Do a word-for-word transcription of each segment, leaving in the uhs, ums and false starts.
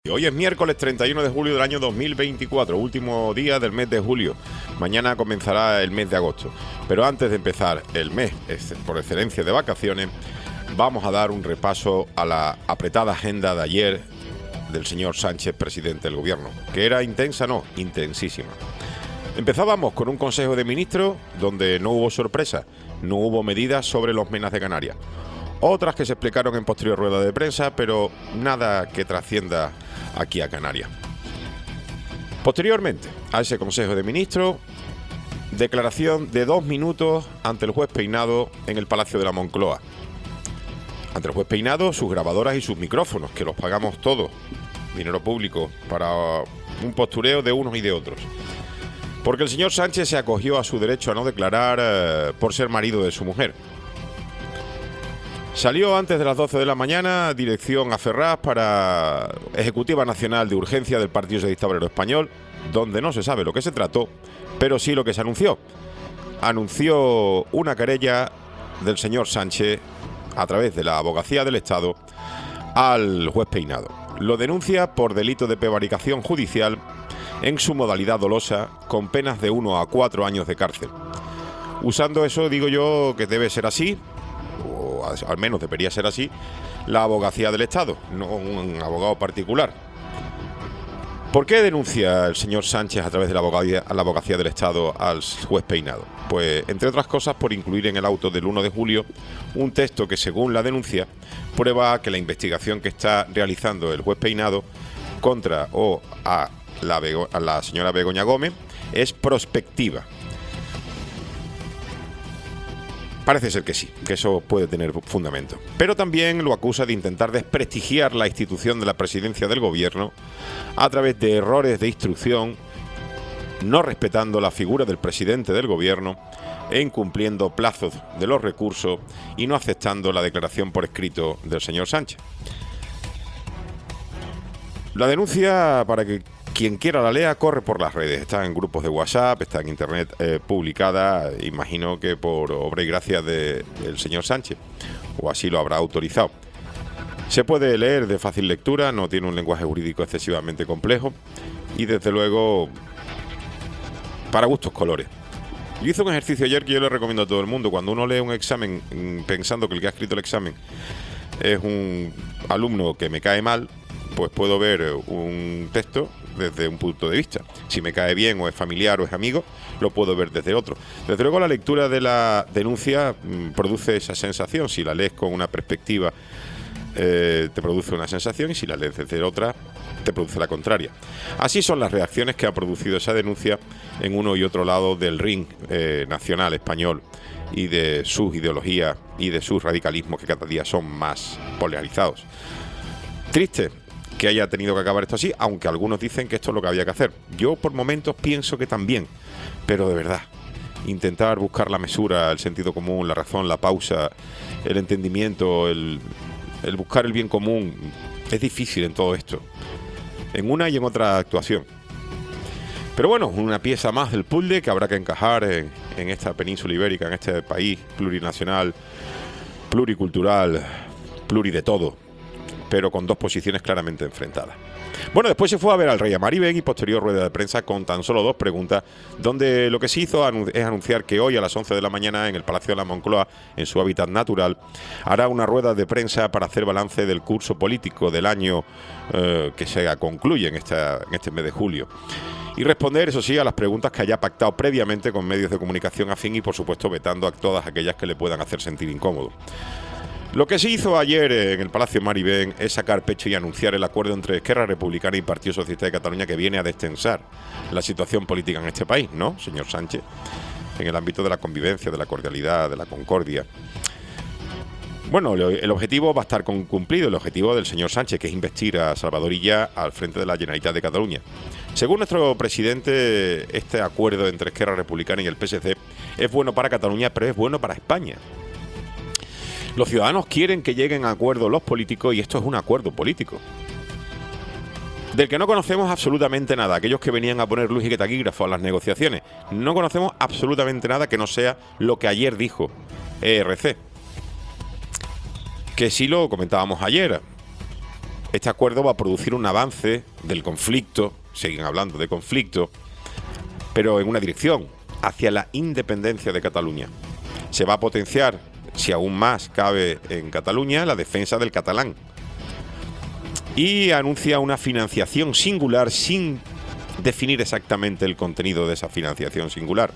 Hoy es miércoles treinta y uno de julio del año dos mil veinticuatro, último día del mes de julio. Mañana comenzará el mes de agosto. Pero antes de empezar el mes, por excelencia de vacaciones, vamos a dar un repaso a la apretada agenda de ayer del señor Sánchez, presidente del gobierno. Que era intensa, no, intensísima. Empezábamos con un consejo de ministros donde no hubo sorpresa, no hubo medidas sobre los menas de Canarias. Otras que se explicaron en posterior rueda de prensa, pero nada que trascienda aquí a Canarias. Posteriormente a ese Consejo de Ministros, declaración de dos minutos ante el juez Peinado en el Palacio de la Moncloa. Ante el juez Peinado, sus grabadoras y sus micrófonos, que los pagamos todos, dinero público, para un postureo de unos y de otros. Porque el señor Sánchez se acogió a su derecho a no declarar eh, por ser marido de su mujer. Salió antes de las doce de la mañana, dirección a Ferraz para Ejecutiva Nacional de Urgencia del Partido Socialista Obrero Español, donde no se sabe lo que se trató, pero sí lo que se anunció. Anunció una querella del señor Sánchez a través de la Abogacía del Estado al juez Peinado. Lo denuncia por delito de prevaricación judicial en su modalidad dolosa, con penas de uno a cuatro años de cárcel. Usando eso, digo yo que debe ser así, o al menos debería ser así, la Abogacía del Estado, no un abogado particular. ¿Por qué denuncia el señor Sánchez a través de la Abogacía, la Abogacía del Estado al juez Peinado? Pues, entre otras cosas, por incluir en el auto del uno de julio un texto que, según la denuncia, prueba que la investigación que está realizando el juez Peinado contra o a la, Bego, a la señora Begoña Gómez es prospectiva. Parece ser que sí, que eso puede tener fundamento. Pero también lo acusa de intentar desprestigiar la institución de la presidencia del gobierno a través de errores de instrucción, no respetando la figura del presidente del gobierno e incumpliendo plazos de los recursos y no aceptando la declaración por escrito del señor Sánchez. La denuncia, para que quien quiera la lea, corre por las redes. Está en grupos de WhatsApp, está en internet eh, publicada, imagino que por obra y gracia de, del señor Sánchez, o así lo habrá autorizado. Se puede leer de fácil lectura, no tiene un lenguaje jurídico excesivamente complejo y, desde luego, para gustos colores. Yo hice un ejercicio ayer que yo le recomiendo a todo el mundo. Cuando uno lee un examen pensando que el que ha escrito el examen es un alumno que me cae mal, pues puedo ver un texto desde un punto de vista. Si me cae bien o es familiar o es amigo, lo puedo ver desde otro. Desde luego, la lectura de la denuncia mmm, produce esa sensación. Si la lees con una perspectiva, eh, te produce una sensación, y si la lees desde otra, te produce la contraria. Así son las reacciones que ha producido esa denuncia en uno y otro lado del ring eh, nacional español, y de sus ideologías y de sus radicalismos, que cada día son más polarizados. Triste que haya tenido que acabar esto así, aunque algunos dicen que esto es lo que había que hacer. Yo por momentos pienso que también, pero de verdad, intentar buscar la mesura, el sentido común, la razón, la pausa, el entendimiento, el, el buscar el bien común, es difícil en todo esto, en una y en otra actuación. Pero bueno, una pieza más del puzzle que habrá que encajar en, en esta península ibérica, en este país plurinacional, pluricultural, pluri de todo, pero con dos posiciones claramente enfrentadas. Bueno, después se fue a ver al rey a Maribén y posterior rueda de prensa con tan solo dos preguntas, donde lo que se hizo es anunciar que hoy a las once de la mañana en el Palacio de la Moncloa, en su hábitat natural, hará una rueda de prensa para hacer balance del curso político del año eh, que se concluye en, esta, en este mes de julio. Y responder, eso sí, a las preguntas que haya pactado previamente con medios de comunicación afín y, por supuesto, vetando a todas aquellas que le puedan hacer sentir incómodo. Lo que se hizo ayer en el Palacio Maribén es sacar pecho y anunciar el acuerdo entre Esquerra Republicana y Partido Socialista de Cataluña, que viene a destensar la situación política en este país, ¿no, señor Sánchez? En el ámbito de la convivencia, de la cordialidad, de la concordia. Bueno, el objetivo va a estar cumplido, el objetivo del señor Sánchez, que es investir a Salvador Illa al frente de la Generalitat de Cataluña. Según nuestro presidente, este acuerdo entre Esquerra Republicana y el P S C es bueno para Cataluña, pero es bueno para España. Los ciudadanos quieren que lleguen a acuerdos los políticos, y esto es un acuerdo político del que no conocemos absolutamente nada. Aquellos que venían a poner luz y taquígrafo a las negociaciones, no conocemos absolutamente nada que no sea lo que ayer dijo E R C, que sí lo comentábamos ayer. Este acuerdo va a producir un avance del conflicto, siguen hablando de conflicto, pero en una dirección, hacia la independencia de Cataluña. Se va a potenciar, si aún más cabe en Cataluña, la defensa del catalán. Y anuncia una financiación singular sin definir exactamente el contenido de esa financiación singular,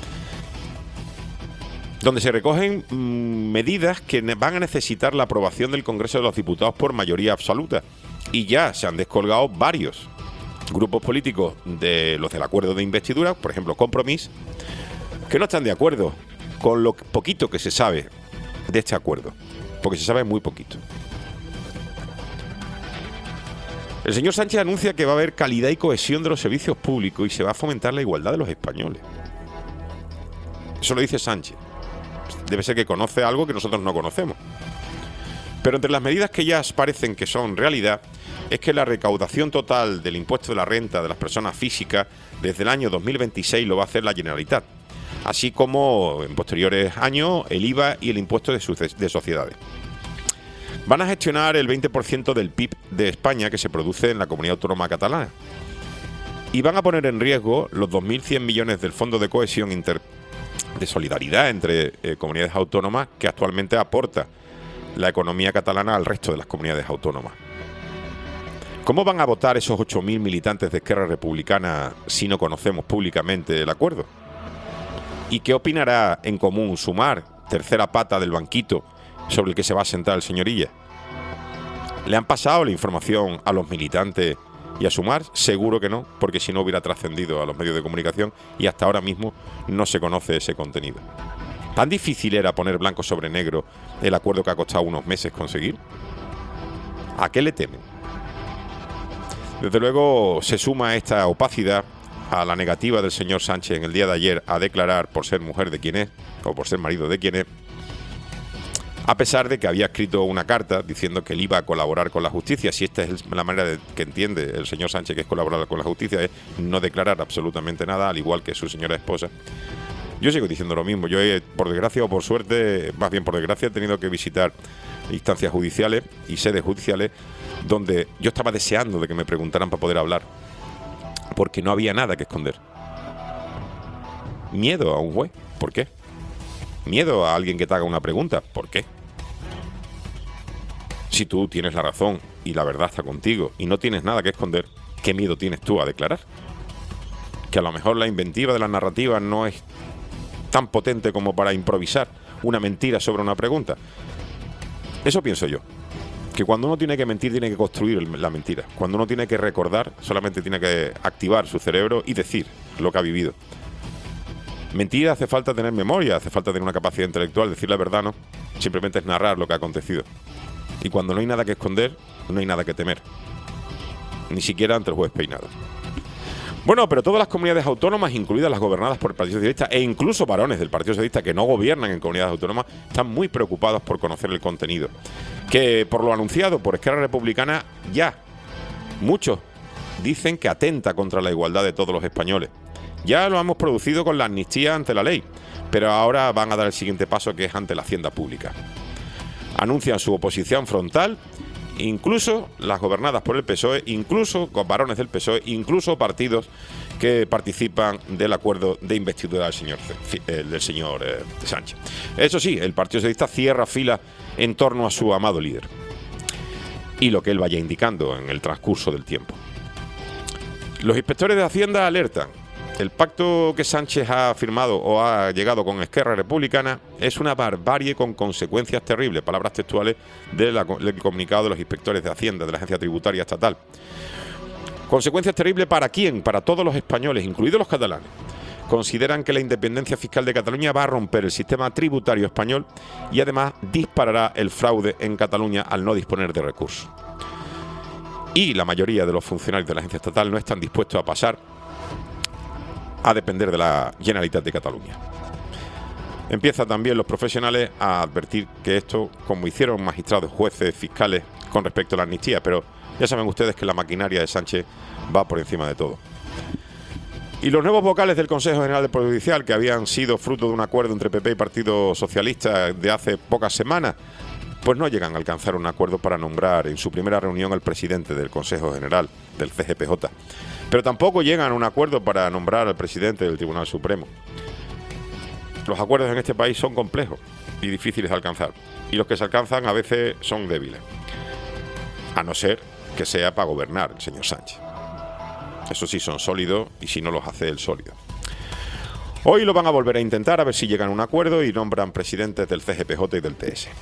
donde se recogen mmm, medidas que van a necesitar la aprobación del Congreso de los Diputados por mayoría absoluta. Y ya se han descolgado varios grupos políticos de los del acuerdo de investidura, por ejemplo Compromís, que no están de acuerdo con lo poquito que se sabe de este acuerdo, porque se sabe muy poquito. El señor Sánchez anuncia que va a haber calidad y cohesión de los servicios públicos y se va a fomentar la igualdad de los españoles. Eso lo dice Sánchez. Debe ser que conoce algo que nosotros no conocemos. Pero entre las medidas que ya parecen que son realidad es que la recaudación total del impuesto de la renta de las personas físicas desde el año dos mil veintiséis lo va a hacer la Generalitat, así como en posteriores años el I V A y el impuesto de, de sociedades. Van a gestionar el veinte por ciento del P I B de España que se produce en la comunidad autónoma catalana y van a poner en riesgo los dos mil cien millones del Fondo de Cohesión Inter de solidaridad entre eh, comunidades autónomas que actualmente aporta la economía catalana al resto de las comunidades autónomas. ¿Cómo van a votar esos ocho mil militantes de Esquerra Republicana si no conocemos públicamente el acuerdo? ¿Y qué opinará en común Sumar, tercera pata del banquito sobre el que se va a sentar el señor Illa? ¿Le han pasado la información a los militantes y a Sumar? Seguro que no, porque si no hubiera trascendido a los medios de comunicación y hasta ahora mismo no se conoce ese contenido. ¿Tan difícil era poner blanco sobre negro el acuerdo que ha costado unos meses conseguir? ¿A qué le temen? Desde luego se suma esta opacidad a la negativa del señor Sánchez en el día de ayer a declarar por ser mujer de quien es, o por ser marido de quien es, a pesar de que había escrito una carta diciendo que él iba a colaborar con la justicia. Si esta es la manera de que entiende el señor Sánchez que es colaborar con la justicia, es no declarar absolutamente nada, al igual que su señora esposa. Yo sigo diciendo lo mismo. Yo, he, por desgracia o por suerte, más bien por desgracia, he tenido que visitar instancias judiciales y sedes judiciales donde yo estaba deseando de que me preguntaran para poder hablar, porque no había nada que esconder. Miedo a un juez. ¿Por qué? Miedo a alguien que te haga una pregunta. ¿Por qué? Si tú tienes la razón y la verdad está contigo y no tienes nada que esconder, ¿qué miedo tienes tú a declarar? Que a lo mejor la inventiva de la narrativa no es tan potente como para improvisar una mentira sobre una pregunta. Eso pienso yo. Que cuando uno tiene que mentir, tiene que construir la mentira. Cuando uno tiene que recordar, solamente tiene que activar su cerebro y decir lo que ha vivido. Mentir hace falta tener memoria, hace falta tener una capacidad intelectual. Decir la verdad no, simplemente es narrar lo que ha acontecido. Y cuando no hay nada que esconder, no hay nada que temer. Ni siquiera ante el juez Peinado. Bueno, pero todas las comunidades autónomas, incluidas las gobernadas por el Partido Socialista, e incluso varones del Partido Socialista que no gobiernan en comunidades autónomas, están muy preocupados por conocer el contenido. Que por lo anunciado por Esquerra Republicana, ya muchos dicen que atenta contra la igualdad de todos los españoles. Ya lo hemos producido con la amnistía ante la ley, pero ahora van a dar el siguiente paso, que es ante la hacienda pública. Anuncian su oposición frontal, incluso las gobernadas por el P S O E, incluso con varones del P S O E, incluso partidos que participan del acuerdo de investidura del señor, del señor eh, Sánchez. Eso sí, el Partido Socialista cierra fila en torno a su amado líder y lo que él vaya indicando en el transcurso del tiempo. Los inspectores de Hacienda alertan. El pacto que Sánchez ha firmado o ha llegado con Esquerra Republicana es una barbarie con consecuencias terribles, palabras textuales de la, del comunicado de los inspectores de Hacienda de la Agencia Tributaria Estatal. ¿Consecuencias terribles para quién? Para todos los españoles, incluidos los catalanes. Consideran que la independencia fiscal de Cataluña va a romper el sistema tributario español y además disparará el fraude en Cataluña al no disponer de recursos. Y la mayoría de los funcionarios de la agencia estatal no están dispuestos a pasar a depender de la Generalitat de Cataluña. Empiezan también los profesionales a advertir que esto, como hicieron magistrados, jueces, fiscales con respecto a la amnistía, pero ya saben ustedes que la maquinaria de Sánchez va por encima de todo. Y los nuevos vocales del Consejo General del Poder Judicial, que habían sido fruto de un acuerdo entre P P y Partido Socialista de hace pocas semanas, pues no llegan a alcanzar un acuerdo para nombrar en su primera reunión al presidente del Consejo General del C G P J. Pero tampoco llegan a un acuerdo para nombrar al presidente del Tribunal Supremo. Los acuerdos en este país son complejos y difíciles de alcanzar, y los que se alcanzan a veces son débiles, a no ser que sea para gobernar el señor Sánchez. Eso sí, son sólidos, y si no los hace él sólido. Hoy lo van a volver a intentar, a ver si llegan a un acuerdo y nombran presidentes del C G P J y del T S.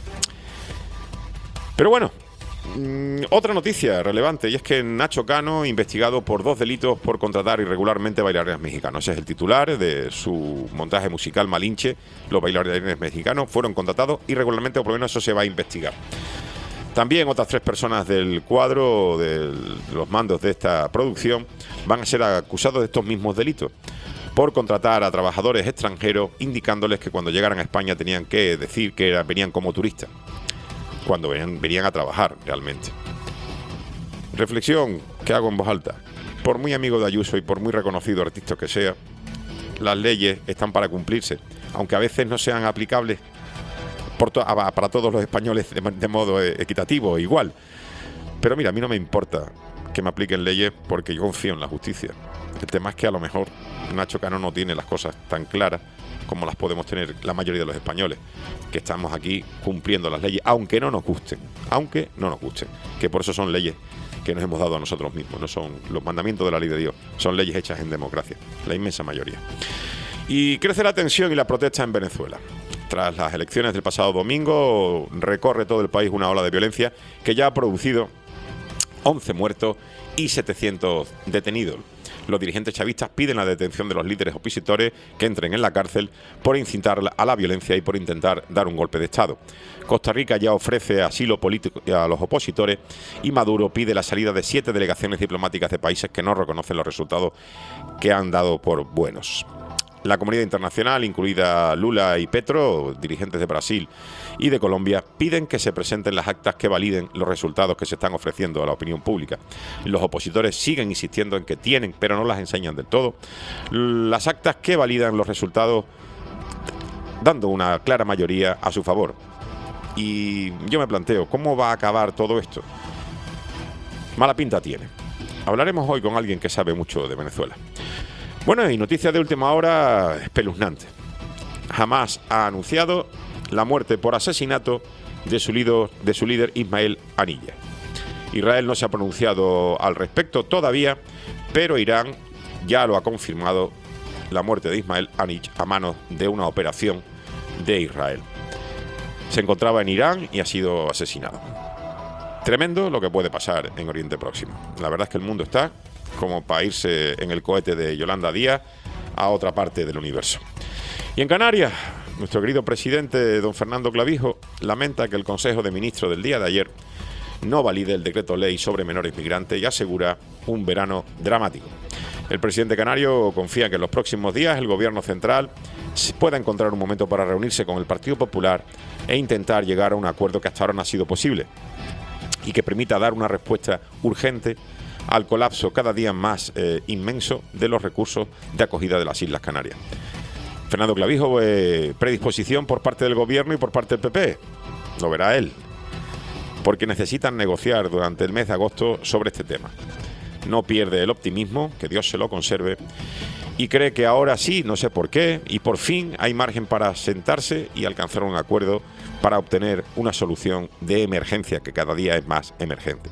Pero bueno, mmm, otra noticia relevante, y es que Nacho Cano, investigado por dos delitos por contratar irregularmente bailarines mexicanos. Ese es el titular de su montaje musical Malinche. Los bailarines mexicanos fueron contratados irregularmente, o por lo menos eso se va a investigar. También otras tres personas del cuadro de los mandos de esta producción van a ser acusados de estos mismos delitos por contratar a trabajadores extranjeros, indicándoles que cuando llegaran a España tenían que decir que eran, venían como turistas, cuando venían, venían a trabajar realmente. Reflexión que hago en voz alta. Por muy amigo de Ayuso y por muy reconocido artista que sea, las leyes están para cumplirse, aunque a veces no sean aplicables por to para todos los españoles de, de modo equitativo, igual. Pero mira, a mí no me importa que me apliquen leyes porque yo confío en la justicia. El tema es que a lo mejor Nacho Cano no tiene las cosas tan claras como las podemos tener la mayoría de los españoles, que estamos aquí cumpliendo las leyes, aunque no nos gusten, aunque no nos gusten, que por eso son leyes que nos hemos dado a nosotros mismos, no son los mandamientos de la ley de Dios, son leyes hechas en democracia, la inmensa mayoría. Y crece la tensión y la protesta en Venezuela. Tras las elecciones del pasado domingo, recorre todo el país una ola de violencia que ya ha producido once muertos y setecientos detenidos. Los dirigentes chavistas piden la detención de los líderes opositores que entren en la cárcel por incitar a la violencia y por intentar dar un golpe de Estado. Costa Rica ya ofrece asilo político a los opositores y Maduro pide la salida de siete delegaciones diplomáticas de países que no reconocen los resultados que han dado por buenos. La comunidad internacional, incluida Lula y Petro, dirigentes de Brasil y de Colombia, piden que se presenten las actas que validen los resultados que se están ofreciendo a la opinión pública. Los opositores siguen insistiendo en que tienen, pero no las enseñan del todo, las actas que validan los resultados, dando una clara mayoría a su favor. Y yo me planteo, ¿cómo va a acabar todo esto? Mala pinta tiene. Hablaremos hoy con alguien que sabe mucho de Venezuela. Bueno, y noticia de última hora espeluznante. Hamás ha anunciado la muerte por asesinato de su líder, de su líder Ismail Haniyeh. Israel no se ha pronunciado al respecto todavía, pero Irán ya lo ha confirmado, la muerte de Ismail Haniyeh a manos de una operación de Israel. Se encontraba en Irán y ha sido asesinado. Tremendo lo que puede pasar en Oriente Próximo. La verdad es que el mundo está como para irse en el cohete de Yolanda Díaz a otra parte del universo. Y en Canarias, nuestro querido presidente, don Fernando Clavijo, lamenta que el Consejo de Ministros del día de ayer no valide el decreto ley sobre menores migrantes y asegura un verano dramático. El presidente canario confía que en los próximos días el gobierno central pueda encontrar un momento para reunirse con el Partido Popular e intentar llegar a un acuerdo que hasta ahora no ha sido posible y que permita dar una respuesta urgente al colapso cada día más eh, inmenso de los recursos de acogida de las Islas Canarias. Fernando Clavijo, eh, predisposición por parte del gobierno y por parte del P P, lo verá él, porque necesitan negociar durante el mes de agosto sobre este tema. No pierde el optimismo, que Dios se lo conserve, y cree que ahora sí, no sé por qué, y por fin hay margen para sentarse y alcanzar un acuerdo para obtener una solución de emergencia que cada día es más emergente.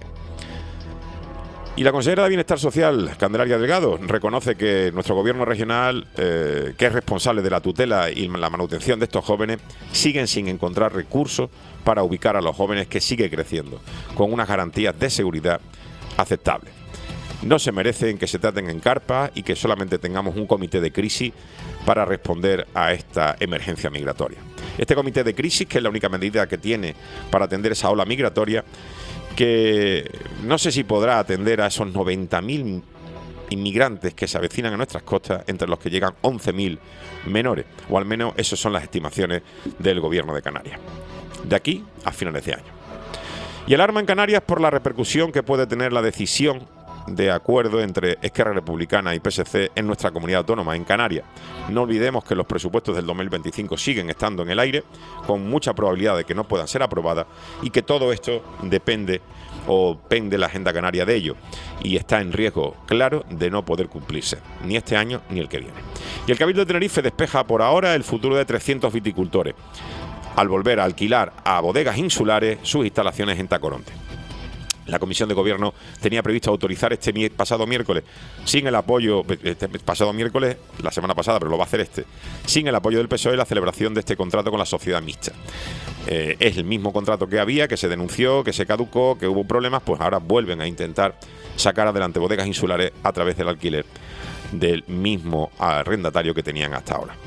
Y la consejera de Bienestar Social, Candelaria Delgado, reconoce que nuestro gobierno regional, eh, que es responsable de la tutela y la manutención de estos jóvenes, siguen sin encontrar recursos para ubicar a los jóvenes, que sigue creciendo, con unas garantías de seguridad aceptables. No se merecen que se traten en carpa y que solamente tengamos un comité de crisis para responder a esta emergencia migratoria. Este comité de crisis, que es la única medida que tiene para atender esa ola migratoria, que no sé si podrá atender a esos noventa mil inmigrantes que se avecinan a nuestras costas, entre los que llegan once mil menores, o al menos esas son las estimaciones del gobierno de Canarias, de aquí a finales de año. Y alarma en Canarias por la repercusión que puede tener la decisión de acuerdo entre Esquerra Republicana y P S C en nuestra comunidad autónoma, en Canarias. No olvidemos que los presupuestos del dos mil veinticinco siguen estando en el aire, con mucha probabilidad de que no puedan ser aprobadas, y que todo esto depende o pende la agenda canaria de ello, y está en riesgo claro de no poder cumplirse, ni este año ni el que viene. Y el Cabildo de Tenerife despeja por ahora el futuro de trescientos viticultores, al volver a alquilar a bodegas insulares sus instalaciones en Tacoronte. La Comisión de Gobierno tenía previsto autorizar este mi pasado miércoles, sin el apoyo, este pasado miércoles, la semana pasada, pero lo va a hacer este, sin el apoyo del P S O E, la celebración de este contrato con la sociedad mixta. Eh, es el mismo contrato que había, que se denunció, que se caducó, que hubo problemas, pues ahora vuelven a intentar sacar adelante bodegas insulares a través del alquiler del mismo arrendatario que tenían hasta ahora.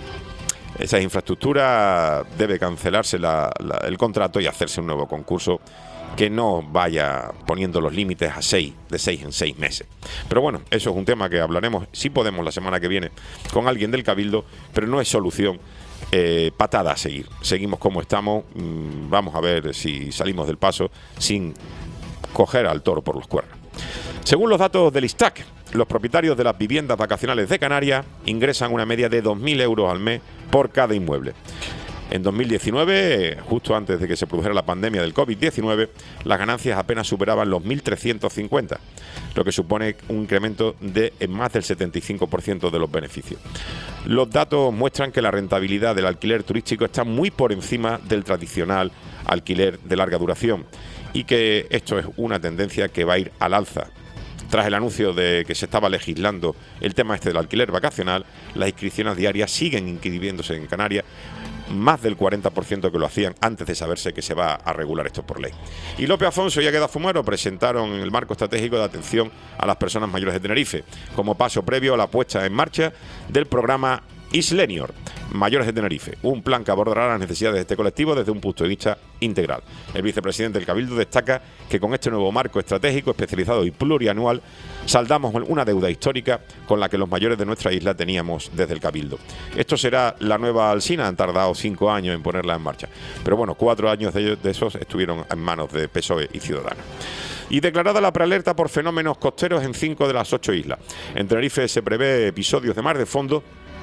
Esa infraestructura debe cancelarse la, la, el contrato y hacerse un nuevo concurso que no vaya poniendo los límites a seis, de seis en seis meses. Pero bueno, eso es un tema que hablaremos, si podemos, la semana que viene con alguien del Cabildo, pero no es solución eh, patada a seguir. Seguimos como estamos, mmm, vamos a ver si salimos del paso sin coger al toro por los cuernos. Según los datos del ISTAC, los propietarios de las viviendas vacacionales de Canarias ingresan una media de dos mil euros al mes por cada inmueble. En dos mil diecinueve, justo antes de que se produjera la pandemia del COVID diecinueve, las ganancias apenas superaban los mil trescientos cincuenta, lo que supone un incremento de más del setenta y cinco por ciento de los beneficios. Los datos muestran que la rentabilidad del alquiler turístico está muy por encima del tradicional alquiler de larga duración, y que esto es una tendencia que va a ir al alza. Tras el anuncio de que se estaba legislando el tema este del alquiler vacacional, las inscripciones diarias siguen inscribiéndose en Canarias, más del cuarenta por ciento que lo hacían antes de saberse que se va a regular esto por ley. Y López Afonso y Águeda Fumero presentaron el marco estratégico de atención a las personas mayores de Tenerife, como paso previo a la puesta en marcha del programa Islenior, Mayores de Tenerife, un plan que abordará las necesidades de este colectivo desde un punto de vista integral. El vicepresidente del Cabildo destaca que con este nuevo marco estratégico especializado y plurianual saldamos una deuda histórica con la que los mayores de nuestra isla teníamos desde el Cabildo. Esto será la nueva Alsina, han tardado cinco años en ponerla en marcha, pero bueno, cuatro años de, ellos, de esos estuvieron en manos de P S O E y Ciudadanos. Y declarada la prealerta por fenómenos costeros en cinco de las ocho islas. En Tenerife se prevé episodios de mar de fondo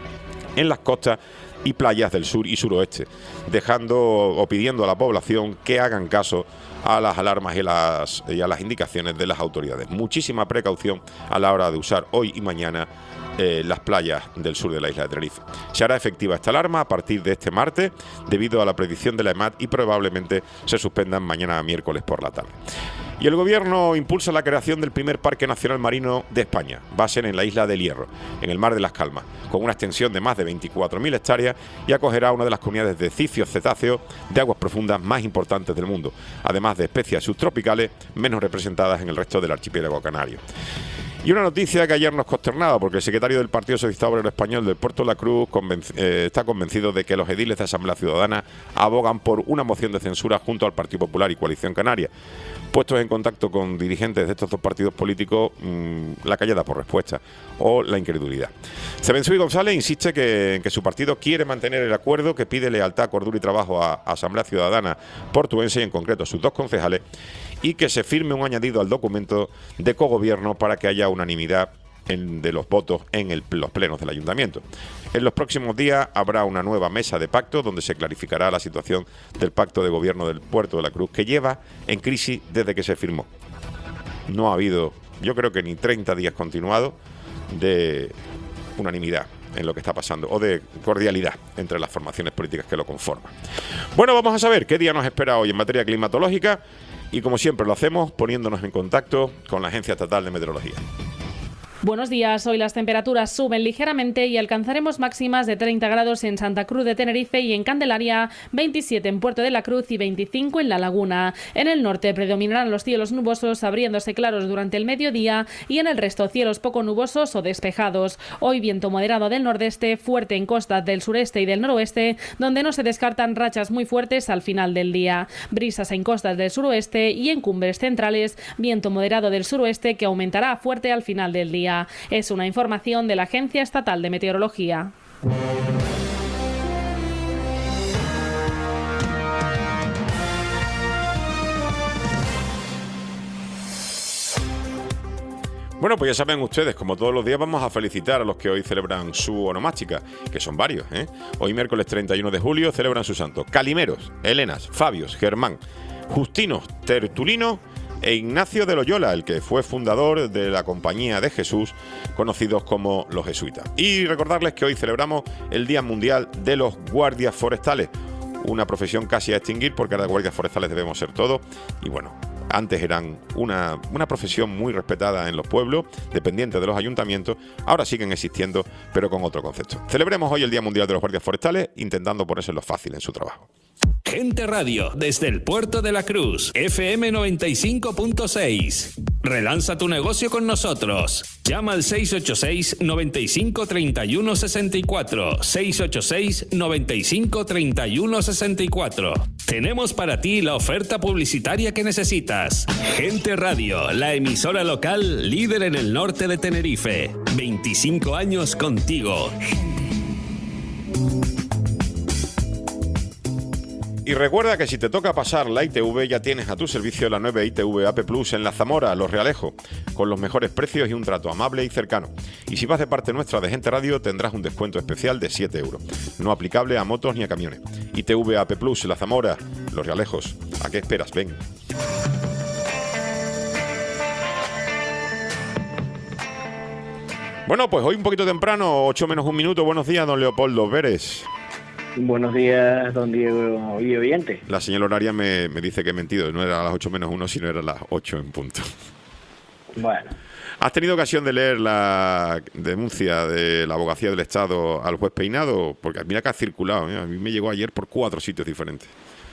en las costas y playas del sur y suroeste, dejando o pidiendo a la población que hagan caso a las alarmas y, las, y a las indicaciones de las autoridades. Muchísima precaución a la hora de usar hoy y mañana eh, las playas del sur de la isla de Tenerife. Se hará efectiva esta alarma a partir de este martes, debido a la predicción de la EMAT, y probablemente se suspendan mañana miércoles por la tarde. Y el Gobierno impulsa la creación del primer Parque Nacional Marino de España. Va a ser en la isla del Hierro, en el Mar de las Calmas, con una extensión de más de veinticuatro mil hectáreas, y acogerá una de las comunidades de cicios cetáceos de aguas profundas más importantes del mundo, además de especies subtropicales menos representadas en el resto del archipiélago canario. Y una noticia que ayer nos consternaba, porque el secretario del Partido Socialista Obrero Español del Puerto de la Cruz convenci- eh, está convencido de que los ediles de Asamblea Ciudadana abogan por una moción de censura junto al Partido Popular y Coalición Canaria. Puestos en contacto con dirigentes de estos dos partidos políticos, mmm, la callada por respuesta o la incredulidad. Sebensui González insiste que, que su partido quiere mantener el acuerdo que pide lealtad, cordura y trabajo a, a Asamblea Ciudadana portuense, y en concreto a sus dos concejales, y que se firme un añadido al documento de cogobierno para que haya unanimidad en, de los votos en el, los plenos del ayuntamiento. En los próximos días habrá una nueva mesa de pacto donde se clarificará la situación del pacto de gobierno del Puerto de la Cruz, que lleva en crisis desde que se firmó. No ha habido, yo creo que ni treinta días continuados de unanimidad en lo que está pasando, o de cordialidad entre las formaciones políticas que lo conforman. Bueno, vamos a saber qué día nos espera hoy en materia climatológica, y como siempre lo hacemos poniéndonos en contacto con la Agencia Estatal de Meteorología. Buenos días. Hoy las temperaturas suben ligeramente y alcanzaremos máximas de treinta grados en Santa Cruz de Tenerife y en Candelaria, veintisiete en Puerto de la Cruz y veinticinco en La Laguna. En el norte predominarán los cielos nubosos, abriéndose claros durante el mediodía, y en el resto cielos poco nubosos o despejados. Hoy viento moderado del nordeste, fuerte en costas del sureste y del noroeste, donde no se descartan rachas muy fuertes al final del día. Brisas en costas del suroeste y en cumbres centrales, viento moderado del suroeste que aumentará fuerte al final del día. Es una información de la Agencia Estatal de Meteorología. Bueno, pues ya saben ustedes, como todos los días vamos a felicitar a los que hoy celebran su onomástica, que son varios, ¿eh? Hoy miércoles treinta y uno de julio celebran su santo. Calimeros, Helenas, Fabios, Germán, Justinos, Tertulino e Ignacio de Loyola, el que fue fundador de la Compañía de Jesús, conocidos como los jesuitas. Y recordarles que hoy celebramos el Día Mundial de los Guardias Forestales, una profesión casi a extinguir porque ahora guardias forestales debemos ser todos. Y bueno, antes eran una, una profesión muy respetada en los pueblos, dependiente de los ayuntamientos, ahora siguen existiendo, pero con otro concepto. Celebremos hoy el Día Mundial de los Guardias Forestales, intentando ponérselo fácil en su trabajo. Gente Radio, desde el Puerto de la Cruz, F M noventa y cinco punto seis. Relanza tu negocio con nosotros. Llama al seis ocho seis, noventa y cinco, treinta y uno sesenta y cuatro. seis ocho seis, noventa y cinco, treinta y uno sesenta y cuatro. Tenemos para ti la oferta publicitaria que necesitas. Gente Radio, la emisora local líder en el norte de Tenerife. veinticinco años contigo. Y recuerda que si te toca pasar la I T V, ya tienes a tu servicio la nueva I T V A P Plus en La Zamora, Los Realejos, con los mejores precios y un trato amable y cercano. Y si vas de parte nuestra de Gente Radio, tendrás un descuento especial de siete euros, no aplicable a motos ni a camiones. I T V A P Plus, La Zamora, Los Realejos. ¿A qué esperas? Ven. Bueno, pues hoy un poquito temprano, ocho menos un minuto. Buenos días, don Leopoldo Vélez. Buenos días, don Diego y oyente. La señal horaria me, me dice que he mentido, no era a las ocho menos uno, sino era a las ocho en punto. Bueno. ¿Has tenido ocasión de leer la denuncia de la Abogacía del Estado al juez Peinado? Porque mira que ha circulado, ¿eh? A mí me llegó ayer por cuatro sitios diferentes.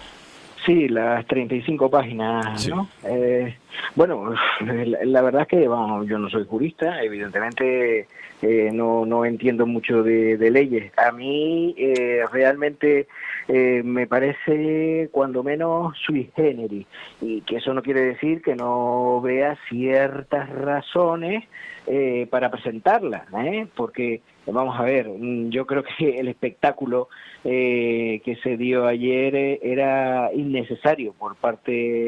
Sí, las treinta y cinco páginas, sí. ¿no? Eh, bueno, la, la verdad es que bueno, yo no soy jurista, evidentemente eh, no, no entiendo mucho de, de leyes. A mí eh, realmente eh, me parece cuando menos sui generis, y que eso no quiere decir que no vea ciertas razones eh, para presentarla, ¿eh? Porque vamos a ver, yo creo que el espectáculo eh, que se dio ayer eh, era innecesario por parte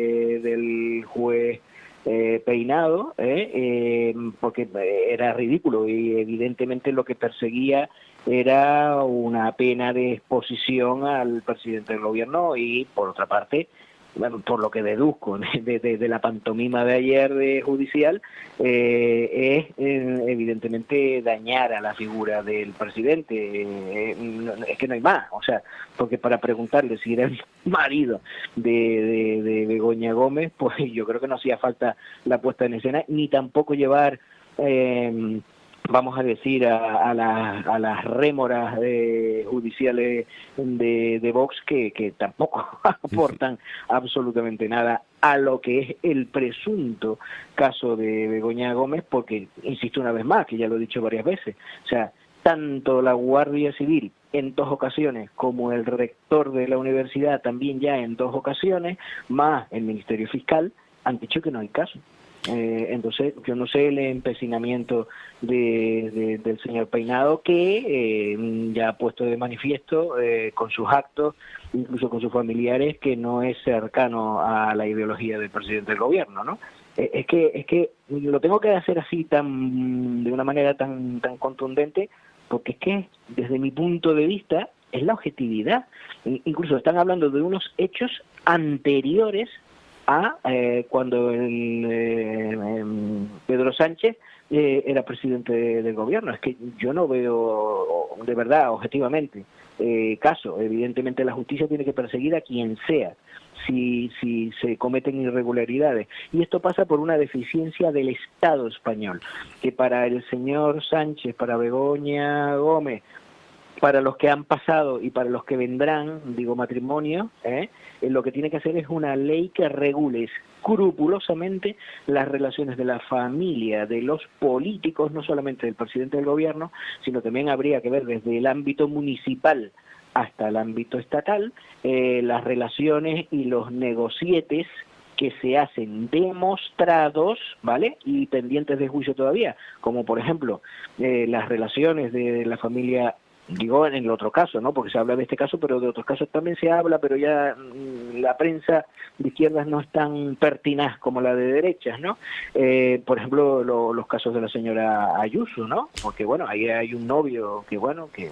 del juez eh, Peinado, eh, eh, porque era ridículo y evidentemente lo que perseguía era una pena de exposición al presidente del gobierno y, por otra parte, bueno, por lo que deduzco de, de, de la pantomima de ayer de judicial, eh, es eh, evidentemente dañar a la figura del presidente. Eh, no, es que no hay más, o sea, porque para preguntarle si era el marido de, de, de Begoña Gómez, pues yo creo que no hacía falta la puesta en escena, ni tampoco llevar... Eh, vamos a decir, a, a, la, a las rémoras eh, judiciales de, de Vox que, que tampoco aportan absolutamente nada a lo que es el presunto caso de Begoña Gómez, porque, insisto una vez más, que ya lo he dicho varias veces, o sea, tanto la Guardia Civil en dos ocasiones como el rector de la universidad también ya en dos ocasiones, más el Ministerio Fiscal, han dicho que no hay caso. Eh, entonces, yo no sé el empecinamiento de, de, del señor Peinado, que eh, ya ha puesto de manifiesto eh, con sus actos, incluso con sus familiares, que no es cercano a la ideología del presidente del gobierno, ¿no? Eh, es que es que lo tengo que hacer así tan de una manera tan tan contundente, porque es que desde mi punto de vista es la objetividad. Incluso están hablando de unos hechos anteriores a eh, cuando el, eh, Pedro Sánchez eh, era presidente de, del gobierno. Es que yo no veo, de verdad, objetivamente, eh, caso. Evidentemente la justicia tiene que perseguir a quien sea si, si se cometen irregularidades. Y esto pasa por una deficiencia del Estado español, que para el señor Sánchez, para Begoña Gómez, para los que han pasado y para los que vendrán, digo matrimonio, ¿eh? lo que tiene que hacer es una ley que regule escrupulosamente las relaciones de la familia, de los políticos, no solamente del presidente del gobierno, sino también habría que ver desde el ámbito municipal hasta el ámbito estatal, eh, las relaciones y los negocietes que se hacen demostrados, ¿vale? Y pendientes de juicio todavía, como por ejemplo eh, las relaciones de la familia digo en el otro caso, ¿no? Porque se habla de este caso, pero de otros casos también se habla, pero ya mmm, la prensa de izquierdas no es tan pertinaz como la de derechas, ¿no? Eh, por ejemplo, lo, los casos de la señora Ayuso, ¿no? Porque, bueno, ahí hay un novio que, bueno, que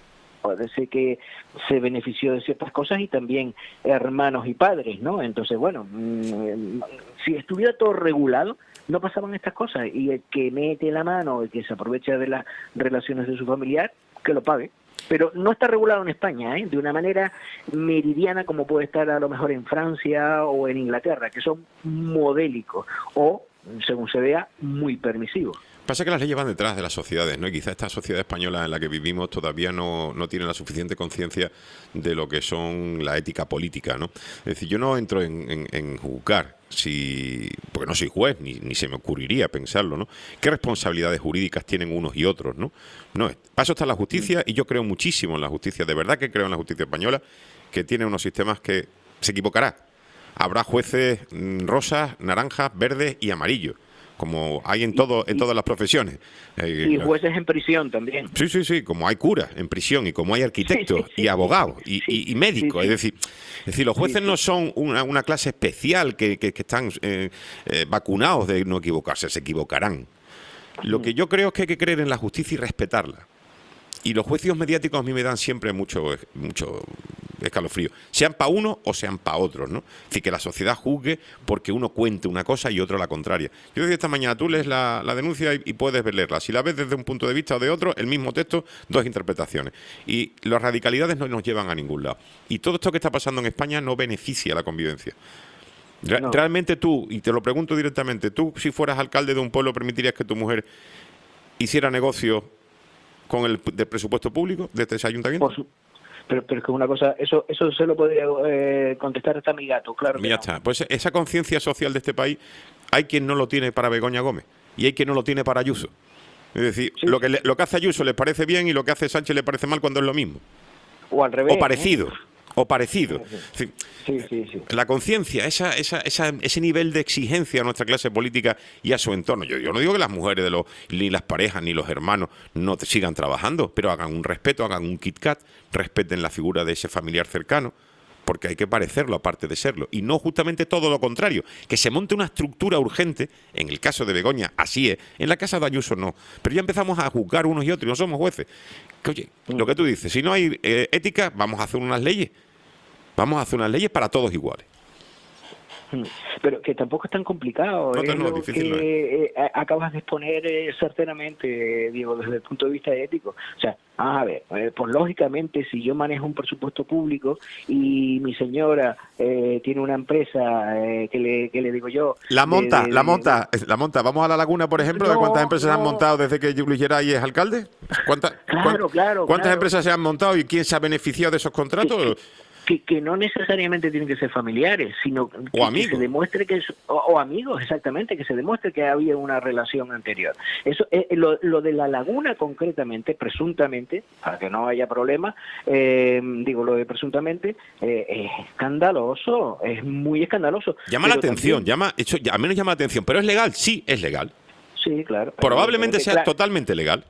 parece que se benefició de ciertas cosas y también hermanos y padres, ¿no? Entonces, bueno, mmm, si estuviera todo regulado, no pasaban estas cosas, y el que mete la mano, el que se aprovecha de las relaciones de su familiar, que lo pague. Pero no está regulado en España, ¿eh? De una manera meridiana como puede estar a lo mejor en Francia o en Inglaterra, que son modélicos o, según se vea, muy permisivos. Pasa que las leyes van detrás de las sociedades, ¿no? Y quizá esta sociedad española en la que vivimos todavía no, no tiene la suficiente conciencia de lo que son la ética política, ¿no? Es decir, yo no entro en, en, en juzgar, si, porque no soy juez, ni, ni se me ocurriría pensarlo, ¿no? ¿Qué responsabilidades jurídicas tienen unos y otros, ¿no? No, para eso está la justicia, y yo creo muchísimo en la justicia, de verdad que creo en la justicia española, que tiene unos sistemas que se equivocará. Habrá jueces rosas, naranjas, verdes y amarillos, como hay en todo en todas las profesiones. Eh, y jueces en prisión también. Sí, sí, sí, como hay curas en prisión, y como hay arquitectos sí, sí, sí, y abogados y, sí, y, y médicos. Sí, sí. Es decir, es decir, los jueces sí, sí. no son una, una clase especial que, que, que están eh, eh, vacunados de no equivocarse, se equivocarán. Lo que yo creo es que hay que creer en la justicia y respetarla. Y los juicios mediáticos a mí me dan siempre mucho, mucho escalofrío, sean para uno o sean para otros, ¿no? Es decir, que la sociedad juzgue porque uno cuente una cosa y otro la contraria. Yo decía esta mañana, tú lees la, la denuncia y, y puedes leerla. Si la ves desde un punto de vista o de otro, el mismo texto, dos interpretaciones. Y las radicalidades no nos llevan a ningún lado. Y todo esto que está pasando en España no beneficia a la convivencia. Re- no. Realmente tú, y te lo pregunto directamente, tú si fueras alcalde de un pueblo, ¿permitirías que tu mujer hiciera negocio con el del presupuesto público de este ayuntamiento? Por su Pero, pero es que una cosa, eso eso se lo podría eh, contestar hasta mi gato, claro. Que ya no. está. Pues esa conciencia social de este país, hay quien no lo tiene para Begoña Gómez y hay quien no lo tiene para Ayuso. Es decir, sí. lo que le, lo que hace Ayuso les parece bien y lo que hace Sánchez le parece mal cuando es lo mismo. O al revés. O parecido. ¿eh? O parecido. Sí, sí, sí, sí. La conciencia, esa, esa, esa, ese nivel de exigencia a nuestra clase política y a su entorno. Yo, yo no digo que las mujeres, de los, ni las parejas, ni los hermanos no te sigan trabajando, pero hagan un respeto, hagan un Kit Kat, respeten la figura de ese familiar cercano, porque hay que parecerlo aparte de serlo. Y no justamente todo lo contrario, que se monte una estructura urgente, en el caso de Begoña así es, en la casa de Ayuso no. Pero ya empezamos a juzgar unos y otros y no somos jueces. Que, oye, lo que tú dices, si no hay eh, ética, vamos a hacer unas leyes. Vamos a hacer unas leyes para todos iguales. Pero que tampoco es tan complicado. No, es no, lo difícil que no es. eh, acabas de exponer eh, certeramente, eh, Diego, desde el punto de vista ético. O sea, vamos a ver, eh, pues lógicamente si yo manejo un presupuesto público y mi señora eh, tiene una empresa eh, que le que le digo yo... La monta, de, de, la monta, de, la monta. Vamos a La Laguna, por ejemplo, no, de cuántas empresas no. han montado desde que Luis Geray es alcalde. ¿Cuántas, claro, claro, ¿cuántas claro. empresas se han montado y quién se ha beneficiado de esos contratos? Sí, sí. Que, que no necesariamente tienen que ser familiares, sino que, o amigos. que se demuestre que es, o, o amigos, exactamente, que se demuestre que había una relación anterior. Eso eh, lo, lo de La Laguna concretamente, presuntamente, para que no haya problema, eh, digo lo de presuntamente, eh, es escandaloso, es muy escandaloso. Llama la atención, también, llama, eso, al menos llama la atención, pero es legal, sí, es legal. Sí, claro. Probablemente sea claro, totalmente legal.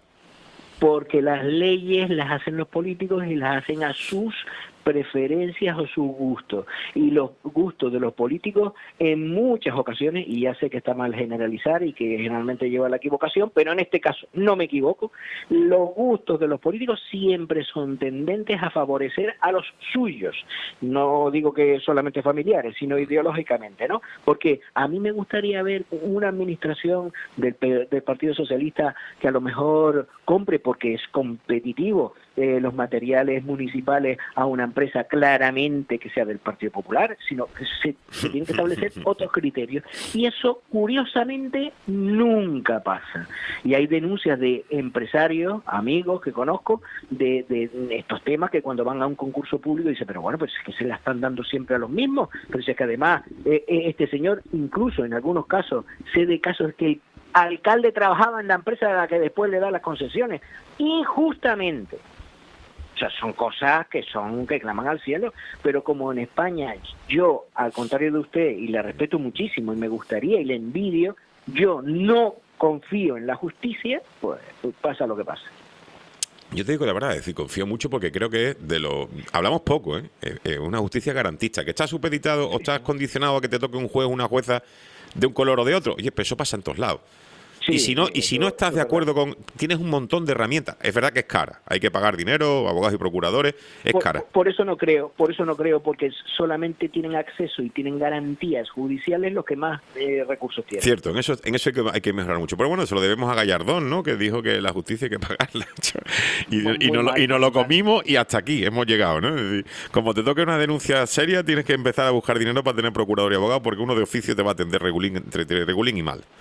Porque las leyes las hacen los políticos y las hacen a sus preferencias o sus gustos, y los gustos de los políticos en muchas ocasiones, y ya sé que está mal generalizar y que generalmente lleva a la equivocación, pero en este caso no me equivoco, los gustos de los políticos siempre son tendentes a favorecer a los suyos, no digo que solamente familiares, sino ideológicamente, ¿no? Porque a mí me gustaría ver una administración del, del Partido Socialista que a lo mejor compre, porque es competitivo, eh, los materiales municipales a una empresa claramente que sea del Partido Popular, sino que se, se tienen que establecer otros criterios, y eso curiosamente nunca pasa. Y hay denuncias de empresarios, amigos que conozco, de, de estos temas, que cuando van a un concurso público dicen, pero bueno, pues es que se la están dando siempre a los mismos, pero es que además eh, este señor, incluso en algunos casos, sé de casos que el alcalde trabajaba en la empresa a la que después le da las concesiones, injustamente. O sea, son cosas que son que claman al cielo, pero como en España yo, al contrario de usted, y la respeto muchísimo y me gustaría y le envidio, yo no confío en la justicia, pues pasa lo que pasa. Yo te digo la verdad, es decir, confío mucho porque creo que es de lo... Hablamos poco, ¿eh? Es una justicia garantista. Que estás supeditado o estás condicionado a que te toque un juez o una jueza de un color o de otro. Oye, pero eso pasa en todos lados. Sí, y si no, y si no estás de acuerdo con... Tienes un montón de herramientas. Es verdad que es cara. Hay que pagar dinero, abogados y procuradores. Es por, cara. Por eso no creo, por eso no creo, porque solamente tienen acceso y tienen garantías judiciales los que más eh, recursos tienen. Cierto, en eso, en eso hay que, hay que mejorar mucho. Pero bueno, se lo debemos a Gallardón, ¿no? Que dijo que la justicia hay que pagarla. y, y, no, mal, y nos lo comimos y hasta aquí hemos llegado, ¿no? Es decir, como te toque una denuncia seria, tienes que empezar a buscar dinero para tener procurador y abogado, porque uno de oficio te va a atender regulín, entre, entre regulín y mal.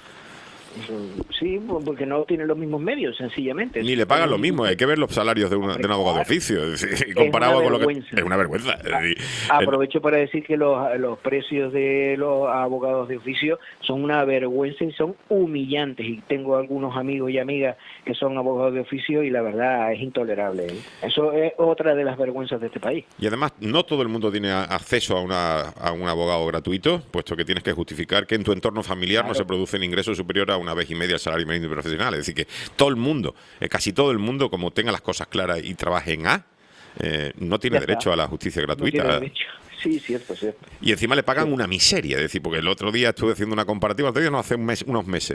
Sí, porque no tienen los mismos medios, sencillamente. Ni le pagan lo mismo, hay que ver los salarios de, una, de un abogado de oficio, comparado con lo que... Es una vergüenza. Aprovecho para decir que los, los precios de los abogados de oficio son una vergüenza y son humillantes, y tengo algunos amigos y amigas que son abogados de oficio y la verdad es intolerable. Eso es otra de las vergüenzas de este país. Y además, no todo el mundo tiene acceso a, una, a un abogado gratuito, puesto que tienes que justificar que en tu entorno familiar claro. no se producen ingresos superiores a una vez y media al salario mínimo profesional. Es decir, que todo el mundo, eh, casi todo el mundo, como tenga las cosas claras y trabaje en A, eh, no tiene ya derecho está. a la justicia gratuita. No tiene derecho. Sí, cierto, cierto. Y encima le pagan sí. una miseria. Es decir, porque el otro día estuve haciendo una comparativa, el otro día no, hace un mes, unos meses,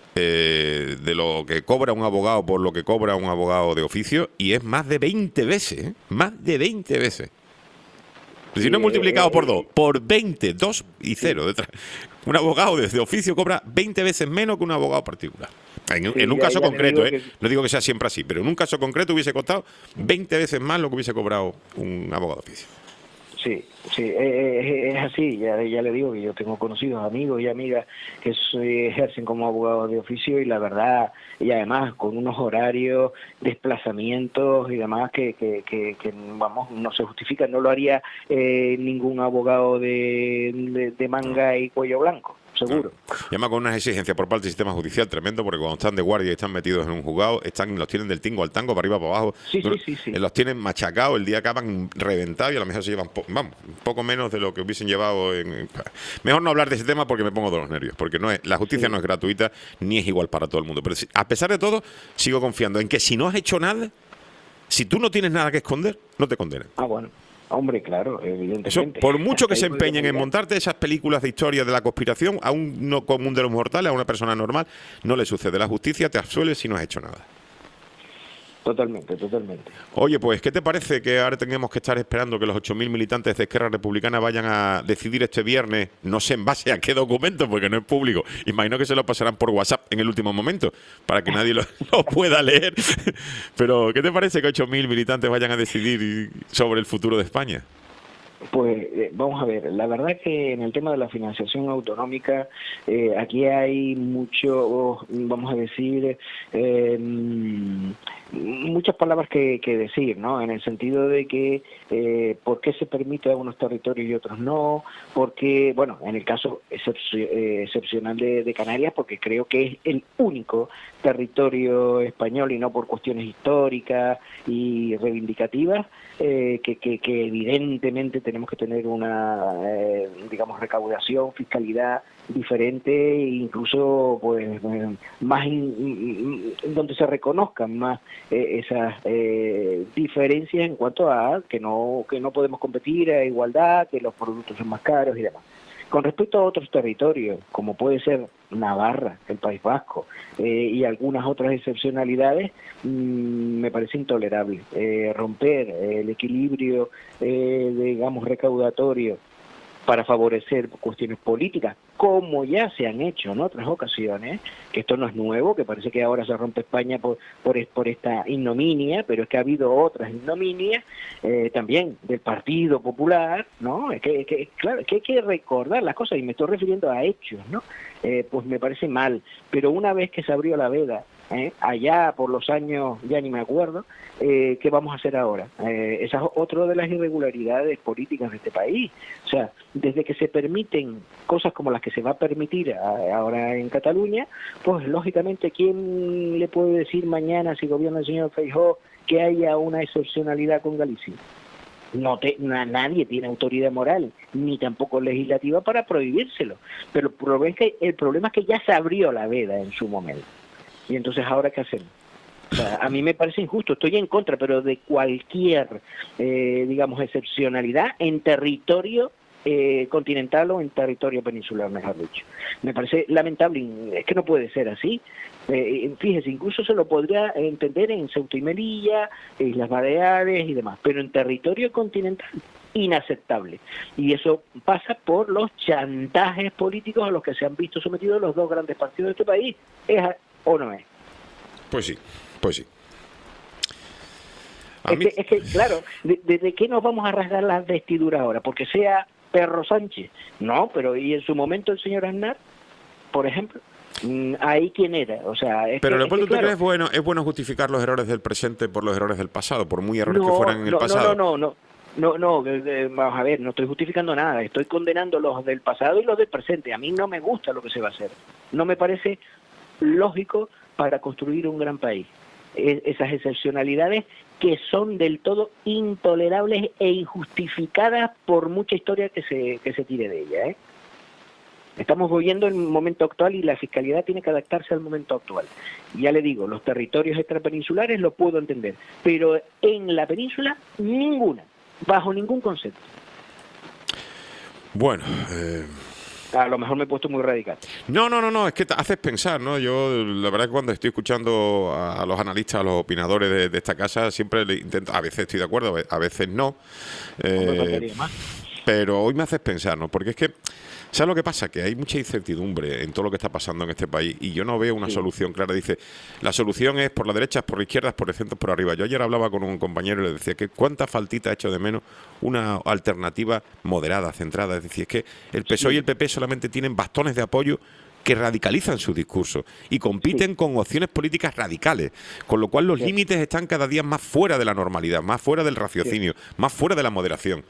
eh, de lo que cobra un abogado por lo que cobra un abogado de oficio, y es más de veinte veces, ¿eh? Más de veinte veces. Si sí, no he multiplicado eh, por dos, por veinte, dos y cero detrás. Un abogado de oficio cobra veinte veces menos que un abogado particular. En, sí, en un ya, caso ya concreto, ¿eh? Que... no digo que sea siempre así, pero en un caso concreto hubiese costado veinte veces más lo que hubiese cobrado un abogado de oficio. Sí, sí, es, es así, ya, ya le digo que yo tengo conocidos amigos y amigas que se ejercen como abogados de oficio y la verdad, y además con unos horarios, desplazamientos y demás que, que, que, que vamos, no se justifican, no lo haría eh, ningún abogado de, de, de manga y cuello blanco. Seguro. Y además con unas exigencias por parte del sistema judicial tremendo, porque cuando están de guardia y están metidos en un juzgado, están, los tienen del tingo al tango, para arriba, para abajo. Sí, sí, sí, sí. Los tienen machacados, el día acaban reventados y a lo mejor se llevan, vamos, un poco menos de lo que hubiesen llevado. En, mejor no hablar de ese tema porque me pongo de los nervios, porque no es, la justicia sí. no es gratuita ni es igual para todo el mundo. Pero a pesar de todo, sigo confiando en que si no has hecho nada, si tú no tienes nada que esconder, no te condenan. Ah, bueno. Hombre, claro, evidentemente. Eso, por mucho que se empeñen en montarte esas películas de historia de la conspiración, a un no común de los mortales, a una persona normal, no le sucede. La justicia te absuelve si no has hecho nada. Totalmente, totalmente. Oye, pues, ¿qué te parece que ahora tengamos que estar esperando que los ocho mil militantes de Esquerra Republicana vayan a decidir este viernes, no sé en base a qué documento, porque no es público? Imagino que se lo pasarán por WhatsApp en el último momento, para que nadie lo, lo pueda leer. Pero, ¿qué te parece que ocho mil militantes vayan a decidir sobre el futuro de España? Pues eh, vamos a ver, la verdad que en el tema de la financiación autonómica, eh, aquí hay mucho, vamos a decir, eh, muchas palabras que, que decir, ¿no? En el sentido de que eh, por qué se permite a unos territorios y otros no, porque, bueno, en el caso excep- eh, excepcional de, de Canarias, porque creo que es el único territorio español y no por cuestiones históricas y reivindicativas, eh, que, que, que evidentemente tenemos que tener una, eh, digamos, recaudación, fiscalidad diferente e incluso pues más in, in, donde se reconozcan más eh, esas eh, diferencias en cuanto a que no que no podemos competir a igualdad, que los productos son más caros y demás. Con respecto a otros territorios, como puede ser Navarra, el País Vasco, eh, y algunas otras excepcionalidades, mmm, me parece intolerable. Eh, romper el equilibrio, eh, digamos, recaudatorio para favorecer cuestiones políticas, como ya se han hecho en otras ocasiones, que esto no es nuevo, que parece que ahora se rompe España por por, por esta ignominia, pero es que ha habido otras ignominias, eh, también del Partido Popular, ¿no? Es que, que claro, que hay que recordar las cosas, y me estoy refiriendo a hechos, ¿no? Eh, pues me parece mal, pero una vez que se abrió la veda, ¿eh? allá por los años, ya ni me acuerdo, eh, ¿qué vamos a hacer ahora? Eh, esa es otra de las irregularidades políticas de este país. O sea, desde que se permiten cosas como las que se va a permitir a, ahora en Cataluña, pues lógicamente, ¿quién le puede decir mañana, si gobierna el señor Feijóo, que haya una excepcionalidad con Galicia? No te, na, nadie tiene autoridad moral ni tampoco legislativa para prohibírselo, pero el problema es que el problema es que ya se abrió la veda en su momento, y entonces ahora ¿qué hacemos? O sea, a mí me parece injusto, estoy en contra, pero de cualquier, eh, digamos, excepcionalidad en territorio eh, continental o en territorio peninsular, mejor dicho. Me parece lamentable, es que no puede ser así. Eh, fíjese, incluso se lo podría entender en Ceuta y Melilla, Islas Baleares y demás, pero en territorio continental, inaceptable. Y eso pasa por los chantajes políticos a los que se han visto sometidos los dos grandes partidos de este país. ¿Es o no es? Pues sí, pues sí. A Es, mí... que, es que, claro, ¿de, de, ¿de qué nos vamos a rasgar las vestiduras ahora? ¿Porque sea Perro Sánchez? No, pero ¿y en su momento el señor Aznar, por ejemplo? ¿Ahí quién era? O sea, es Pero que, Leopoldo, es que, ¿tú claro, crees bueno, es bueno justificar los errores del presente por los errores del pasado, por muy errores no, que fueran en el no, pasado? No, no, no, no, no, no, eh, vamos a ver, no estoy justificando nada, estoy condenando los del pasado y los del presente. A mí no me gusta lo que se va a hacer, no me parece lógico para construir un gran país. Es, esas excepcionalidades que son del todo intolerables e injustificadas por mucha historia que se, que se tire de ella, ¿eh? Estamos viviendo el momento actual y la fiscalidad tiene que adaptarse al momento actual. Ya le digo, los territorios extrapeninsulares lo puedo entender, pero en la península ninguna, bajo ningún concepto. Bueno, eh... a lo mejor me he puesto muy radical. No, no, no, no, es que te haces pensar, ¿no? Yo, la verdad que cuando estoy escuchando a, a los analistas, a los opinadores de, de esta casa, siempre le intento, a veces estoy de acuerdo, a veces no. Eh, pero hoy me haces pensar, ¿no? Porque es que, ¿sabes lo que pasa? Que hay mucha incertidumbre en todo lo que está pasando en este país y yo no veo una sí. solución clara. Dice, la solución es por la derecha, por la izquierda, por el centro, por arriba. Yo ayer hablaba con un compañero y le decía que cuánta faltita ha hecho de menos una alternativa moderada, centrada. Es decir, es que el P S O E sí. y el P P solamente tienen bastones de apoyo que radicalizan su discurso y compiten sí. con opciones políticas radicales, con lo cual los sí. límites están cada día más fuera de la normalidad, más fuera del raciocinio, sí. más fuera de la moderación.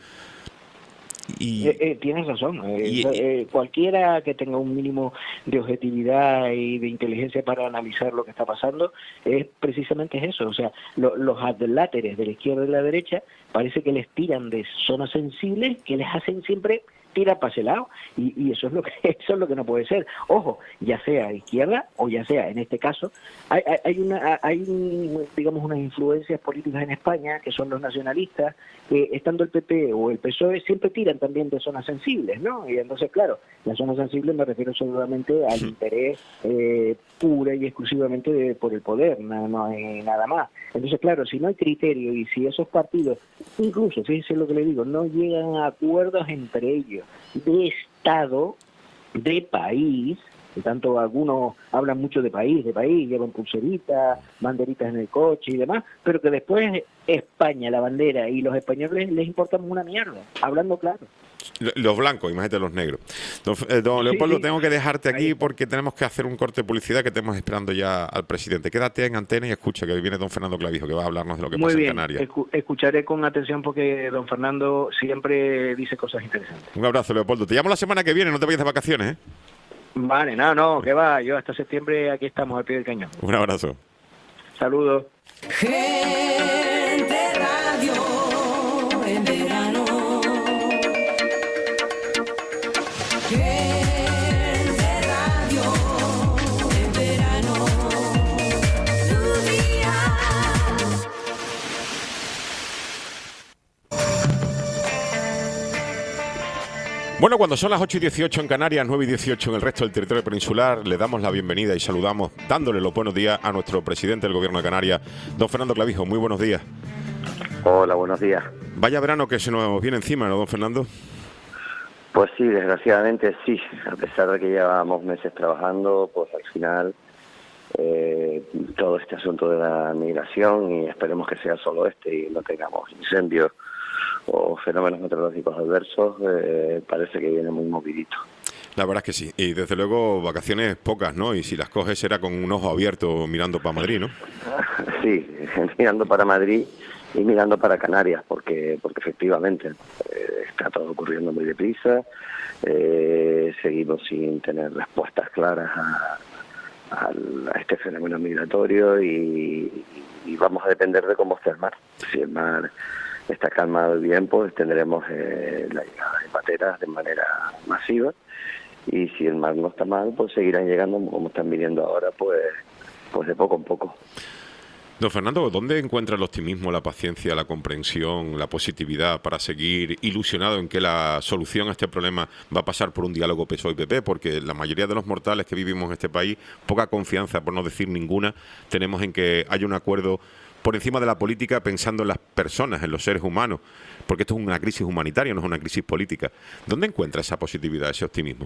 Y, eh, eh, tienes razón. Eh, y, eh, cualquiera que tenga un mínimo de objetividad y de inteligencia para analizar lo que está pasando es precisamente eso. O sea, lo, los adláteres de la izquierda y de la derecha parece que les tiran de zonas sensibles que les hacen siempre tira para ese lado y, y eso es lo que eso es lo que no puede ser. Ojo, ya sea izquierda o ya sea en este caso hay, hay, hay una hay un, digamos unas influencias políticas en España que son los nacionalistas que estando el P P o el P S O E siempre tiran también de zonas sensibles, ¿no? Y entonces claro, las zonas sensibles me refiero seguramente al interés eh, pura y exclusivamente de, por el poder, no, no hay nada más. Entonces claro, si no hay criterio y si esos partidos, incluso fíjense lo que le digo, no llegan a acuerdos entre ellos de Estado, de país, que tanto algunos hablan mucho de país, de país, llevan pulseritas, banderitas en el coche y demás, pero que después España, la bandera y los españoles les importan una mierda, hablando claro. Los blancos, imagínate los negros. Don, eh, don sí, Leopoldo, sí. tengo que dejarte aquí porque tenemos que hacer un corte de publicidad que estamos esperando ya al presidente. Quédate en antena y escucha que viene don Fernando Clavijo, que va a hablarnos de lo que Muy pasa bien. en Canarias. Escu- escucharé con atención porque don Fernando siempre dice cosas interesantes. Un abrazo, Leopoldo. Te llamo la semana que viene, no te vayas de vacaciones, ¿eh? Vale, no, no, que va. Yo hasta septiembre aquí estamos al pie del cañón. Un abrazo. Saludos. Gente Radio en verano. Gente Radio en verano. Tu día. Bueno, cuando son las ocho y dieciocho en Canarias, nueve y dieciocho en el resto del territorio peninsular, le damos la bienvenida y saludamos, dándole los buenos días a nuestro presidente del Gobierno de Canarias, don Fernando Clavijo. Muy buenos días. Hola, buenos días. Vaya verano que se nos viene encima, ¿no, don Fernando? Pues sí, desgraciadamente sí. A pesar de que llevábamos meses trabajando, pues al final eh, todo este asunto de la migración, y esperemos que sea solo este y no tengamos incendios o fenómenos meteorológicos adversos, eh, parece que viene muy movidito. La verdad es que sí. Y desde luego vacaciones pocas, ¿no? Y si las coges será con un ojo abierto mirando para Madrid, ¿no? Sí, mirando para Madrid y mirando para Canarias, porque porque efectivamente eh, está todo ocurriendo muy deprisa, eh, seguimos sin tener respuestas claras a, a, a este fenómeno migratorio y, y vamos a depender de cómo esté el mar. Si el mar está calmado y bien, pues tendremos eh, la llegada de pateras de manera masiva, y si el mar no está mal, pues seguirán llegando como están viniendo ahora, pues pues de poco en poco. Don Fernando, ¿dónde encuentra el optimismo, la paciencia, la comprensión, la positividad para seguir ilusionado en que la solución a este problema va a pasar por un diálogo P S O E y P P? Porque la mayoría de los mortales que vivimos en este país, poca confianza, por no decir ninguna, tenemos en que haya un acuerdo por encima de la política, pensando en las personas, en los seres humanos, porque esto es una crisis humanitaria, no es una crisis política. ¿Dónde encuentra esa positividad, ese optimismo?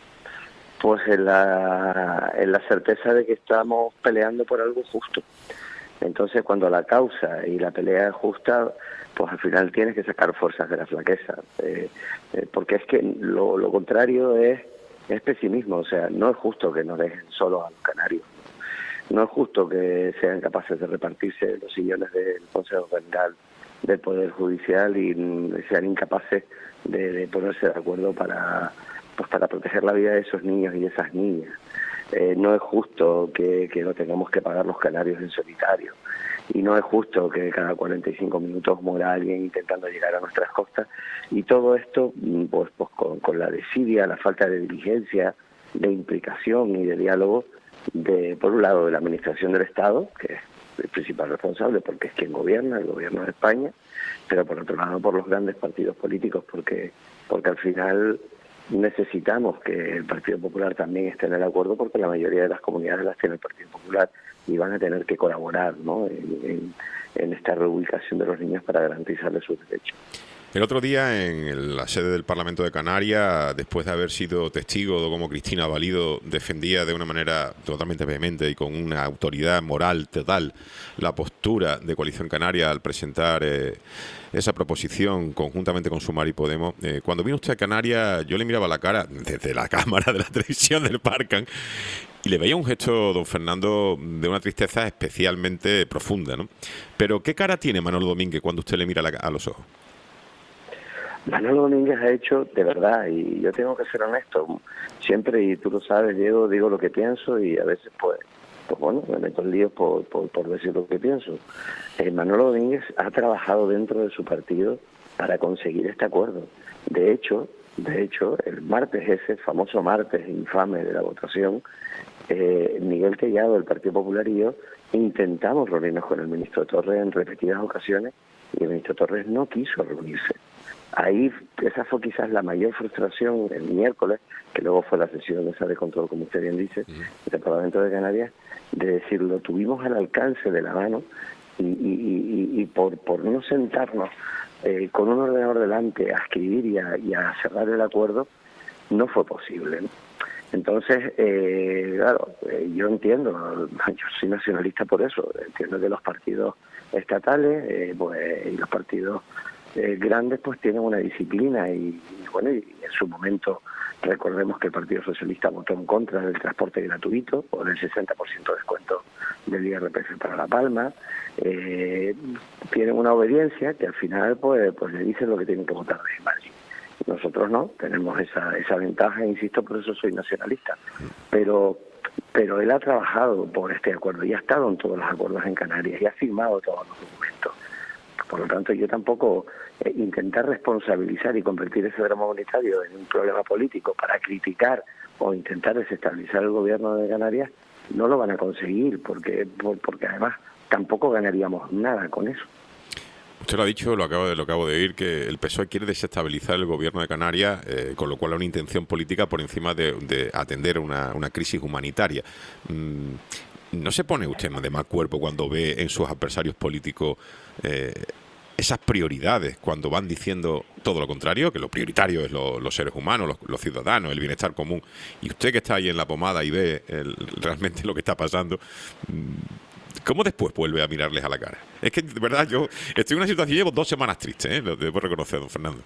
Pues en la, en la certeza de que estamos peleando por algo justo. Entonces, cuando la causa y la pelea es justa, pues al final tienes que sacar fuerzas de la flaqueza. Eh, eh, porque es que lo, lo contrario es, es pesimismo. O sea, no es justo que nos dejen solos a los canarios. No es justo que sean capaces de repartirse los sillones del Consejo General del Poder Judicial y sean incapaces de, de ponerse de acuerdo para, pues para proteger la vida de esos niños y de esas niñas. Eh, no es justo que, que no tengamos que pagar los canarios en solitario, y no es justo que cada cuarenta y cinco minutos muera alguien intentando llegar a nuestras costas, y todo esto pues, pues con, con la desidia, la falta de diligencia, de implicación y de diálogo de, por un lado, de la Administración del Estado, que es el principal responsable porque es quien gobierna, el gobierno de España, pero por otro lado por los grandes partidos políticos, porque porque al final necesitamos que el Partido Popular también esté en el acuerdo, porque la mayoría de las comunidades las tiene el Partido Popular y van a tener que colaborar, ¿no?, en, en, en esta reubicación de los niños para garantizarles sus derechos. El otro día, en la sede del Parlamento de Canarias, después de haber sido testigo de cómo Cristina Valido defendía de una manera totalmente vehemente y con una autoridad moral total la postura de Coalición Canaria al presentar eh, esa proposición conjuntamente con Sumar y Podemos, eh, cuando vino usted a Canarias, yo le miraba la cara desde la cámara de la televisión del Parcan y le veía un gesto, don Fernando, de una tristeza especialmente profunda, ¿no? Pero, ¿qué cara tiene Manolo Domínguez cuando usted le mira la, a los ojos? Manolo Domínguez ha hecho, de verdad, y yo tengo que ser honesto, siempre, y tú lo sabes, Diego, digo lo que pienso y a veces, pues, pues bueno, me meto en líos por, por, por decir lo que pienso. Eh, Manolo Domínguez ha trabajado dentro de su partido para conseguir este acuerdo. De hecho, de hecho, el martes ese, famoso martes infame de la votación, eh, Miguel Tellado, del Partido Popular, y yo intentamos reunirnos con el ministro Torres en repetidas ocasiones y el ministro Torres no quiso reunirse. Ahí, esa fue quizás la mayor frustración el miércoles, que luego fue la sesión esa de control, como usted bien dice, uh-huh. del Parlamento de Canarias, de decir, lo tuvimos al alcance de la mano y, y, y, y por, por no sentarnos eh, con un ordenador delante a escribir y a, y a cerrar el acuerdo, no fue posible, ¿no? Entonces, eh, claro, eh, yo entiendo, yo soy nacionalista por eso, entiendo que los partidos estatales eh, pues, y los partidos Eh, grandes pues tienen una disciplina y, y bueno, y en su momento recordemos que el Partido Socialista votó en contra del transporte gratuito o del sesenta por ciento de descuento del I R P F para La Palma. Eh, tienen una obediencia que al final pues pues le dicen lo que tienen que votar de Madrid. Nosotros no, tenemos esa esa ventaja, insisto, por eso soy nacionalista, pero pero él ha trabajado por este acuerdo y ha estado en todos los acuerdos en Canarias y ha firmado todos los documentos. Por lo tanto, yo tampoco eh, intentar responsabilizar y convertir ese drama humanitario en un problema político para criticar o intentar desestabilizar el gobierno de Canarias, no lo van a conseguir, porque por, porque además tampoco ganaríamos nada con eso. Usted lo ha dicho, lo acabo de, lo acabo de oír, que el P S O E quiere desestabilizar el gobierno de Canarias, eh, con lo cual hay una intención política por encima de, de atender una, una crisis humanitaria. Mm, ¿No se pone usted de mal cuerpo cuando ve en sus adversarios políticos eh, esas prioridades, cuando van diciendo todo lo contrario, que lo prioritario es lo, los seres humanos, los, los ciudadanos, el bienestar común, y usted que está ahí en la pomada y ve el, realmente lo que está pasando, ¿cómo después vuelve a mirarles a la cara? Es que, de verdad, yo estoy en una situación, llevo dos semanas tristes, ¿eh? Lo debo reconocer, don Fernando.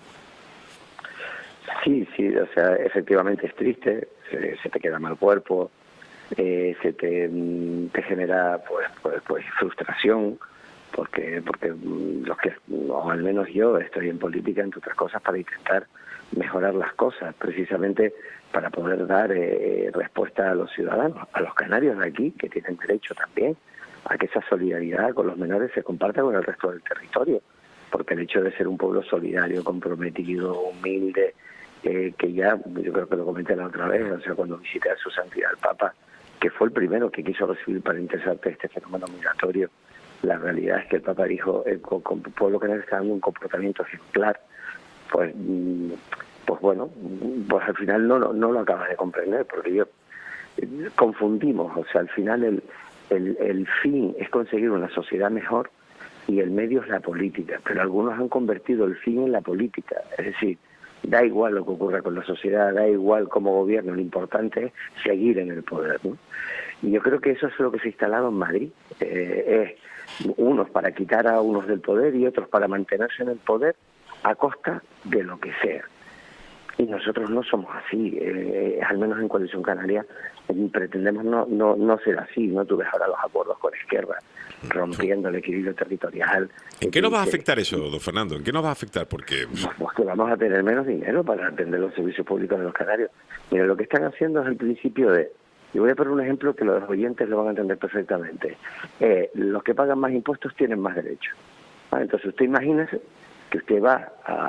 Sí, sí, o sea, efectivamente es triste, se, se te queda mal cuerpo, eh, se te, te genera pues, pues, pues frustración, porque porque los que, o al menos yo, estoy en política, entre otras cosas, para intentar mejorar las cosas, precisamente para poder dar eh, respuesta a los ciudadanos, a los canarios de aquí, que tienen derecho también a que esa solidaridad con los menores se comparta con el resto del territorio, porque el hecho de ser un pueblo solidario, comprometido, humilde, eh, que ya, yo creo que lo comenté la otra vez, o sea, cuando visité a su santidad el Papa, que fue el primero que quiso recibir para interesarte este fenómeno migratorio realidad es que el Papa dijo, el co- co- pueblo canario está dando un comportamiento ejemplar, pues, mm, pues bueno, pues al final no, no, no lo acabas de comprender, porque yo eh, confundimos, o sea, al final el, el, el fin es conseguir una sociedad mejor y el medio es la política, pero algunos han convertido el fin en la política, es decir, da igual lo que ocurra con la sociedad, da igual cómo gobierno, lo importante es seguir en el poder, ¿no? Y yo creo que eso es lo que se ha instalado en Madrid, eh, es unos para quitar a unos del poder y otros para mantenerse en el poder a costa de lo que sea. Y nosotros no somos así, eh, al menos en Coalición Canaria eh, pretendemos no, no, no ser así, ¿no? Tú ves ahora los acuerdos con Esquerra, rompiendo el equilibrio territorial. ¿En qué nos va a afectar eso, don Fernando? ¿En qué nos va a afectar? Porque Pues, pues que vamos a tener menos dinero para atender los servicios públicos de los canarios. Mira, lo que están haciendo es el principio de... Y voy a poner un ejemplo que los oyentes lo van a entender perfectamente. Eh, los que pagan más impuestos tienen más derechos. ¿Vale? Entonces usted imagínese que usted va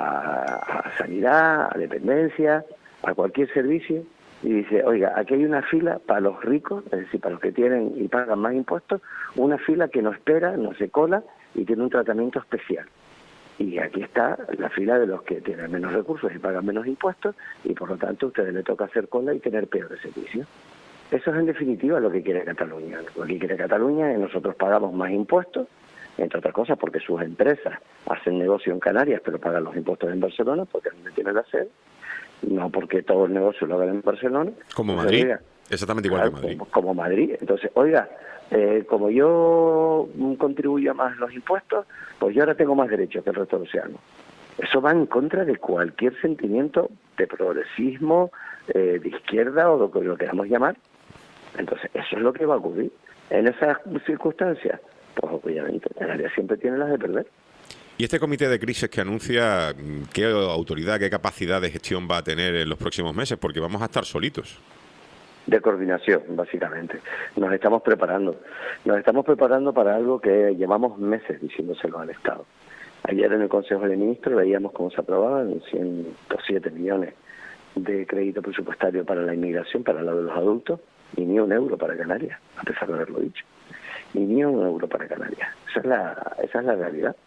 a, a sanidad, a dependencia, a cualquier servicio y dice, oiga, aquí hay una fila para los ricos, es decir, para los que tienen y pagan más impuestos, una fila que no espera, no se cola y tiene un tratamiento especial. Y aquí está la fila de los que tienen menos recursos y pagan menos impuestos y por lo tanto a ustedes les toca hacer cola y tener peores servicios. Eso es en definitiva lo que quiere Cataluña. Lo que quiere Cataluña es que nosotros pagamos más impuestos, entre otras cosas porque sus empresas hacen negocio en Canarias pero pagan los impuestos en Barcelona porque es donde tienen la sede, no porque todo el negocio lo hagan en Barcelona. como Entonces, Madrid, oiga, exactamente igual claro, que Madrid. Como, como Madrid. Entonces, oiga, eh, como yo contribuyo más los impuestos, pues yo ahora tengo más derechos que el resto del océano. Eso va en contra de cualquier sentimiento de progresismo, eh, de izquierda o lo que lo queramos llamar. Entonces, eso es lo que va a ocurrir. En esas circunstancias, pues obviamente Canarias siempre tiene las de perder. ¿Y este comité de crisis que anuncia, qué autoridad, qué capacidad de gestión va a tener en los próximos meses? Porque vamos a estar solitos. De coordinación, básicamente. Nos estamos preparando. Nos estamos preparando para algo que llevamos meses diciéndoselo al Estado. Ayer en el Consejo de Ministros veíamos cómo se aprobaban ciento siete millones de crédito presupuestario para la inmigración, para lo de los adultos, y ni un euro para Canarias, a pesar de haberlo dicho. Y ni un euro para Canarias. Esa es la, esa es la realidad.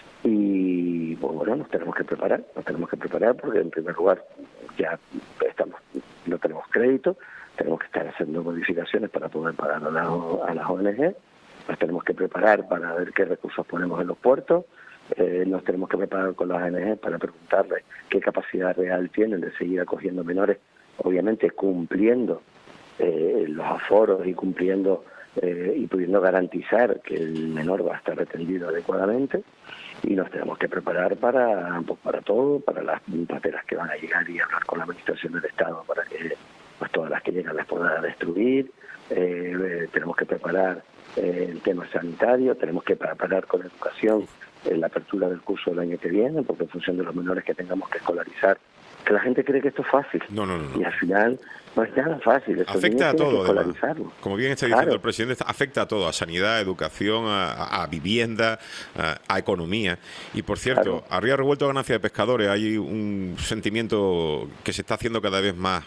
Y pues, bueno, nos tenemos que preparar, nos tenemos que preparar porque en primer lugar ya estamos, no tenemos crédito, tenemos que estar haciendo modificaciones para poder pagar a las, a las O N G, nos tenemos que preparar para ver qué recursos ponemos en los puertos, eh, nos tenemos que preparar con las O N G para preguntarles qué capacidad real tienen de seguir acogiendo menores, obviamente cumpliendo eh, los aforos y cumpliendo eh, y pudiendo garantizar que el menor va a estar atendido adecuadamente. Y nos tenemos que preparar para pues, para todo, para las pateras que van a llegar y hablar con la administración del Estado para que pues todas las que llegan las pueda destruir. Eh, eh, tenemos que preparar eh, el tema sanitario, tenemos que preparar con educación eh, la apertura del curso del año que viene, porque en función de los menores que tengamos que escolarizar, que la gente cree que esto es fácil. No, no, no. no. Y al final no es nada fácil. Estos Afecta a niños tienen todo, que además. escolarizarlos. Como bien está diciendo Claro. el presidente, afecta a todo, a sanidad, a educación, a, a- a vivienda, a, a economía. Y por cierto, Claro. a Río Revuelto Ganancia de Pescadores hay un sentimiento que se está haciendo cada vez más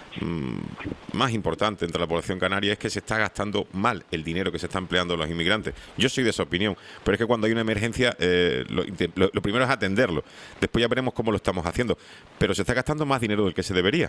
mm, más importante entre la población canaria, es que se está gastando mal el dinero que se está empleando los inmigrantes. Yo soy de esa opinión, pero es que cuando hay una emergencia eh, lo, inte- lo- lo primero es atenderlo, después ya veremos cómo lo estamos haciendo, pero se está gastando más dinero del que se debería.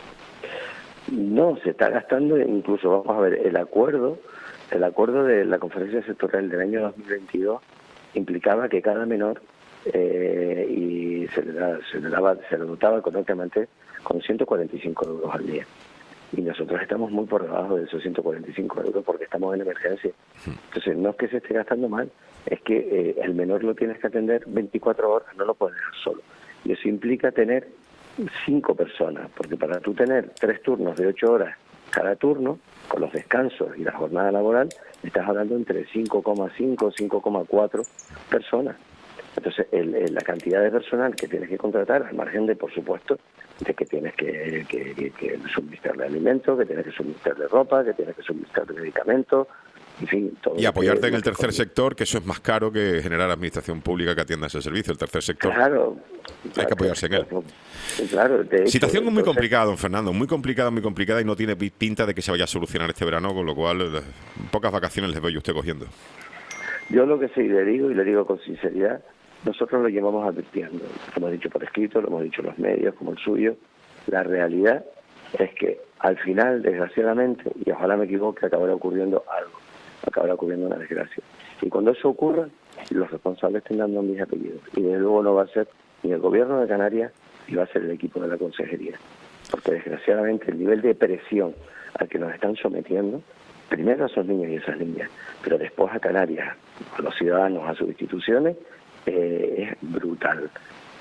No, se está gastando, incluso vamos a ver, el acuerdo, el acuerdo de la conferencia sectorial del año dos mil veintidós implicaba que cada menor eh, y se le, da, se le daba, se le dotaba económicamente con ciento cuarenta y cinco euros al día. Y nosotros estamos muy por debajo de esos ciento cuarenta y cinco euros porque estamos en emergencia. Entonces, no es que se esté gastando mal, es que eh, el menor lo tienes que atender veinticuatro horas, no lo puedes dejar solo. Y eso implica tener cinco personas, porque para tú tener tres turnos de ocho horas cada turno, con los descansos y la jornada laboral, estás hablando entre cinco coma cinco, cinco coma cuatro personas. Entonces, el, el, la cantidad de personal que tienes que contratar, al margen de, por supuesto, de que tienes que, que, que, que suministrarle alimentos, que tienes que suministrarle ropa, que tienes que suministrarle medicamentos, en fin, todo. Y apoyarte en el que- tercer sector, que eso es más caro que generar administración pública que atienda ese servicio. El tercer sector. Claro. Hay que apoyarse en él. Claro, de hecho, Situación muy entonces, complicada, don Fernando, muy complicada, muy complicada y no tiene pi- pinta de que se vaya a solucionar este verano, con lo cual eh, pocas vacaciones les veo yo usted cogiendo. Yo lo que sí le digo, y le digo con sinceridad, nosotros lo llevamos advirtiendo. Lo hemos dicho por escrito, lo hemos dicho en los medios, como el suyo. La realidad es que al final, desgraciadamente, y ojalá me equivoque, acabará ocurriendo algo, acabará ocurriendo una desgracia. Y cuando eso ocurra, los responsables tendrán nombres y apellidos. Y desde luego no va a ser ni el gobierno de Canarias, ni va a ser el equipo de la consejería. Porque desgraciadamente el nivel de presión al que nos están sometiendo, primero a esos niños y esas niñas, pero después a Canarias, a los ciudadanos, a sus instituciones, eh, es brutal.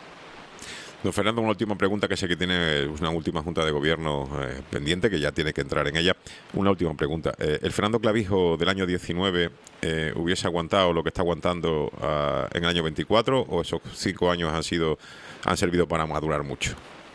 Don Fernando, una última pregunta, que sé que tiene una última junta de gobierno eh, pendiente, que ya tiene que entrar en ella. Una última pregunta. Eh, ¿El Fernando Clavijo del año diecinueve eh, hubiese aguantado lo que está aguantando uh, en el año veinticuatro, o esos cinco años han sido han servido para madurar mucho?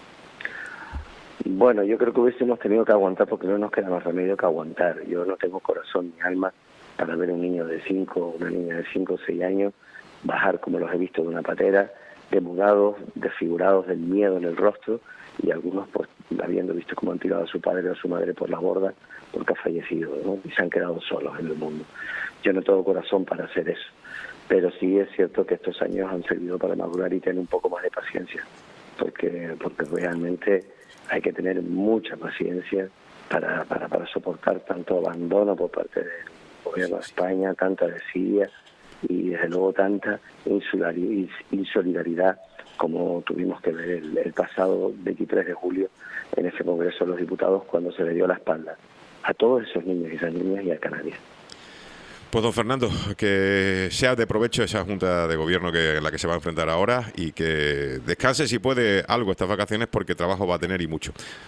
Bueno, yo creo que hubiésemos tenido que aguantar, porque no nos queda más remedio que aguantar. Yo no tengo corazón ni alma para ver a un niño de cinco o una niña de cinco o seis años bajar como los he visto de una patera, demudados, desfigurados del miedo en el rostro, y algunos pues habiendo visto cómo han tirado a su padre o a su madre por la borda porque ha fallecido, ¿no? Y se han quedado solos en el mundo. Yo no tengo corazón para hacer eso, pero sí es cierto que estos años han servido para madurar y tener un poco más de paciencia, porque porque realmente hay que tener mucha paciencia para, para, para soportar tanto abandono por parte del gobierno de España, tanta desidia y desde luego tanta insularidad, insolidaridad como tuvimos que ver el, el pasado veintitrés de julio en ese Congreso de los Diputados, cuando se le dio la espalda a todos esos niños y esas niñas y a Canarias. Pues don Fernando, que sea de provecho esa Junta de Gobierno que la que se va a enfrentar ahora, y que descanse si puede algo estas vacaciones, porque trabajo va a tener y mucho.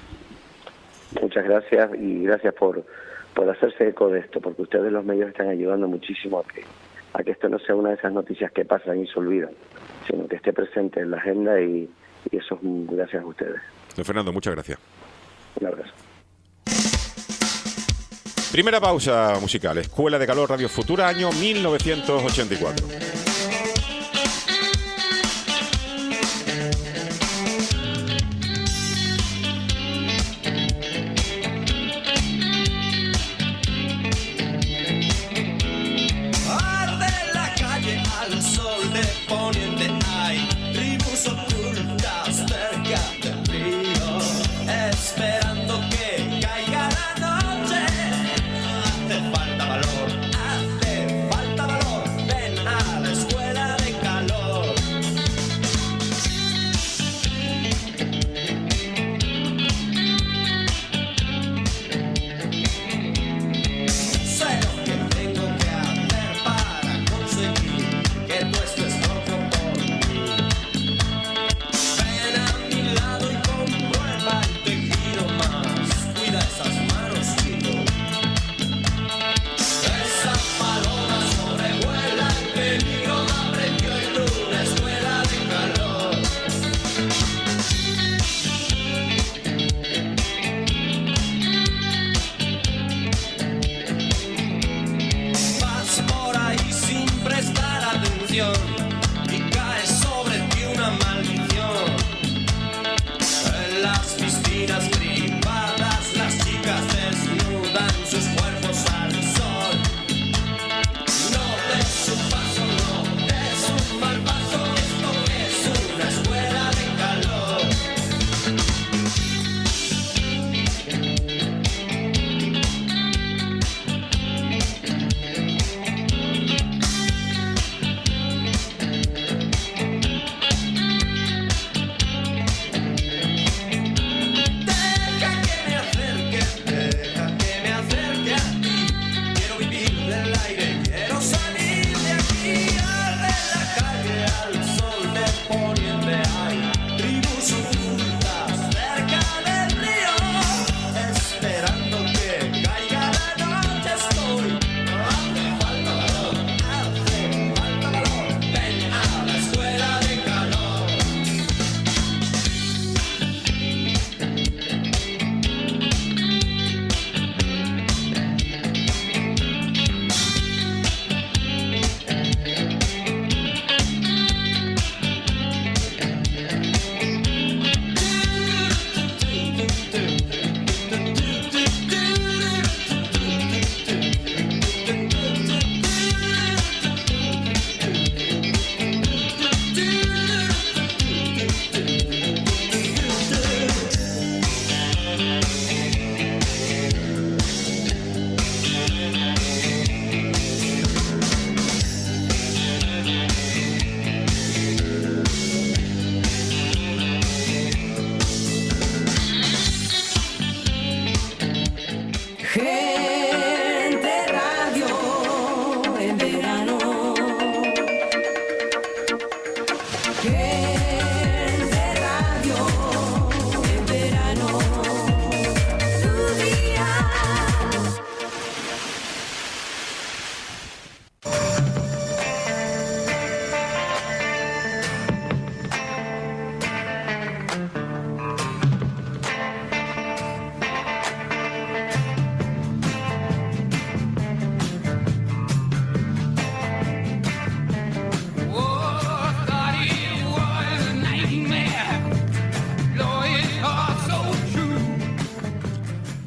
Muchas gracias, y gracias por, por hacerse eco de esto, porque ustedes los medios están ayudando muchísimo a que a que esto no sea una de esas noticias que pasan y se olvidan, sino que esté presente en la agenda, y, y eso es gracias a ustedes. Don Fernando, muchas gracias. Un abrazo. Primera pausa musical. Escuela de Calor Radio Futura, año mil novecientos ochenta y cuatro.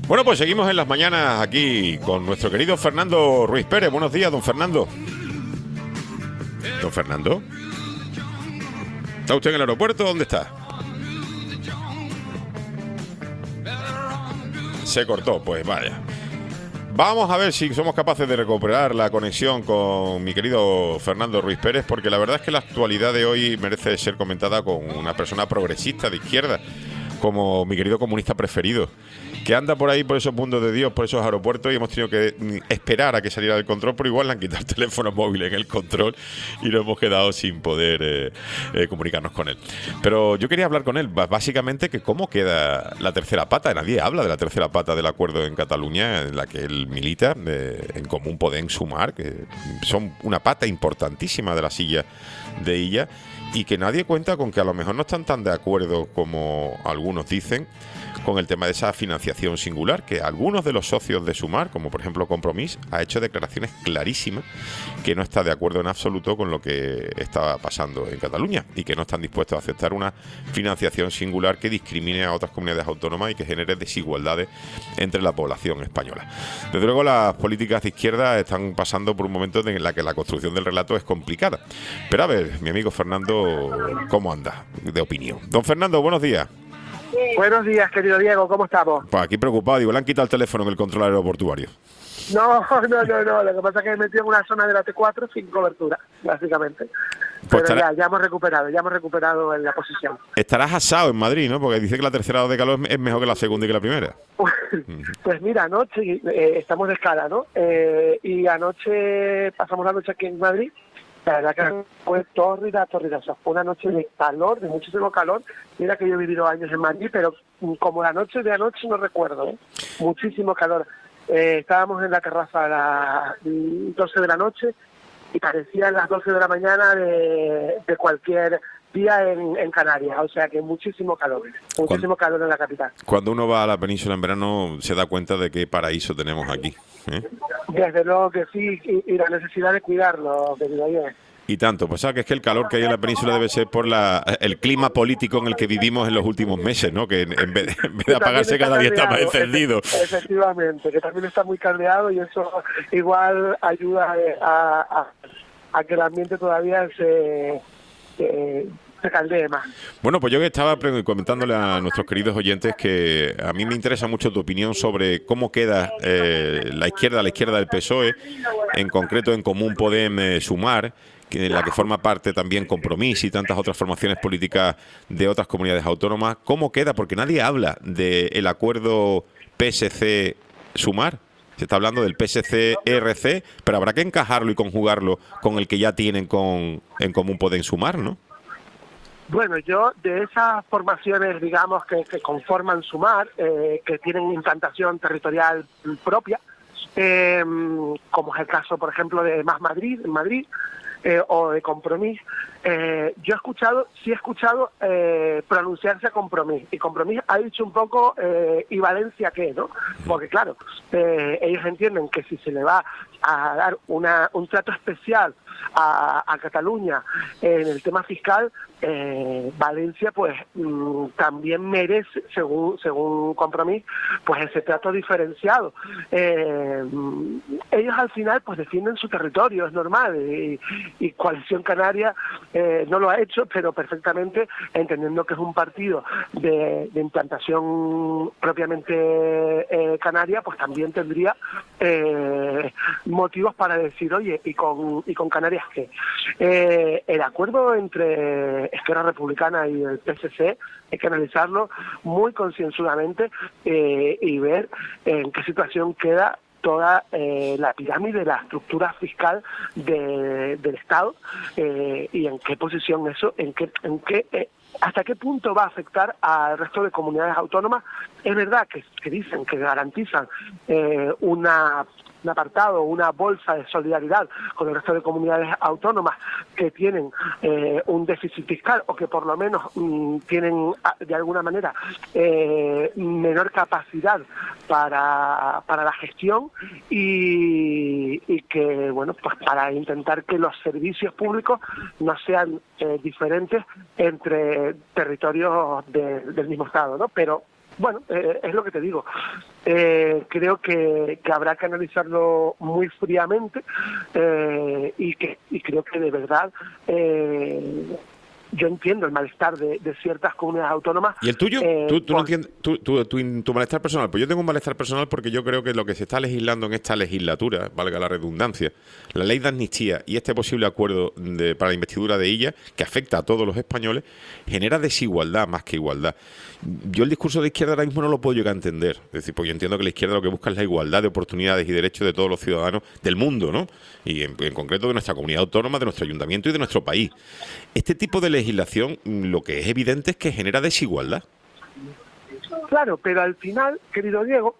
Bueno, pues seguimos en las mañanas aquí con nuestro querido Fernando Ruiz Pérez. Buenos días, don Fernando. Don Fernando. ¿Está usted en el aeropuerto? ¿Dónde está? Se cortó, pues vaya. Vamos a ver si somos capaces de recuperar la conexión con mi querido Fernando Ruiz Pérez, porque la verdad es que la actualidad de hoy merece ser comentada con una persona progresista de izquierda, como mi querido comunista preferido, que anda por ahí, por esos mundos de Dios, por esos aeropuertos, y hemos tenido que esperar a que saliera del control, pero igual le han quitado el teléfono móvil en el control y nos hemos quedado sin poder eh, eh, comunicarnos con él. Pero yo quería hablar con él, básicamente, que cómo queda la tercera pata. Nadie habla de la tercera pata del acuerdo en Cataluña, en la que él milita, eh, en Común Podem Sumar, que son una pata importantísima de la silla de ella, y que nadie cuenta con que a lo mejor no están tan de acuerdo como algunos dicen con el tema de esa financiación singular, que algunos de los socios de Sumar, como por ejemplo Compromís, ha hecho declaraciones clarísimas que no está de acuerdo en absoluto con lo que está pasando en Cataluña y que no están dispuestos a aceptar una financiación singular que discrimine a otras comunidades autónomas y que genere desigualdades entre la población española. Desde luego, las políticas de izquierda están pasando por un momento en la que la construcción del relato es complicada. Pero a ver, mi amigo Fernando, ¿cómo anda de opinión? Don Fernando, buenos días. Buenos días, querido Diego, ¿cómo estamos? Pues aquí preocupado, digo, le han quitado el teléfono en el control aeroportuario. No, no, no, no, lo que pasa es que me he metido en una zona de la T cuatro sin cobertura, básicamente. Pues Pero estará- ya, ya hemos recuperado, ya hemos recuperado en la posición. Estarás asado en Madrid, ¿no? Porque dice que la tercera ola de calor es mejor que la segunda y que la primera. Pues mira, anoche eh, estamos de escala, ¿no? Eh, y anoche pasamos la noche aquí en Madrid. La verdad que fue tórrida, tórrida. O sea, fue una noche de calor, de muchísimo calor. Mira que yo he vivido años en Madrid, pero como la noche de anoche no recuerdo, ¿eh? Muchísimo calor. Eh, estábamos en la terraza a las doce de la noche y parecían las doce de la mañana de, de cualquier día en, en Canarias. O sea que muchísimo calor, muchísimo calor en la capital. Cuando uno va a la península en verano se da cuenta de qué paraíso tenemos aquí, ¿eh? Desde luego que sí, y, y la necesidad de cuidarlo, querido Diego. Y tanto, pues sabes que es que el calor que hay en la península debe ser por la, el clima político en el que vivimos en los últimos meses, ¿no? Que en en vez de, en vez de apagarse cada día está más encendido. Efe- Efectivamente, que también está muy caldeado y eso igual ayuda a, a, a que el ambiente todavía se, se, se caldee más. Bueno, pues yo que estaba pre- comentándole a nuestros queridos oyentes que a mí me interesa mucho tu opinión sobre cómo queda eh, la izquierda, la izquierda del P S O E, en concreto en Común Podem eh, Sumar, que en la que forma parte también Compromís y tantas otras formaciones políticas de otras comunidades autónomas. ¿Cómo queda? Porque nadie habla del acuerdo P S C Sumar. Se está hablando del P S C R C, pero habrá que encajarlo y conjugarlo con el que ya tienen con en Común Podem Sumar, ¿no? Bueno, yo de esas formaciones, digamos, que, que conforman Sumar, eh, que tienen implantación territorial propia, eh, como es el caso, por ejemplo, de Más Madrid, en Madrid, eh, o de Compromís, eh, yo he escuchado, sí he escuchado eh, pronunciarse a Compromís, y Compromís ha dicho un poco, eh, ¿y Valencia qué, no? Porque claro, eh, ellos entienden que si se le va a dar una, un trato especial a, a Cataluña en el tema fiscal, eh, Valencia pues mm, también merece, según según Compromís, pues ese trato diferenciado. Eh, ellos al final pues defienden su territorio, es normal, y, y Coalición Canaria eh, no lo ha hecho, pero perfectamente entendiendo que es un partido de, de implantación propiamente eh, canaria, pues también tendría eh, motivos para decir, oye, y con y con Canarias qué. Eh, el acuerdo entre Esquerra Republicana y el P S C hay que analizarlo muy concienzudamente eh, y ver en qué situación queda toda eh, la pirámide, la estructura fiscal de, del Estado eh, y en qué posición eso, en qué, en qué eh, hasta qué punto va a afectar al resto de comunidades autónomas. Es verdad que, que dicen que garantizan eh, una un apartado, una bolsa de solidaridad con el resto de comunidades autónomas que tienen eh, un déficit fiscal o que por lo menos mm, tienen de alguna manera eh, menor capacidad para, para la gestión y, y que, bueno, pues para intentar que los servicios públicos no sean eh, diferentes entre territorios de, del mismo Estado, ¿no? Pero bueno, eh, es lo que te digo. Eh, creo que, que habrá que analizarlo muy fríamente eh, y que y creo que de verdad eh, yo entiendo el malestar de, de ciertas comunidades autónomas. ¿Y el tuyo? Eh, ¿Tú, tú no por- entiendes tu, tu, tu, tu malestar personal? Pues yo tengo un malestar personal porque yo creo que lo que se está legislando en esta legislatura, valga la redundancia, la ley de amnistía y este posible acuerdo de, para la investidura de ella, que afecta a todos los españoles, genera desigualdad más que igualdad. Yo el discurso de izquierda ahora mismo no lo puedo llegar a entender. Es decir, porque yo entiendo que la izquierda lo que busca es la igualdad de oportunidades y derechos de todos los ciudadanos del mundo, ¿no? Y en, en concreto de nuestra comunidad autónoma, de nuestro ayuntamiento y de nuestro país. Este tipo de legislación lo que es evidente es que genera desigualdad. Claro, pero al final, querido Diego,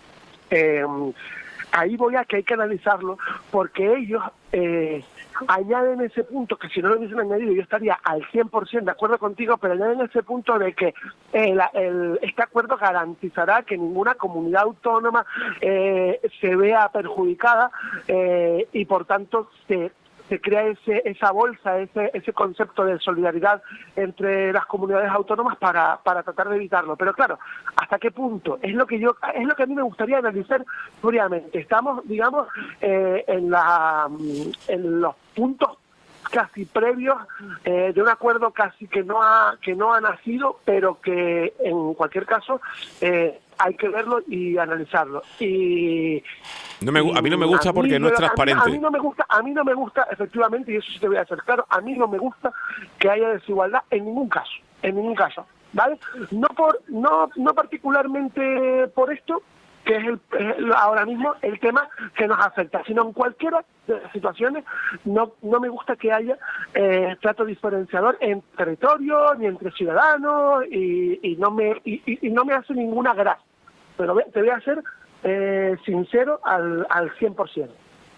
eh, ahí voy a que hay que analizarlo, porque ellos eh, añaden ese punto, que si no lo hubiesen añadido yo estaría al cien por ciento de acuerdo contigo, pero añaden ese punto de que el, el, este acuerdo garantizará que ninguna comunidad autónoma eh, se vea perjudicada eh, y por tanto se se crea ese, esa bolsa, ese, ese concepto de solidaridad entre las comunidades autónomas para, para tratar de evitarlo. Pero claro, ¿hasta qué punto? Es lo que yo, es lo que a mí me gustaría analizar fríamente. Estamos, digamos, eh, en la, en los puntos casi previos eh, de un acuerdo casi que no ha que no ha nacido, pero que en cualquier caso eh, hay que verlo y analizarlo. Y No me, a mí no me gusta a mí, porque no es pero a mí- transparente. A mí, no me gusta, a mí no me gusta, efectivamente, y eso sí te voy a hacer claro, a mí no me gusta que haya desigualdad en ningún caso, en ningún caso, ¿vale? No por, no, no particularmente por esto, que es el, el- ahora mismo el tema que nos afecta, sino en cualquiera de las situaciones no, no me gusta que haya eh, trato diferenciador en territorio ni entre ciudadanos y, y no me y, y- y no me hace ninguna gracia. Pero ve- te voy a ser eh, sincero al, al cien por ciento.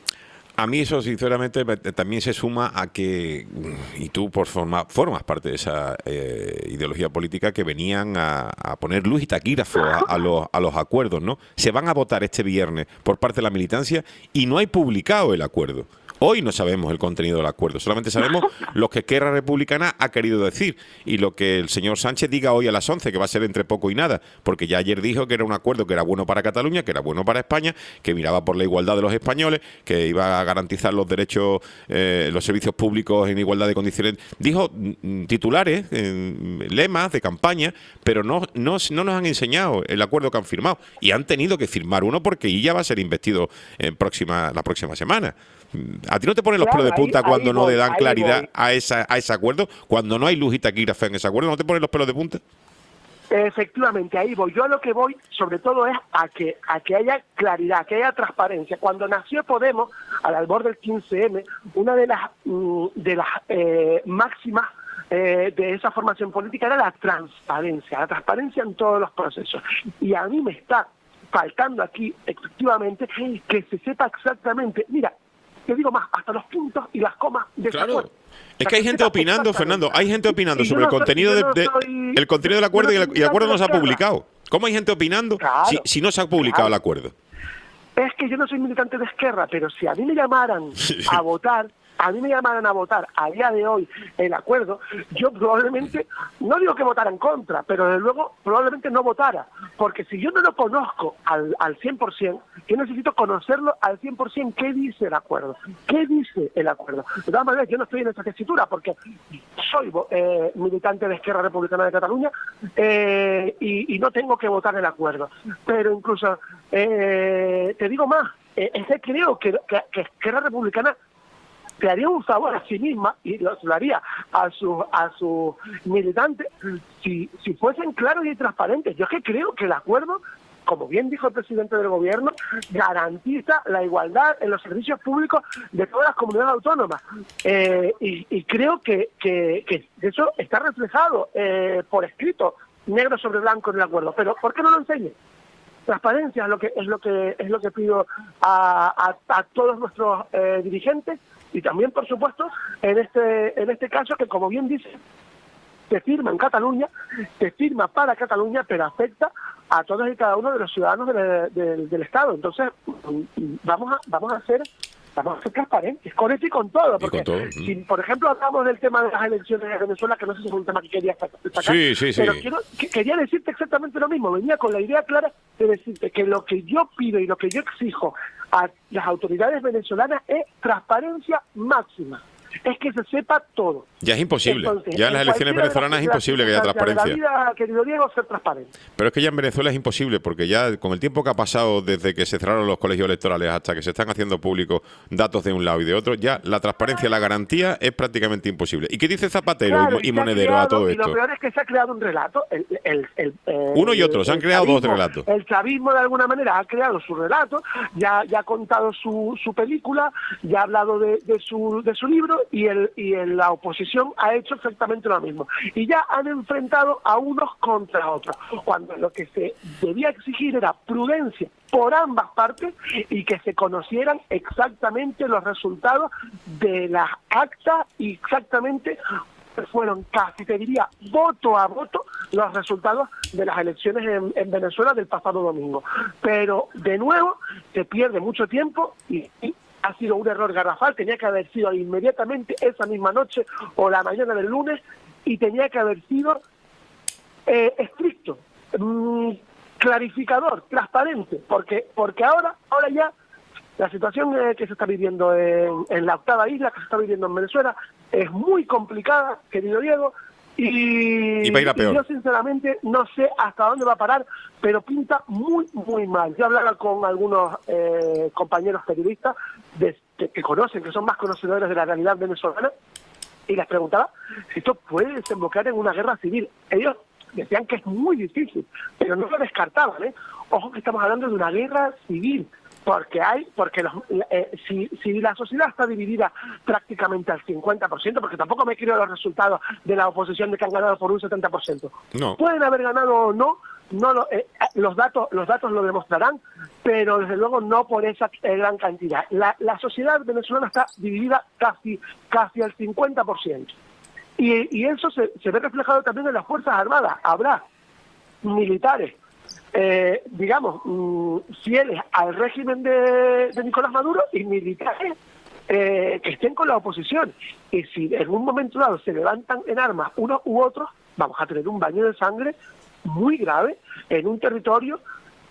A mí eso, sinceramente, me- también se suma a que, y tú por forma, formas parte de esa eh, ideología política, que venían a, a poner luz y taquígrafo a, a los, a los acuerdos, ¿no? Se van a votar este viernes por parte de la militancia y no hay publicado el acuerdo. Hoy no sabemos el contenido del acuerdo, solamente sabemos lo que Esquerra Republicana ha querido decir y lo que el señor Sánchez diga hoy a las once, que va a ser entre poco y nada, porque ya ayer dijo que era un acuerdo que era bueno para Cataluña, que era bueno para España, que miraba por la igualdad de los españoles, que iba a garantizar los derechos, eh, los servicios públicos en igualdad de condiciones. Dijo mm, titulares, eh, lemas de campaña, pero no, no, no nos han enseñado el acuerdo que han firmado y han tenido que firmar uno porque Illa va a ser investido en próxima, la próxima semana. ¿A ti no te ponen los Claro, pelos de punta ahí- cuando ahí no voy, le dan ahí claridad voy. a esa a ese acuerdo? Cuando no hay luz y taquígrafo en ese acuerdo, ¿no te ponen los pelos de punta? Efectivamente, ahí voy. Yo a lo que voy, sobre todo, es a que a que haya claridad, que haya transparencia. Cuando nació Podemos, al albor del quince eme, una de las mm, de las eh, máximas eh, de esa formación política era la transparencia, la transparencia en todos los procesos. Y a mí me está faltando aquí, efectivamente, que se sepa exactamente, mira, te digo más, hasta los puntos y las comas de ese Claro. acuerdo. Es que hay gente opinando, Fernando, hay gente opinando Y yo sobre el no soy- contenido yo no de, de- soy- el contenido del acuerdo y yo el, no y el acuerdo no se ha soy de publicado. ¿Cómo hay gente opinando Claro, si, si no se ha publicado claro. el acuerdo? Es que yo no soy militante de Esquerra, pero si a mí me llamaran a votar, a mí me llamaran a votar a día de hoy el acuerdo, yo probablemente, no digo que votara en contra, pero desde luego probablemente no votara, porque si yo no lo conozco al, al cien por ciento, yo necesito conocerlo al cien por ciento qué dice el acuerdo, qué dice el acuerdo. De todas maneras, yo no estoy en esa tesitura, porque soy eh, militante de Esquerra Republicana de Cataluña eh, y, y no tengo que votar el acuerdo, pero incluso eh, te digo más, eh, es que creo que, que, que Esquerra Republicana le haría un favor a sí misma y lo, lo haría a sus a sus militantes si, si fuesen claros y transparentes. Yo es que creo que el acuerdo, como bien dijo el presidente del gobierno, garantiza la igualdad en los servicios públicos de todas las comunidades autónomas. Eh, y, y creo que, que, que eso está reflejado eh, por escrito, negro sobre blanco en el acuerdo. Pero ¿por qué no lo enseñe? Transparencia es lo que es lo que es lo que pido a, a, a todos nuestros eh, dirigentes y también, por supuesto, en este en este caso que, como bien dice, se firma en Cataluña, se firma para Cataluña, pero afecta a todos y cada uno de los ciudadanos del, del, del Estado. Entonces, vamos a vamos a ser Vamos a ser transparentes, con esto y con todo. Porque con todo, si, por ejemplo, hablamos del tema de las elecciones de Venezuela, que no sé si es un tema que quería destacar, Sí, sí, sí. pero quiero, que, quería decirte exactamente lo mismo. Venía con la idea clara de decirte que lo que yo pido y lo que yo exijo a las autoridades venezolanas es transparencia máxima. Es que se sepa todo. Ya es imposible. Entonces, ya en las elecciones cualquiera de venezolanas es las imposible que haya circunstancias transparencia. de la vida, querido Diego, ser transparente. Pero es que ya en Venezuela es imposible, porque ya con el tiempo que ha pasado desde que se cerraron los colegios electorales hasta que se están haciendo públicos datos de un lado y de otro, ya la transparencia, la garantía es prácticamente imposible. ¿Y qué dice Zapatero Claro, y, y se ha Monedero creado, a todo y esto? lo peor es que se ha creado un relato. El, el, el, el, Uno y otro, se han el creado dos chavismo- relatos. El chavismo, de alguna manera, ha creado su relato, ya, ya ha contado su, su película, ya ha hablado de, de, su, de su libro, y, el, y el, la oposición ha hecho exactamente lo mismo. Y ya han enfrentado a unos contra otros, cuando lo que se debía exigir era prudencia por ambas partes y que se conocieran exactamente los resultados de las actas y exactamente fueron casi, te diría, voto a voto los resultados de las elecciones en, en Venezuela del pasado domingo. Pero, de nuevo, se pierde mucho tiempo y, y ha sido un error garrafal. Tenía que haber sido inmediatamente esa misma noche o la mañana del lunes, y tenía que haber sido eh, estricto, mmm, clarificador, transparente, porque porque ahora ahora ya la situación eh, que se está viviendo en, en la octava isla, que se está viviendo en Venezuela, es muy complicada, querido Diego, y, Y va a ir a peor. y yo sinceramente no sé hasta dónde va a parar, pero pinta muy, muy mal. Yo hablaba con algunos eh, compañeros periodistas de, que, que conocen, que son más conocedores de la realidad venezolana, y les preguntaba si esto puede desembocar en una guerra civil. Ellos decían que es muy difícil, pero no lo descartaban, ¿eh? Ojo, que estamos hablando de una guerra civil, porque hay, porque los, eh, si, si la sociedad está dividida prácticamente al cincuenta por ciento, porque tampoco me creo los resultados de la oposición de que han ganado por un setenta por ciento. No. Pueden haber ganado o no, no lo, eh, los datos los datos lo demostrarán, pero desde luego no por esa eh, gran cantidad. La, la sociedad venezolana está dividida casi casi al cincuenta por ciento. Y, y eso se, se ve reflejado también en las Fuerzas Armadas. Habrá militares, eh, digamos, mmm, fieles al régimen de, de Nicolás Maduro, y militares eh, que estén con la oposición. Y si en un momento dado se levantan en armas unos u otros, vamos a tener un baño de sangre muy grave en un territorio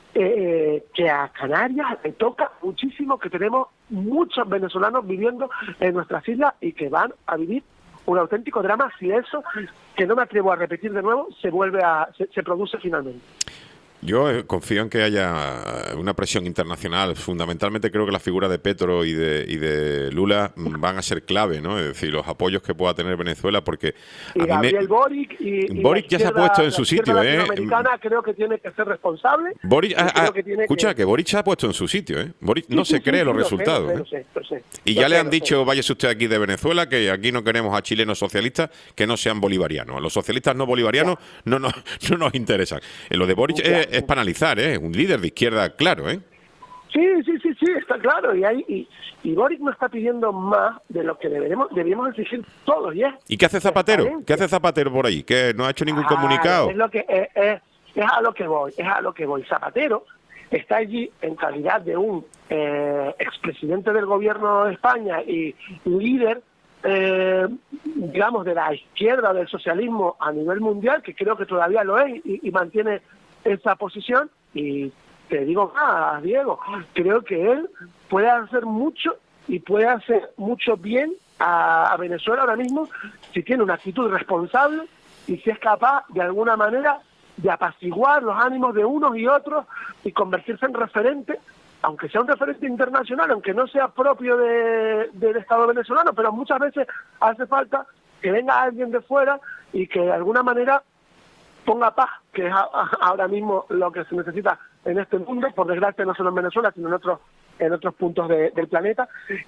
eh, que a Canarias le toca muchísimo, que tenemos muchos venezolanos viviendo en nuestras islas y que van a vivir un auténtico drama si eso, que no me atrevo a repetir de nuevo, se vuelve a se, se produce finalmente. Yo eh, confío en que haya una presión internacional. Fundamentalmente creo que la figura de Petro y de, y de Lula mm, van a ser clave, ¿no? Es decir, los apoyos que pueda tener Venezuela, porque Y a mí me- Gabriel Boric y, y Boric la ya se ha izquierda- puesto en la su izquierda sitio, ¿eh? latinoamericana creo que tiene que ser responsable. Boric, y ah, creo ah, que tiene escucha, que Boric se ha puesto en su sitio, ¿eh? Boric no Sí, se sí, cree sí, los sí, lo sé, resultados. lo sé, ¿eh? lo sé, lo sé. Y Lo ya le sé, han lo sé. dicho, váyase usted aquí de Venezuela, que aquí no queremos a chilenos socialistas que no sean bolivarianos. A los socialistas no bolivarianos no, no, no nos interesan. Eh, Lo de Boric Ya. es, es para analizar, ¿eh? Un líder de izquierda, claro, ¿eh? Sí, sí, sí, sí, está claro. Y, hay, y, y Boric no está pidiendo más de lo que deberemos, deberíamos exigir todos. ¿Y, es ¿Y qué hace Zapatero? transparencia. ¿Qué hace Zapatero por ahí? Que no ha hecho ningún Ah, comunicado. Es, lo que, es, es, es a lo que voy, es a lo que voy. Zapatero está allí en calidad de un eh, expresidente del gobierno de España y líder, eh, digamos, de la izquierda, del socialismo a nivel mundial, que creo que todavía lo es y, y mantiene esa posición. Y te digo más, Diego, creo que él puede hacer mucho y puede hacer mucho bien a, a Venezuela ahora mismo si tiene una actitud responsable y si es capaz de alguna manera de apaciguar los ánimos de unos y otros y convertirse en referente, aunque sea un referente internacional, aunque no sea propio de, del Estado venezolano, pero muchas veces hace falta que venga alguien de fuera y que de alguna manera ponga paz, que es a, a, ahora mismo lo que se necesita en este mundo, por desgracia no solo en Venezuela, sino en otros en otros puntos de, del planeta.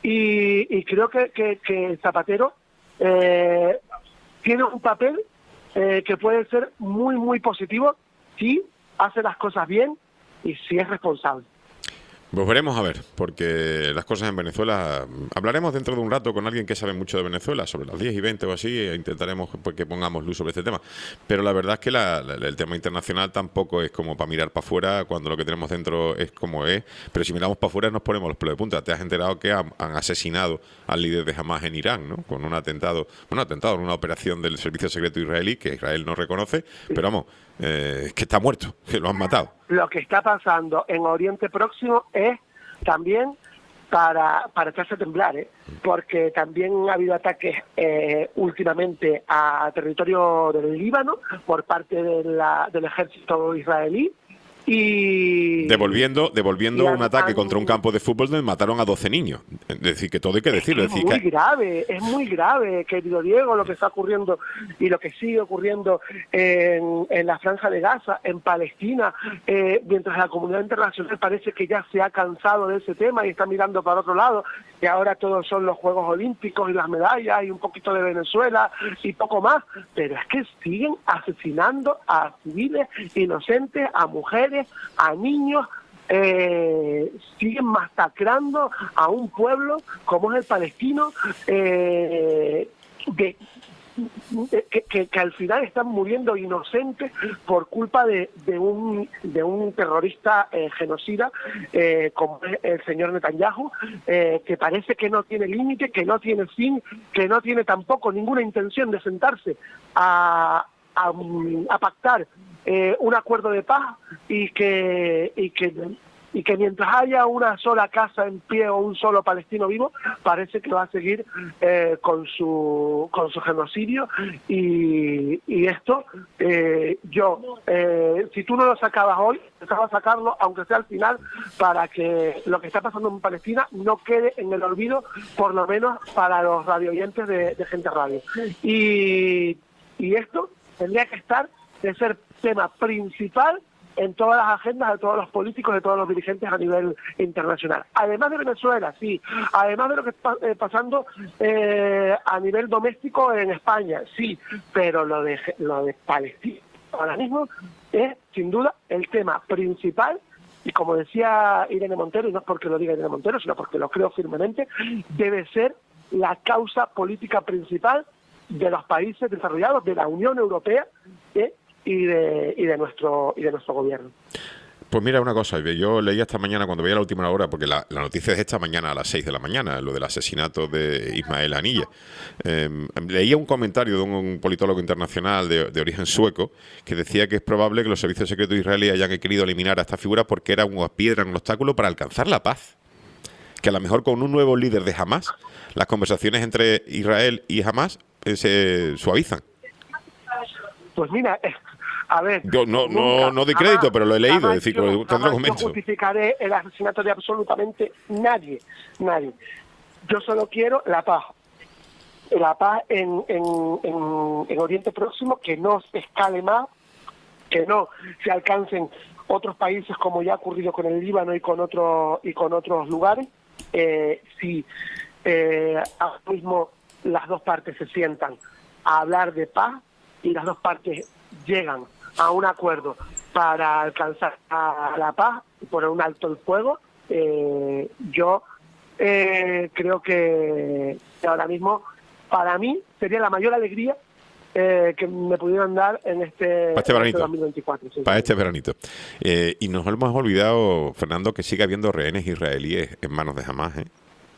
Y, y creo que, que, que Zapatero eh, tiene un papel eh, que puede ser muy, muy positivo si hace las cosas bien y si es responsable. Pues veremos a ver, porque las cosas en Venezuela... Hablaremos dentro de un rato con alguien que sabe mucho de Venezuela, sobre las diez y veinte o así, e intentaremos pues, que pongamos luz sobre este tema. Pero la verdad es que la, la, el tema internacional tampoco es como para mirar para afuera cuando lo que tenemos dentro es como es. Pero si miramos para afuera nos ponemos los pelos de punta. Te has enterado que han, han asesinado al líder de Hamás en Irán, ¿no? Con un atentado, bueno, atentado, una operación del servicio secreto israelí que Israel no reconoce, pero vamos... Eh, que está muerto, que lo han matado. Lo que está pasando en Oriente Próximo es también para, para echarse a temblar, ¿eh? Porque también ha habido ataques eh, últimamente a territorio del Líbano por parte de la, del ejército israelí. Y devolviendo devolviendo y un ataque han, contra un campo de fútbol donde mataron a doce niños. Es decir, que todo hay que decirlo. Es, es decir, muy que... grave, es muy grave, querido Diego, lo que está ocurriendo y lo que sigue ocurriendo en, en la Franja de Gaza, en Palestina, eh, mientras la comunidad internacional parece que ya se ha cansado de ese tema y está mirando para otro lado, y ahora todos son los Juegos Olímpicos y las medallas y un poquito de Venezuela y poco más, pero es que siguen asesinando a civiles inocentes, a mujeres, a niños, eh, siguen masacrando a un pueblo como es el palestino, eh, de, de, que, que, que al final están muriendo inocentes por culpa de, de un de un terrorista eh, genocida eh, como es el señor Netanyahu, eh, que parece que no tiene límite, que no tiene fin, que no tiene tampoco ninguna intención de sentarse a, a, a pactar Eh, un acuerdo de paz y que y que y que mientras haya una sola casa en pie o un solo palestino vivo, parece que va a seguir eh, con su con su genocidio y, y esto eh, yo eh, si tú no lo sacabas hoy, empezaba a sacarlo aunque sea al final, para que lo que está pasando en Palestina no quede en el olvido, por lo menos para los radioyentes de, de Gente Radio. Y, y esto tendría que estar de ser tema principal en todas las agendas de todos los políticos, de todos los dirigentes a nivel internacional. Además de Venezuela, sí. Además de lo que está eh, pasando eh, a nivel doméstico en España, sí. Pero lo de, lo de Palestina ahora mismo es, sin duda, el tema principal. Y como decía Irene Montero, y no es porque lo diga Irene Montero, sino porque lo creo firmemente, debe ser la causa política principal de los países desarrollados, de la Unión Europea, ¿eh? y de y de nuestro y de nuestro gobierno. Pues mira una cosa, yo leía esta mañana cuando veía la última hora, porque la, la noticia es esta mañana a las seis de la mañana, lo del asesinato de Ismael Haniyeh. Eh, leía un comentario de un, un politólogo internacional de, de origen sueco que decía que es probable que los servicios secretos israelíes hayan querido eliminar a esta figura porque era una piedra, un obstáculo para alcanzar la paz. Que a lo mejor con un nuevo líder de Hamás, las conversaciones entre Israel y Hamás eh, se suavizan. Pues mira, eh, a ver... Yo no, nunca, no, no doy crédito, jamás, pero lo he leído, jamás es decir, yo, te lo jamás comento. yo justificaré el asesinato de absolutamente nadie, nadie. Yo solo quiero la paz. La paz en, en, en, en Oriente Próximo, que no se escale más, que no se alcancen otros países como ya ha ocurrido con el Líbano y con otros y con otros lugares. Eh, si eh, ahora mismo las dos partes se sientan a hablar de paz y las dos partes llegan a un acuerdo para alcanzar a la paz y poner un alto el fuego, eh, yo eh, creo que ahora mismo para mí sería la mayor alegría eh, que me pudieran dar en este, para este veranito, este dos mil veinticuatro. Sí, para sí. este veranito. Eh, y nos hemos olvidado, Fernando, que sigue habiendo rehenes israelíes en manos de Hamás, ¿eh?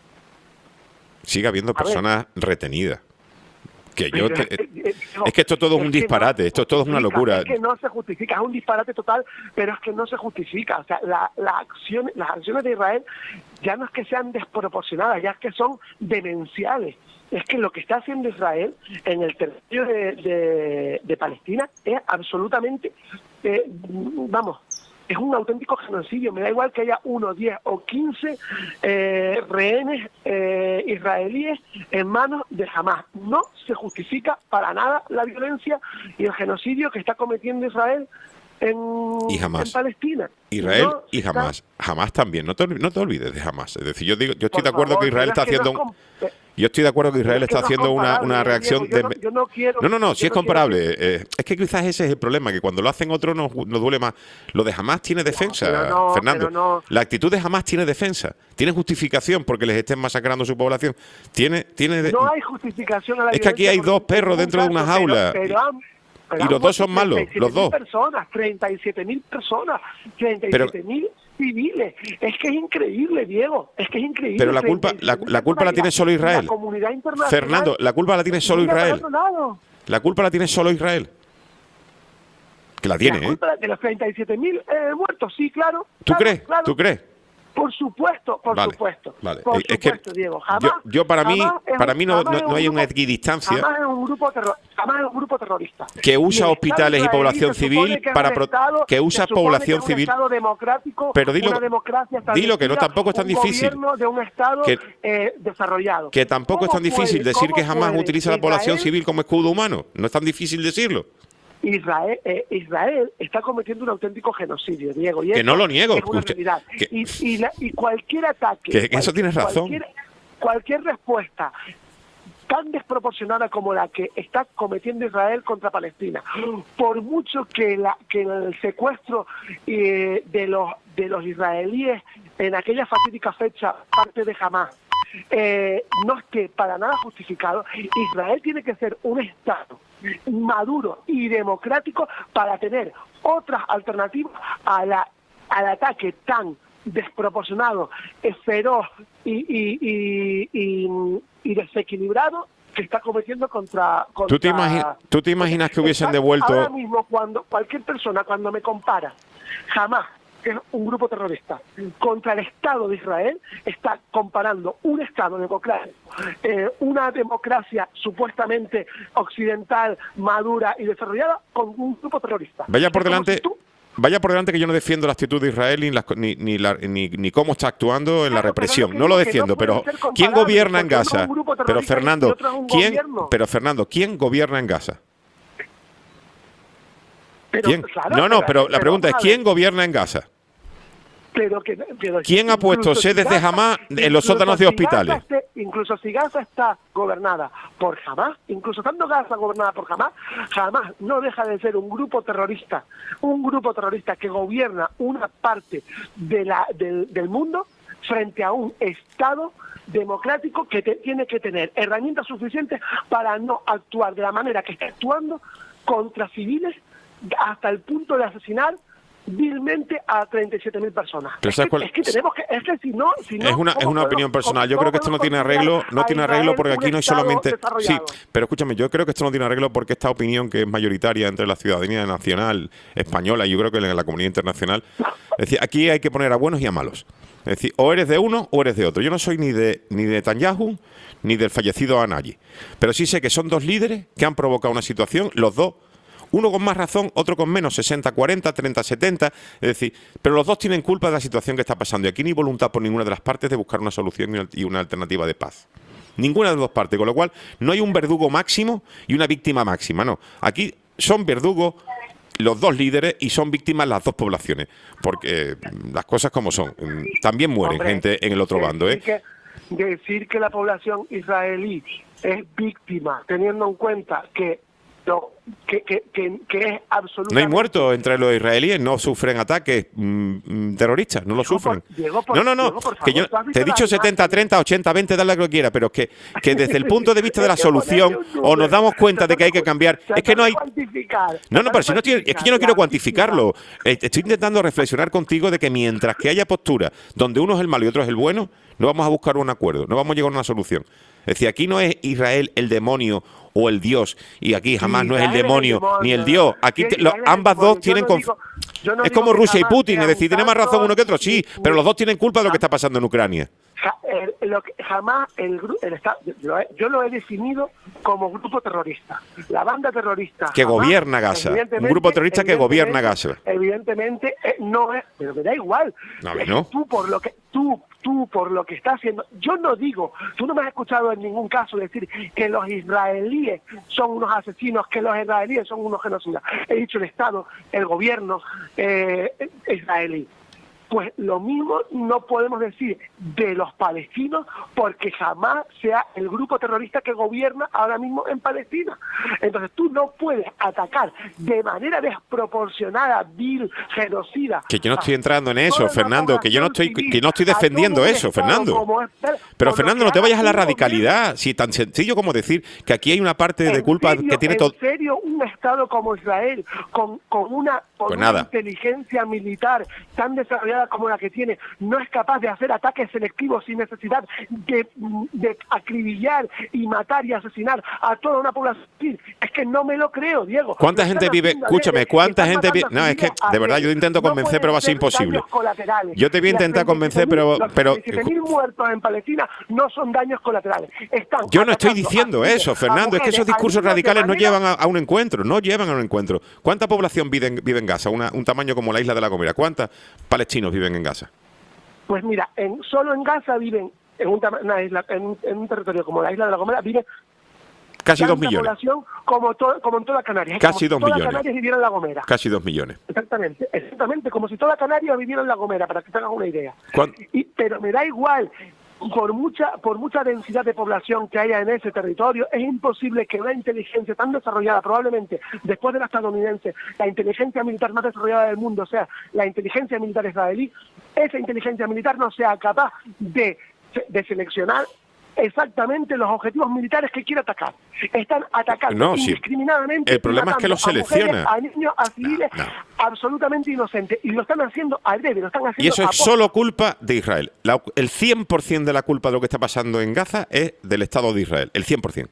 Sigue habiendo personas retenidas. Que yo te, Eh, eh, no, es que esto todo es un que disparate, no esto todo es una justifica, locura. Es que no se justifica, es un disparate total, pero es que no se justifica. O sea, la, la acción, las acciones de Israel ya no es que sean desproporcionadas, ya es que son demenciales. Es que lo que está haciendo Israel en el territorio de, de, de Palestina es absolutamente, eh, vamos, es un auténtico genocidio. Me da igual que haya uno, diez o quince eh, rehenes eh, israelíes en manos de Hamás. No se justifica para nada la violencia y el genocidio que está cometiendo Israel en, Y Hamás. en Palestina. Israel No, y Hamás. Hamás también. No te, olvi- no te olvides de Hamás. Es decir, yo digo, yo estoy por de acuerdo favor, que Israel pero está es que no haciendo... es com- Yo estoy de acuerdo que Israel es que está no es haciendo una, comparable, una reacción Diego, yo de... no- yo no quiero- no, no, no, yo sí es no quiero comparable. Eh, es que quizás ese es el problema, que cuando lo hacen otros nos, nos duele más. Lo de Hamás tiene defensa, pero no, Fernando. pero no. La actitud de Hamás tiene defensa. Tiene justificación porque les estén masacrando su población. Tiene... tiene de- No hay justificación a la Es que aquí violencia hay porque dos en perros ningún dentro de una caso, jaula. pero- pero han- pero Y han los dos son muerto malos, treinta y siete los dos. mil personas, treinta y siete mil personas, treinta y siete mil civiles. Es que es increíble, Diego. Es que es increíble. Pero la culpa, la, la culpa la tiene solo Israel. La comunidad internacional. Fernando, la culpa la tiene solo mira para Israel. otro lado. La culpa la tiene solo Israel. Que la tiene, La ¿eh? culpa de los treinta y siete mil eh, muertos, sí, claro. ¿Tú claro, crees? claro. ¿Tú crees? Por supuesto, por Vale, supuesto. vale. Por Es que supuesto, Diego. Jamás, yo- yo para mí- jamás es para un- mí no- jamás no- es no un hay una grupo- equidistancia. Jamás es un grupo terror, jamás es un grupo terrorista. Que usa Y el hospitales y Estado población israelí se supone civil que es para un pro- Estado- que usa se supone población que es un civil. Estado democrático, Pero dilo- una democracia dilo que no, establecida, tampoco es tan un difícil. gobierno de un Estado Que- eh, desarrollado. Que tampoco es ¿Cómo tan difícil puede- decir que cómo jamás puede utiliza la población Israel- civil como escudo humano. No es tan difícil decirlo. Israel, eh, Israel está cometiendo un auténtico genocidio, Diego. Y Que eso no lo niego, Es una usted- realidad. que- Y, y, la- y cualquier ataque. Que- que eso cual- tienes razón. Cualquier, cualquier respuesta tan desproporcionada como la que está cometiendo Israel contra Palestina, por mucho que la que el secuestro eh, de los de los israelíes en aquella fatídica fecha parte de Hamás eh, no esté para nada justificado, Israel tiene que ser un Estado maduro y democrático para tener otras alternativas a la, al ataque tan desproporcionado, eh, feroz y, y, y, y, y desequilibrado que está cometiendo contra... contra ¿Tú te, imagi- ¿Tú te imaginas que hubiesen Está- devuelto... Ahora mismo, cuando cualquier persona, cuando me compara, jamás, que es un grupo terrorista, contra el Estado de Israel, está comparando un Estado democrático, eh, una democracia supuestamente occidental, madura y desarrollada, con un grupo terrorista? Vaya por Es como delante... si tú- Vaya por delante que yo no defiendo la actitud de Israel ni, las co- ni, ni, la- ni, ni cómo está actuando en la Claro, pero represión. lo que No lo digo que defiendo, no pueden pero ser ¿quién comparables, gobierna en porque uno es Gaza? un grupo Pero terrorista y Fernando, otro es un ¿quién? gobierno. Pero Fernando, ¿quién gobierna en Gaza? pero, ¿Quién? claro, No, no, pero la pero pregunta es vamos a ver, ¿quién gobierna en Gaza? Pero que, pero ¿Quién ha puesto incluso sedes de Gaza- Hamás en los incluso sótanos de si hospitales? Gaza esté- incluso si Gaza está gobernada por Hamás, incluso estando Gaza gobernada por Hamás, Hamás no deja de ser un grupo terrorista, un grupo terrorista que gobierna una parte de la, del, del mundo frente a un Estado democrático que te- tiene que tener herramientas suficientes para no actuar de la manera que está actuando contra civiles hasta el punto de asesinar vilmente a treinta y siete mil personas. Pero Es ¿sabes que, cuál- es que tenemos que, es que si no, si no Es una, es ¿cómo una podemos- opinión personal. Yo cómo creo que esto no podemos tiene arreglo, considerar no a tiene Israel arreglo porque un aquí no es Estado solamente. Sí, desarrollado? pero escúchame, yo creo que esto no tiene arreglo porque esta opinión que es mayoritaria entre la ciudadanía nacional española, y yo creo que en la comunidad internacional, es decir, aquí hay que poner a buenos y a malos. Es decir, o eres de uno o eres de otro. Yo no soy ni de ni de Netanyahu ni del fallecido Anayi, pero sí sé que son dos líderes que han provocado una situación, los dos. Uno con más razón, otro con menos, sesenta cuarenta, treinta setenta, es decir, pero los dos tienen culpa de la situación que está pasando y aquí no hay voluntad por ninguna de las partes de buscar una solución y una- y una alternativa de paz. Ninguna de las dos partes, con lo cual no hay un verdugo máximo y una víctima máxima, no. Aquí son verdugos los dos líderes y son víctimas las dos poblaciones, porque eh, las cosas como son. Mm, También mueren Hombre, gente en el otro bando, ¿eh? decir que, decir que la población israelí es víctima, teniendo en cuenta que no, que, que, que, que es absolutamente... No hay muertos entre los israelíes, no sufren ataques mm, mm, terroristas, no lo Diego, sufren. por- Diego, por- no, no, no, Diego, por que favor, yo ¿tú has visto te he dicho las setenta treinta, ochenta veinte, dale lo que quiera, pero que, que desde el punto de vista de la Es que ponerle solución un número, o nos damos cuenta de que hay que cambiar, tratar es que no de hay... cuantificar, No, no, tratar pero de si no tiene- es que yo no cuantificar quiero la cuantificarlo. Eh, Estoy intentando reflexionar contigo de que mientras que haya postura donde uno es el malo y otro es el bueno, no vamos a buscar un acuerdo, no vamos a llegar a una solución. Es decir, aquí no es Israel el demonio o el Dios, y aquí jamás no es el Israel demonio, ni el Dios. Aquí te- lo- Israel es el ambas demonio. dos Yo tienen... no conf- digo- yo no es digo como que Rusia y jamás Putin, es sean decir, tiene más razón santos, uno que otro, sí, ni- pero los dos tienen culpa de lo que está pasando en Ucrania. Ja- el- lo que- jamás el, gru- el Estado, yo lo, he, yo lo he definido como grupo terrorista. La banda terrorista. Que jamás, gobierna Gaza. Un evidentemente- grupo terrorista que gobierna evidentemente- Gaza. Evidentemente eh, no es, pero me da igual. No, a mí Es no. que Tú por lo que tú tú por lo que estás haciendo, yo no digo, tú no me has escuchado en ningún caso decir que los israelíes son unos asesinos, que los israelíes son unos genocidas. He dicho el Estado, el gobierno eh, israelí. Pues lo mismo no podemos decir de los palestinos, porque jamás sea el grupo terrorista que gobierna ahora mismo en Palestina. Entonces tú no puedes atacar de manera desproporcionada, vil, genocida. Que yo no estoy entrando en eso, Fernando, que yo no estoy que no estoy defendiendo eso, Fernando. Pero Fernando, no te vayas a la radicalidad, si tan sencillo como decir que aquí hay una parte de culpa que tiene todo. ¿En serio un Estado como Israel, con, con una, con Pues una nada. inteligencia militar tan desarrollada como la que tiene, no es capaz de hacer ataques selectivos sin necesidad de, de acribillar y matar y asesinar a toda una población? Es que no me lo creo, Diego. ¿Cuánta Lo gente están vive? haciendo Escúchame, adrede, ¿cuánta están gente vive? matando No, a es que civiles de verdad yo te intento no convencer, pueden pero va a ser ser imposible. daños colaterales. Yo te voy a intentar Las convencer, veintisiete mil pero los pero veintisiete mil muertos en Palestina no son daños colaterales. Están yo no estoy atacando diciendo a civiles, eso, a Fernando. Es que mujeres, esos a discursos niños de radicales no manera- llevan a, a un encuentro, no llevan a un encuentro. ¿Cuánta población vive en, vive en Gaza? Una- un tamaño como la isla de La Gomera. ¿Cuántos palestinos viven en Gaza? Pues mira, en, solo en Gaza viven, en un, tama- una isla, en, un- en un territorio como la isla de La Gomera, viven Casi dos tanta millones. población como, to- como en toda Canarias. Es Casi como dos si toda millones. Canarias viviera en La Gomera. Casi dos millones. Exactamente, exactamente, como si toda Canarias viviera en La Gomera, para que te hagas una idea. ¿Cuán- Y, pero me da igual, por mucha por mucha densidad de población que haya en ese territorio, es imposible que una inteligencia tan desarrollada, probablemente después de la estadounidense, la inteligencia militar más desarrollada del mundo, o sea, la inteligencia militar israelí, esa inteligencia militar no sea capaz de, de seleccionar exactamente los objetivos militares que quiere atacar. Están atacando No, sí. indiscriminadamente. El problema es que lo matando a mujeres, selecciona. a niños, a civiles, No, no. absolutamente inocentes. Y lo están haciendo al debe, lo están haciendo Y eso a es posta. solo culpa de Israel. La- el cien por ciento de la culpa de lo que está pasando en Gaza es del Estado de Israel. El cien por ciento.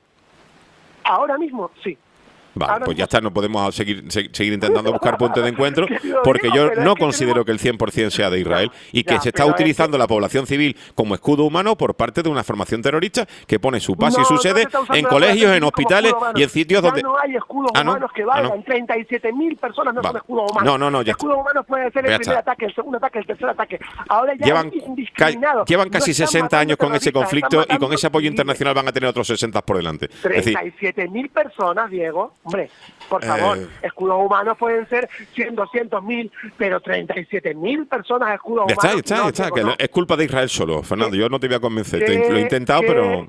Ahora mismo, sí. Vale, Ahora pues ya mismo- está, no podemos seguir, se- seguir intentando buscar puntos de encuentro, Querido porque Diego, yo pero es no que considero tenemos- que el cien por ciento sea de Israel y que Ya, se está pero es utilizando que- la población civil como escudo humano por parte de una formación terrorista que pone su base y No, su no sede se está usando en la colegios, población en civil como hospitales escudo humano. y en sitios Ya donde... no hay escudos Ah, ¿no? humanos que Ah, valgan. ¿no? treinta y siete mil personas no Vale. son escudos humanos. No, no, no, ya escudos humanos puede ser Ya el primer está. ataque, el segundo ataque, el tercer ataque. Ahora ya Llevan, es ca- indiscriminado. llevan No casi están sesenta matando años con ese terroristas, conflicto están y con matando ese apoyo civiles. internacional van a tener otros sesenta por delante. Es decir, treinta y siete mil personas, Diego. Hombre, por favor, Eh. escudos humanos pueden ser cien, doscientos mil, pero treinta y siete mil personas escudos ya está, ya humanos. está, no, ya está, Diego, que no. es culpa de Israel solo, Fernando. Yo no te voy a convencer, te- ¿Qué- lo he intentado, qué- pero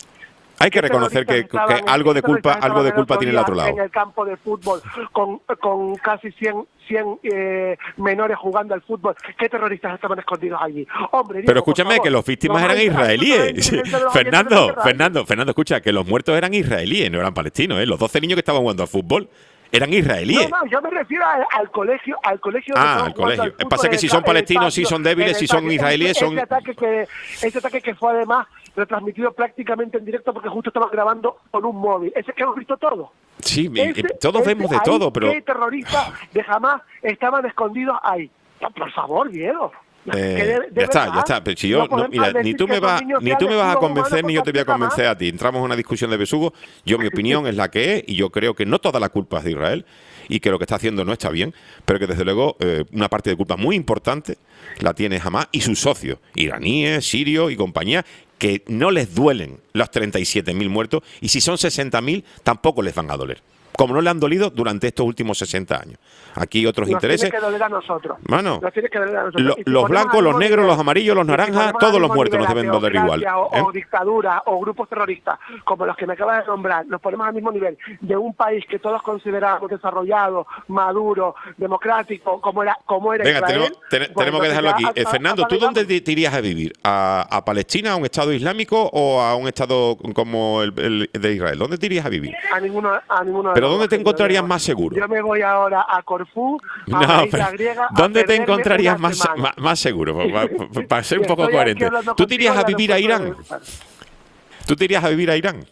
hay que ¿Qué reconocer que, terroristas que estaban- algo de qué culpa, terroristas algo de estaban culpa tiene el otro día lado. En el campo de fútbol, con, con casi cien, cien eh, menores jugando al fútbol. ¿Qué terroristas estaban escondidos allí? Hombre, Diego, Pero por escúchame, favor, que los víctimas no eran hay- hay israelíes. independencia de los oyentes de Fernando, Tierra. Fernando, Fernando, escucha, que los muertos eran israelíes, no eran palestinos, ¿eh? Los doce niños que estaban jugando al fútbol eran israelíes. No, no, yo me refiero al, al colegio, al colegio. Ah, donde al estaban jugando colegio. al fútbol, Pasa que en si el son ca- en el palestinos, sí patio, son débiles, en el si son patio. israelíes, Ese- son- Ese ataque, que, ese ataque que fue además retransmitido prácticamente en directo porque justo estaban grabando con un móvil. Ese que hemos visto todo. Sí, y- y Ese- todos ese vemos de ahí, todo, pero ¿qué terroristas de Hamas estaban escondidos ahí? No, por favor, Diego. Eh, Que de- de ya está, verdad, ya está. Pero si yo, no, podemos mira, decir ni tú que me esos vas, niños ni sean tú me vas a escudos convencer, humanos ni yo te voy a por Hamas. convencer a ti. Entramos en una discusión de besugo. Yo, mi opinión es la que es, y yo creo que no toda la culpa es de Israel, y que lo que está haciendo no está bien, pero que desde luego eh, una parte de culpa muy importante la tiene Hamas y sus socios, iraníes, sirios y compañía, que no les duelen los treinta y siete mil muertos, y si son sesenta mil, tampoco les van a doler. Como no le han dolido durante estos últimos sesenta años. Aquí hay otros Nos intereses. tiene que doler a nosotros. Mano, Nos tiene que doler a nosotros. Lo- Y si los ponemos blancos, al los mismo negros, nivel- los amarillos, los y si naranjas, ponemos al todos los mismo muertos nos nivel deben a doler igual. teocracia ¿eh? O, o dictaduras o grupos terroristas, como los que me acabas de nombrar, nos ponemos al mismo nivel de un país que todos consideramos desarrollado, maduro, democrático, como era, como era Venga, Israel. tenemos, ten- pues tenemos que dejarlo aquí. entonces ya Eh, a- Fernando, a- ¿tú apagamos. dónde te irías a vivir? ¿A, a Palestina, a un Estado islámico o a un Estado como el, el de Israel? ¿Dónde te irías a vivir? A ninguno, a ninguno de ¿Pero los dónde dos, te querido encontrarías Diego. más seguro? Yo me voy ahora a Corfú, a No, la isla pero griega. a ¿dónde te perderme encontrarías una más, semana. más, más seguro? Para, para- para ser un Y poco estoy aquí coherente. hablando ¿Tú te irías a contigo vivir a del Irán? aeropuerto de- ¿Tú te irías a vivir a Irán?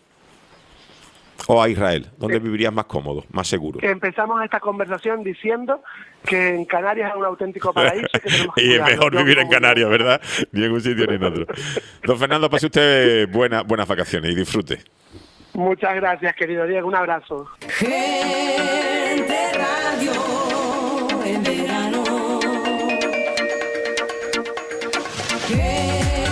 ¿O a Israel? ¿Dónde vivirías más cómodo, más seguro? Que empezamos esta conversación diciendo que en Canarias es un auténtico paraíso y que tenemos que Y es cuidarlo. mejor Yo vivir en como- Canarias, ¿verdad? Ni en un sitio ni en otro. Don Fernando, pase usted buena, buenas vacaciones y disfrute. Muchas gracias, querido Diego. Un abrazo. Gente Radio en verano. Gente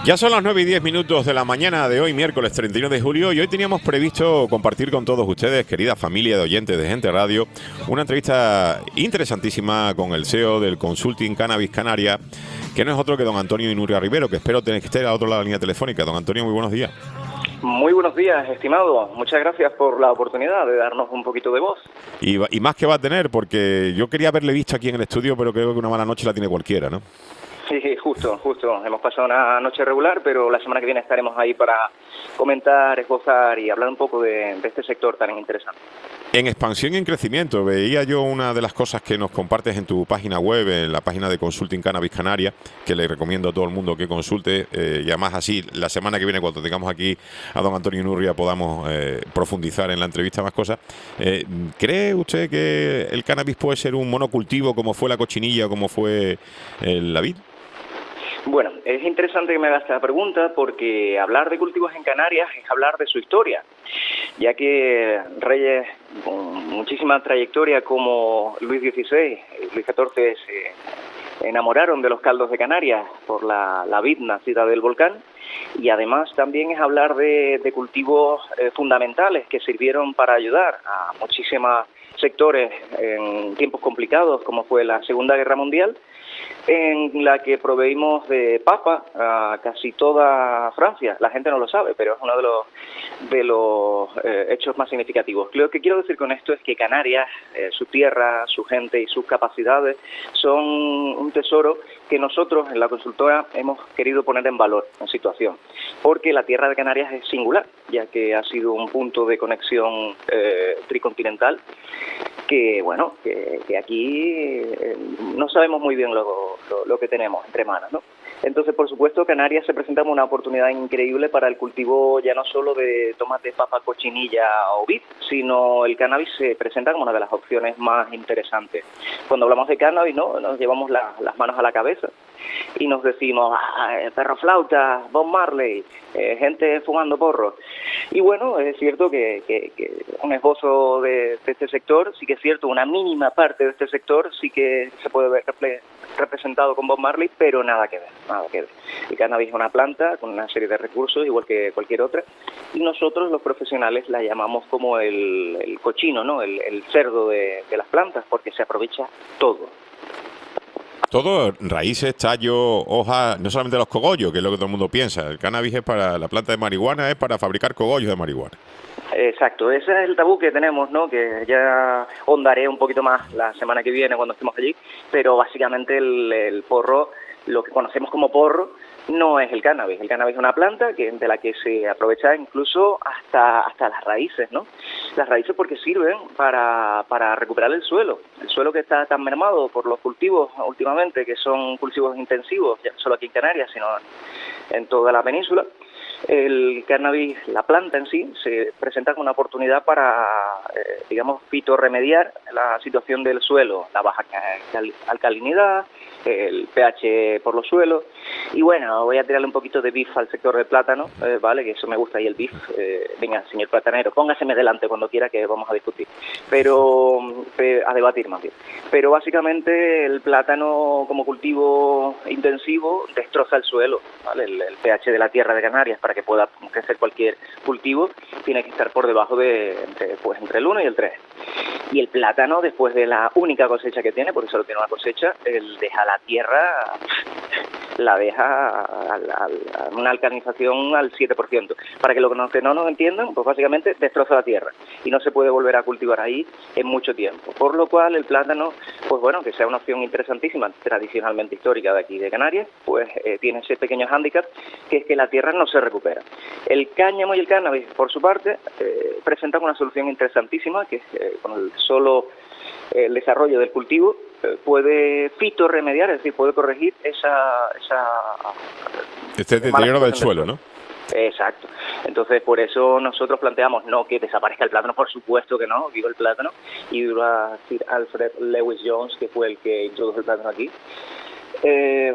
Ya son las nueve y diez minutos de la mañana de hoy, miércoles treinta y uno de julio, y hoy teníamos previsto compartir con todos ustedes, querida familia de oyentes de Gente Radio, una entrevista interesantísima con el C E O del Consulting Cannabis Canaria, que no es otro que don Antonio Inurria Rivero, que espero tener que estar al otro lado de la línea telefónica. Don Antonio, muy buenos días. Muy buenos días, estimado. Muchas gracias por la oportunidad de darnos un poquito de voz. Y, y más que va a tener, porque yo quería haberle visto aquí en el estudio, pero creo que una mala noche la tiene cualquiera, ¿no? Sí, justo, justo. Hemos pasado una noche regular, pero la semana que viene estaremos ahí para comentar, esbozar y hablar un poco de, de este sector tan interesante. En expansión y en crecimiento, veía yo una de las cosas que nos compartes en tu página web, en la página de Consulting Cannabis Canaria, que le recomiendo a todo el mundo que consulte, eh, y además así, la semana que viene, cuando tengamos aquí a don Antonio Inurria, podamos eh, profundizar en la entrevista más cosas. Eh, ¿Cree usted que el cannabis puede ser un monocultivo como fue la cochinilla o como fue el, la vid? Bueno, es interesante que me hagas esta pregunta porque hablar de cultivos en Canarias es hablar de su historia, ya que reyes con muchísima trayectoria como Luis dieciséis, Luis catorce se enamoraron de los caldos de Canarias por la, la vid nacida del volcán, y además también es hablar de, de cultivos eh, fundamentales que sirvieron para ayudar a muchísimos sectores en tiempos complicados como fue la Segunda Guerra Mundial, en la que proveímos de papa a casi toda Francia. La gente no lo sabe, pero es uno de los de los eh, hechos más significativos. Lo que quiero decir con esto es que Canarias, eh, su tierra, su gente y sus capacidades son un tesoro que nosotros en la consultora hemos querido poner en valor, en situación, porque la tierra de Canarias es singular, ya que ha sido un punto de conexión eh, tricontinental que, bueno, que, que aquí eh, no sabemos muy bien lo, lo, lo que tenemos entre manos, ¿no? Entonces, por supuesto, Canarias se presenta como una oportunidad increíble para el cultivo ya no solo de tomate, papa, cochinilla o vid, sino el cannabis se presenta como una de las opciones más interesantes. Cuando hablamos de cannabis, ¿no?, nos llevamos la, las manos a la cabeza y nos decimos, ah, perro flauta, Bob Marley, eh, gente fumando porros. Y bueno, es cierto que, que, que un esbozo de, de este sector, sí que es cierto, una mínima parte de este sector sí que se puede ver repre representado con Bob Marley, pero nada que ver, nada que ver. El cannabis es una planta con una serie de recursos, igual que cualquier otra, y nosotros los profesionales la llamamos como el, el cochino, ¿no?, el, el cerdo de, de las plantas, porque se aprovecha todo. Todo, raíces, tallos, hojas, no solamente los cogollos, que es lo que todo el mundo piensa. El cannabis es para, la planta de marihuana es para fabricar cogollos de marihuana. Exacto, ese es el tabú que tenemos, ¿no?, que ya hondaré un poquito más la semana que viene cuando estemos allí, pero básicamente el, el porro, lo que conocemos como porro, no es el cannabis. El cannabis es una planta que, de la que se aprovecha incluso hasta hasta las raíces, ¿no? Las raíces porque sirven para, para recuperar el suelo. El suelo que está tan mermado por los cultivos últimamente, que son cultivos intensivos, ya no solo aquí en Canarias, sino en, en toda la península. El cannabis, la planta en sí, se presenta como una oportunidad para, eh, digamos, fitorremediar la situación del suelo, la baja alcalinidad, el pH por los suelos. Y bueno, voy a tirarle un poquito de beef al sector del plátano, eh, ¿vale? Que eso me gusta, y el beef. Eh, venga, señor platanero, póngaseme delante cuando quiera, que vamos a discutir. Pero, eh, a debatir más bien. Pero básicamente el plátano como cultivo intensivo destroza el suelo, ¿vale? El, el pH de la tierra de Canarias, para que pueda crecer cualquier cultivo, tiene que estar por debajo de, entre, pues, entre el uno y el tres. Y el plátano, después de la única cosecha que tiene, porque solo tiene una cosecha, él deja la tierra, la deja a, a, a una alcalinización al siete por ciento. Para que lo que no nos entiendan, pues básicamente destroza la tierra y no se puede volver a cultivar ahí en mucho tiempo. Por lo cual el plátano, pues bueno, que sea una opción interesantísima, tradicionalmente histórica de aquí de Canarias, pues eh, tiene ese pequeño hándicap, que es que la tierra no se recupera. El cáñamo y el cannabis, por su parte, eh, presentan una solución interesantísima, que es eh, con el solo eh, el desarrollo del cultivo, eh, puede fitorremediar, es decir, puede corregir esa... esa este deterioro del suelo, ¿no? Exacto. Entonces, por eso nosotros planteamos no que desaparezca el plátano, por supuesto que no, viva el plátano, y viva Sir Alfred Lewis Jones, que fue el que introdujo el plátano aquí. Eh,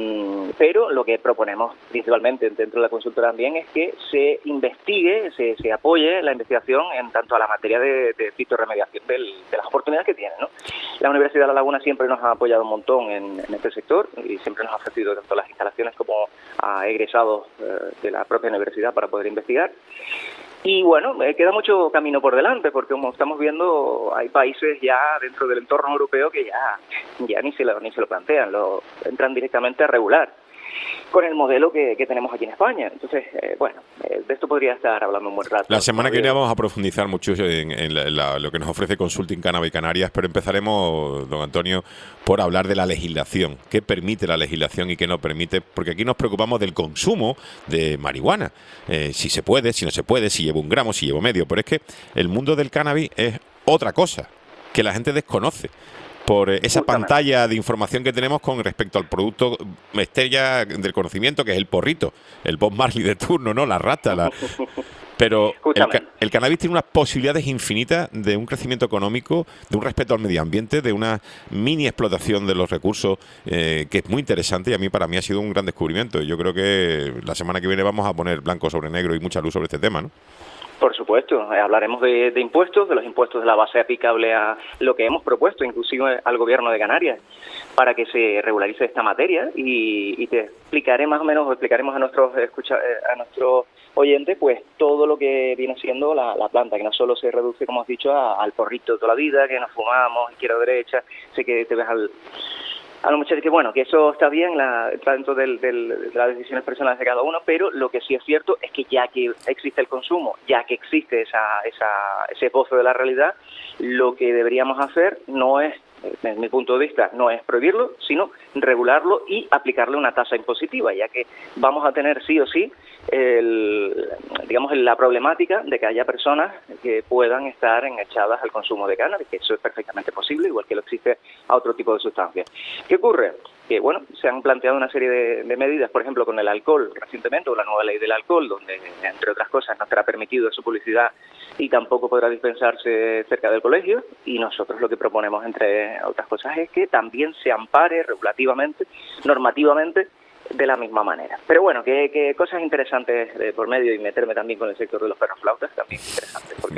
pero lo que proponemos principalmente dentro de la consulta también es que se investigue, se, se apoye la investigación en tanto a la materia de, de fitorremediación del, de las oportunidades que tiene, ¿no? La Universidad de La Laguna siempre nos ha apoyado un montón en, en este sector y siempre nos ha ofrecido tanto las instalaciones como a egresados eh, de la propia universidad para poder investigar. Y bueno, eh, queda mucho camino por delante, porque como estamos viendo, hay países ya dentro del entorno europeo que ya, ya ni se lo, ni se lo plantean, lo entran directamente a regular con el modelo que, que tenemos aquí en España. Entonces, eh, bueno, eh, de esto podría estar hablando un buen rato. La semana que viene vamos a profundizar mucho en, en, la, en la, lo que nos ofrece Consulting Cannabis Canarias, pero empezaremos, don Antonio, por hablar de la legislación. ¿Qué permite la legislación y qué no permite? Porque aquí nos preocupamos del consumo de marihuana. Eh, si se puede, si no se puede, si llevo un gramo, si llevo medio. Pero es que el mundo del cannabis es otra cosa que la gente desconoce por esa Justamente. pantalla de información que tenemos con respecto al producto estrella del conocimiento, que es el porrito, el Bob Marley de turno, ¿no? La rata, la... Pero el, el cannabis tiene unas posibilidades infinitas de un crecimiento económico, de un respeto al medio ambiente, de una mini explotación de los recursos, eh, que es muy interesante y a mí para mí ha sido un gran descubrimiento. Yo creo que la semana que viene vamos a poner blanco sobre negro y mucha luz sobre este tema, ¿no? Por supuesto, eh, hablaremos de, de impuestos, de los impuestos de la base aplicable a lo que hemos propuesto, inclusive al Gobierno de Canarias, para que se regularice esta materia y, y te explicaré más o menos, explicaremos a nuestros escucha, a nuestros oyentes, pues todo lo que viene siendo la, la planta, que no solo se reduce, como has dicho, a, al porrito de toda la vida, que nos fumamos izquierda o derecha, sé que te ves al... a los muchachos que bueno, que eso está bien la, dentro del, del, de las decisiones personales de cada uno, pero lo que sí es cierto es que ya que existe el consumo, ya que existe esa, esa, ese pozo de la realidad, lo que deberíamos hacer no es, desde mi punto de vista, no es prohibirlo, sino regularlo y aplicarle una tasa impositiva, ya que vamos a tener sí o sí el, digamos, la problemática de que haya personas que puedan estar enganchadas al consumo de cannabis, que eso es perfectamente posible, igual que lo existe a otro tipo de sustancias. ¿Qué ocurre? Que, bueno, se han planteado una serie de, de medidas, por ejemplo, con el alcohol recientemente, o la nueva ley del alcohol, donde, entre otras cosas, no estará permitido su publicidad y tampoco podrá dispensarse cerca del colegio, y nosotros lo que proponemos, entre otras cosas, es que también se ampare regulativamente, normativamente, de la misma manera. Pero bueno, que, que cosas interesantes de por medio, y meterme también con el sector de los perroflautas también es interesante, porque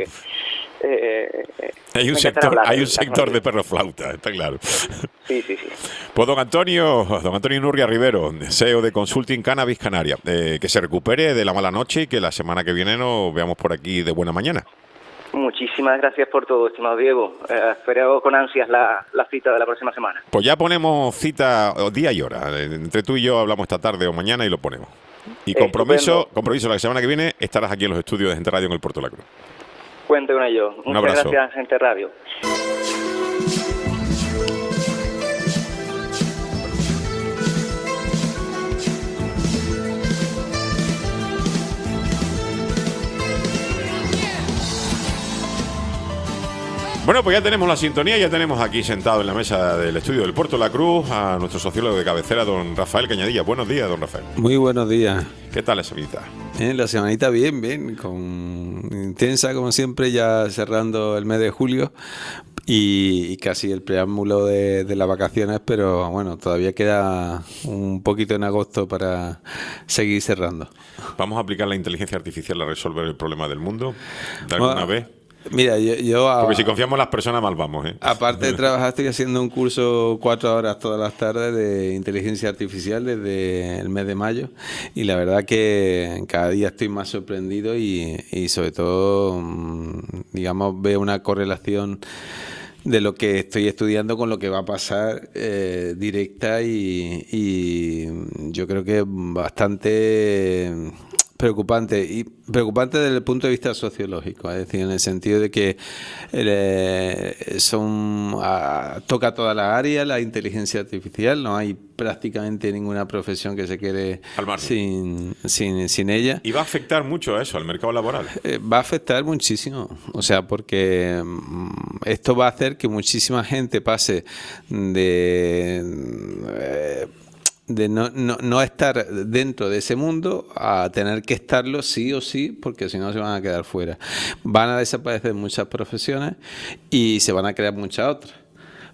eh, eh, hay un sector hay un sector de perroflautas, está claro. Sí, sí, sí. Pues don Antonio, don Antonio Inurria Rivero, C E O de Consulting Cannabis Canarias, eh, que se recupere de la mala noche y que la semana que viene nos veamos por aquí de buena mañana. Muchísimas gracias por todo, estimado Diego. Eh, espero con ansias la, la cita de la próxima semana. Pues ya ponemos cita, día y hora. Entre tú y yo hablamos esta tarde o mañana y lo ponemos. Y compromiso, Estupendo. compromiso la semana que viene estarás aquí en los estudios de Gente Radio en el Puerto de la Cruz. Cuente con ello. Un Muchas abrazo. gracias, Gente Radio. Bueno, pues ya tenemos la sintonía, ya tenemos aquí sentado en la mesa del estudio del Puerto de la Cruz a nuestro sociólogo de cabecera, don Rafael Cañadilla. Buenos días, don Rafael. Muy buenos días. ¿Qué tal esa vida? Eh, la semanita bien, bien, con intensa como siempre, ya cerrando el mes de julio y, y casi el preámbulo de, de las vacaciones, pero bueno, todavía queda un poquito en agosto para seguir cerrando. ¿Vamos a aplicar la inteligencia artificial a resolver el problema del mundo de alguna Bueno, vez? Mira, yo, yo a, Porque si confiamos en las personas, mal vamos, ¿eh? aparte de trabajar, estoy haciendo un curso cuatro horas todas las tardes de inteligencia artificial desde el mes de mayo, y la verdad que cada día estoy más sorprendido y, y sobre todo, digamos, veo una correlación de lo que estoy estudiando con lo que va a pasar eh, directa y, y yo creo que bastante preocupante, y preocupante desde el punto de vista sociológico, es decir, en el sentido de que eh, son a, toca toda la área la inteligencia artificial, no hay prácticamente ninguna profesión que se quede sin, sin, sin ella. Y va a afectar mucho a eso, al mercado laboral. Eh, va a afectar muchísimo, o sea, porque mm, esto va a hacer que muchísima gente pase de... Eh, de no, no, no estar dentro de ese mundo a tener que estarlo sí o sí, porque si no se van a quedar fuera. Van a desaparecer muchas profesiones y se van a crear muchas otras.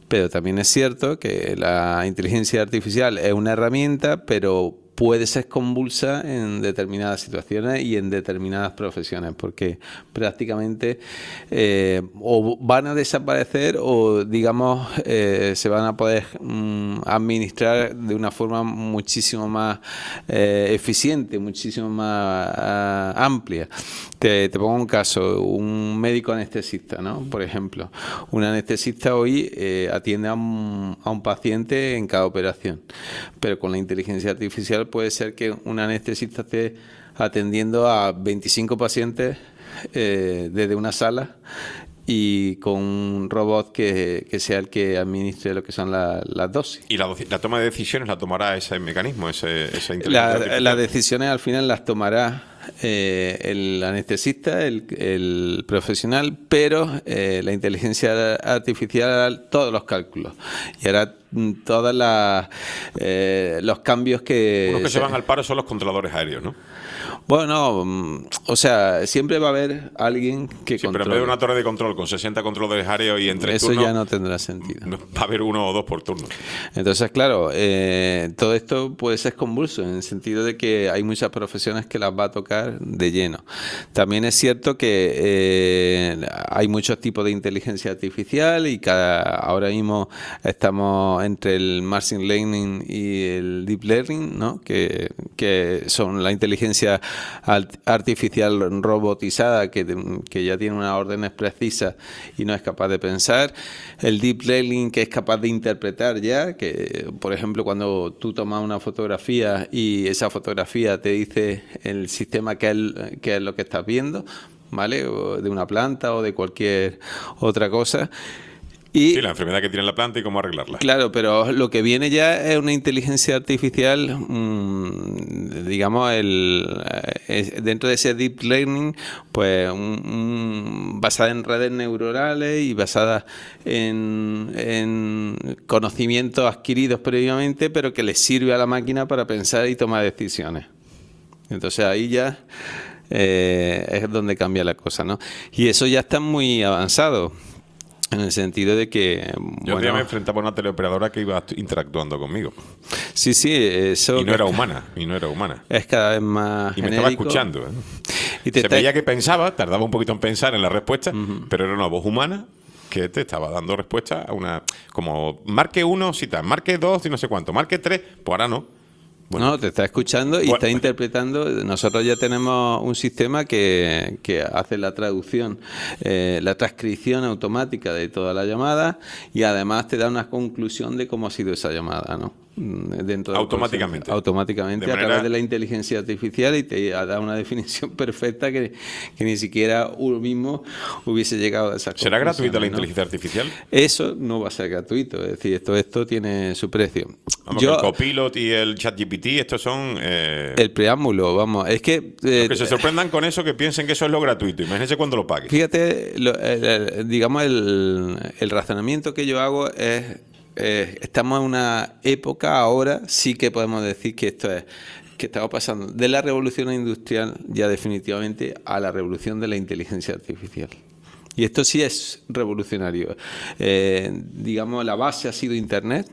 pero también es cierto que la inteligencia artificial es una herramienta, pero puede ser convulsa en determinadas situaciones y en determinadas profesiones, porque prácticamente eh, o van a desaparecer o, digamos, eh, se van a poder mm, administrar de una forma muchísimo más eh, eficiente, muchísimo más uh, amplia. Te, te pongo un caso, un médico anestesista, ¿no? Por ejemplo, un anestesista hoy eh, atiende a un, a un paciente en cada operación, pero con la inteligencia artificial puede ser que un anestesista esté atendiendo a veinticinco pacientes eh, desde una sala y con un robot que, que sea el que administre lo que son la, las dosis. ¿Y la, la toma de decisiones la tomará ese mecanismo, ese, esa inteligencia la, artificial? Las decisiones al final las tomará eh, el anestesista, el, el profesional, pero eh, la inteligencia artificial hará todos los cálculos y hará todos eh, los cambios que... Los que se, se van al paro son los controladores aéreos, ¿no? Bueno, o sea, siempre va a haber alguien que sí, controle. Pero en vez de una torre de control con sesenta controladores aéreos y en tres Eso turnos... ya no tendrá sentido. Va a haber uno o dos por turno. Entonces, claro, eh, todo esto puede ser convulso en el sentido de que hay muchas profesiones que las va a tocar de lleno. También es cierto que eh, hay muchos tipos de inteligencia artificial y cada, ahora mismo estamos entre el Machine Learning y el Deep Learning, ¿no? que, que son la inteligencia artificial robotizada que, que ya tiene unas órdenes precisas y no es capaz de pensar. El Deep Learning, que es capaz de interpretar ya, que por ejemplo cuando tú tomas una fotografía y esa fotografía te dice el sistema qué es, qué es lo que estás viendo, ¿vale? O de una planta o de cualquier otra cosa. Y, sí, la enfermedad que tiene la planta y cómo arreglarla. Claro, pero lo que viene ya es una inteligencia artificial, mmm, digamos, el, es, dentro de ese deep learning, pues un, un, basada en redes neuronales y basada en, en conocimientos adquiridos previamente, pero que le sirve a la máquina para pensar y tomar decisiones. Entonces ahí ya eh, es donde cambia la cosa, ¿no? Y eso ya está muy avanzado. En el sentido de que... Yo bueno, ya me enfrentaba a una teleoperadora que iba interactuando conmigo. Sí, sí, eso... Y no era humana, y no era humana. Es cada vez más Y genérico. me estaba escuchando. ¿eh? Y te Se está... veía que pensaba, tardaba un poquito en pensar en la respuesta, uh-huh. pero era una voz humana que te estaba dando respuesta a una... Como, marque uno, si tal, marque dos y no sé cuánto, marque tres, pues ahora no. Bueno, no, te está escuchando y bueno, está interpretando. Nosotros ya tenemos un sistema que, que hace la traducción, eh, la transcripción automática de toda la llamada y además te da una conclusión de cómo ha sido esa llamada, ¿no? Dentro automáticamente. Automáticamente de a manera... través de la inteligencia artificial y te da una definición perfecta que, que ni siquiera uno mismo hubiese llegado a esa conclusión. ¿Será gratuita la ¿no? inteligencia artificial? Eso no va a ser gratuito, es decir, esto, esto tiene su precio. Vamos, Yo, el Copilot y el ChatGPT, estos son... Eh, el preámbulo, vamos, es que... Eh, los que se sorprendan con eso, que piensen que eso es lo gratuito. Imagínense cuando lo paguen. Fíjate, lo, el, el, digamos, el, el razonamiento que yo hago es... Eh, estamos en una época ahora, sí que podemos decir que esto es, que estamos pasando de la revolución industrial ya definitivamente a la revolución de la inteligencia artificial. Y esto sí es revolucionario. Eh, digamos, la base ha sido Internet,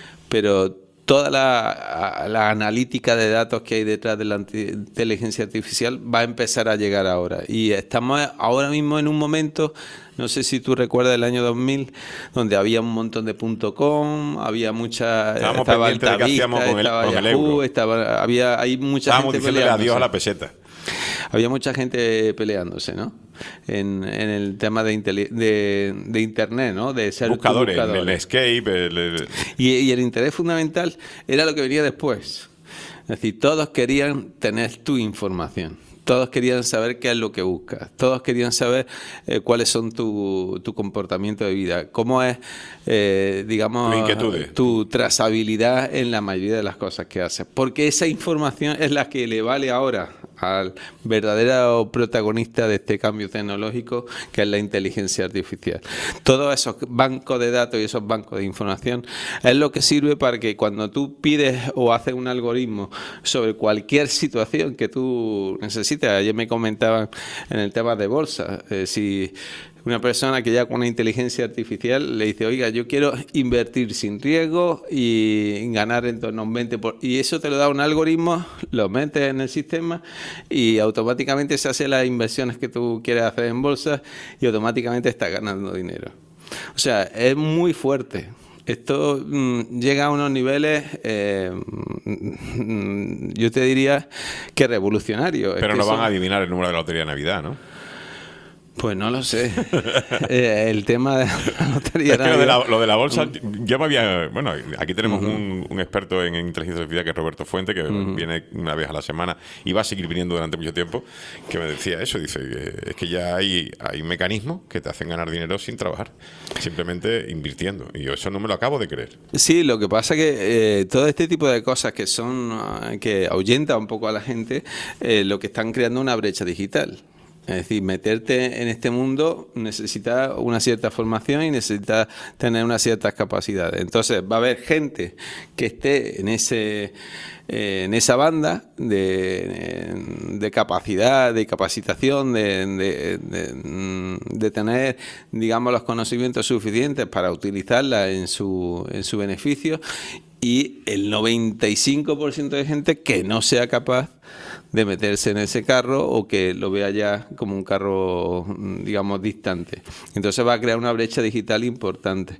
pero toda la, la analítica de datos que hay detrás de la inteligencia artificial va a empezar a llegar ahora. Y estamos ahora mismo en un momento, no sé si tú recuerdas el año dos mil, donde había un montón de .com, había mucha... Estábamos estaba pendientes de qué hacíamos con el, estaba con el Yahoo, euro. Estaba, había, hay mucha Estábamos gente diciéndole peleándose. adiós a la peseta. Había mucha gente peleándose, ¿no? En, en el tema de, de, de Internet, ¿no? De ser buscadores, buscadores. el Escape. El, el... Y, y el interés fundamental era lo que venía después. Es decir, todos querían tener tu información. Todos querían saber qué es lo que buscas. Todos querían saber eh, cuáles son tu, tu comportamiento de vida. Cómo es, eh, digamos, tu trazabilidad en la mayoría de las cosas que haces. Porque esa información es la que le vale ahora al verdadero protagonista de este cambio tecnológico, que es la inteligencia artificial. Todos esos bancos de datos y esos bancos de información es lo que sirve para que cuando tú pides o haces un algoritmo sobre cualquier situación que tú necesites, ayer me comentaban en el tema de bolsa, eh, si Una persona que ya con una inteligencia artificial le dice, oiga, yo quiero invertir sin riesgo y ganar en torno a un veinte por ciento. Y eso te lo da un algoritmo, lo metes en el sistema y automáticamente se hacen las inversiones que tú quieres hacer en bolsa y automáticamente estás ganando dinero. O sea, es muy fuerte. Esto mmm, llega a unos niveles, eh, mmm, yo te diría que revolucionarios. Pero es que no van son... a adivinar el número de la lotería de Navidad, ¿no? Pues no lo sé. eh, el tema de la lotería. Es que lo de la, lo de la bolsa, ya me había. Bueno, aquí tenemos uh-huh. un, un experto en, en inteligencia artificial que es Roberto Fuente, que uh-huh. viene una vez a la semana y va a seguir viniendo durante mucho tiempo, que me decía eso. Dice que es que ya hay, hay mecanismos que te hacen ganar dinero sin trabajar, simplemente invirtiendo. Y yo eso no me lo acabo de creer. Sí, lo que pasa es que eh, todo este tipo de cosas que son uh, que ahuyenta un poco a la gente, eh, lo que están creando una brecha digital. Es decir, meterte en este mundo necesita una cierta formación y necesita tener unas ciertas capacidades. Entonces va a haber gente que esté en ese eh, en esa banda de, de capacidad, de capacitación, de, de, de, de tener, digamos, los conocimientos suficientes para utilizarla en su, en su beneficio, y el noventa y cinco por ciento de gente que no sea capaz de meterse en ese carro o que lo vea ya como un carro, digamos, distante. Entonces va a crear una brecha digital importante.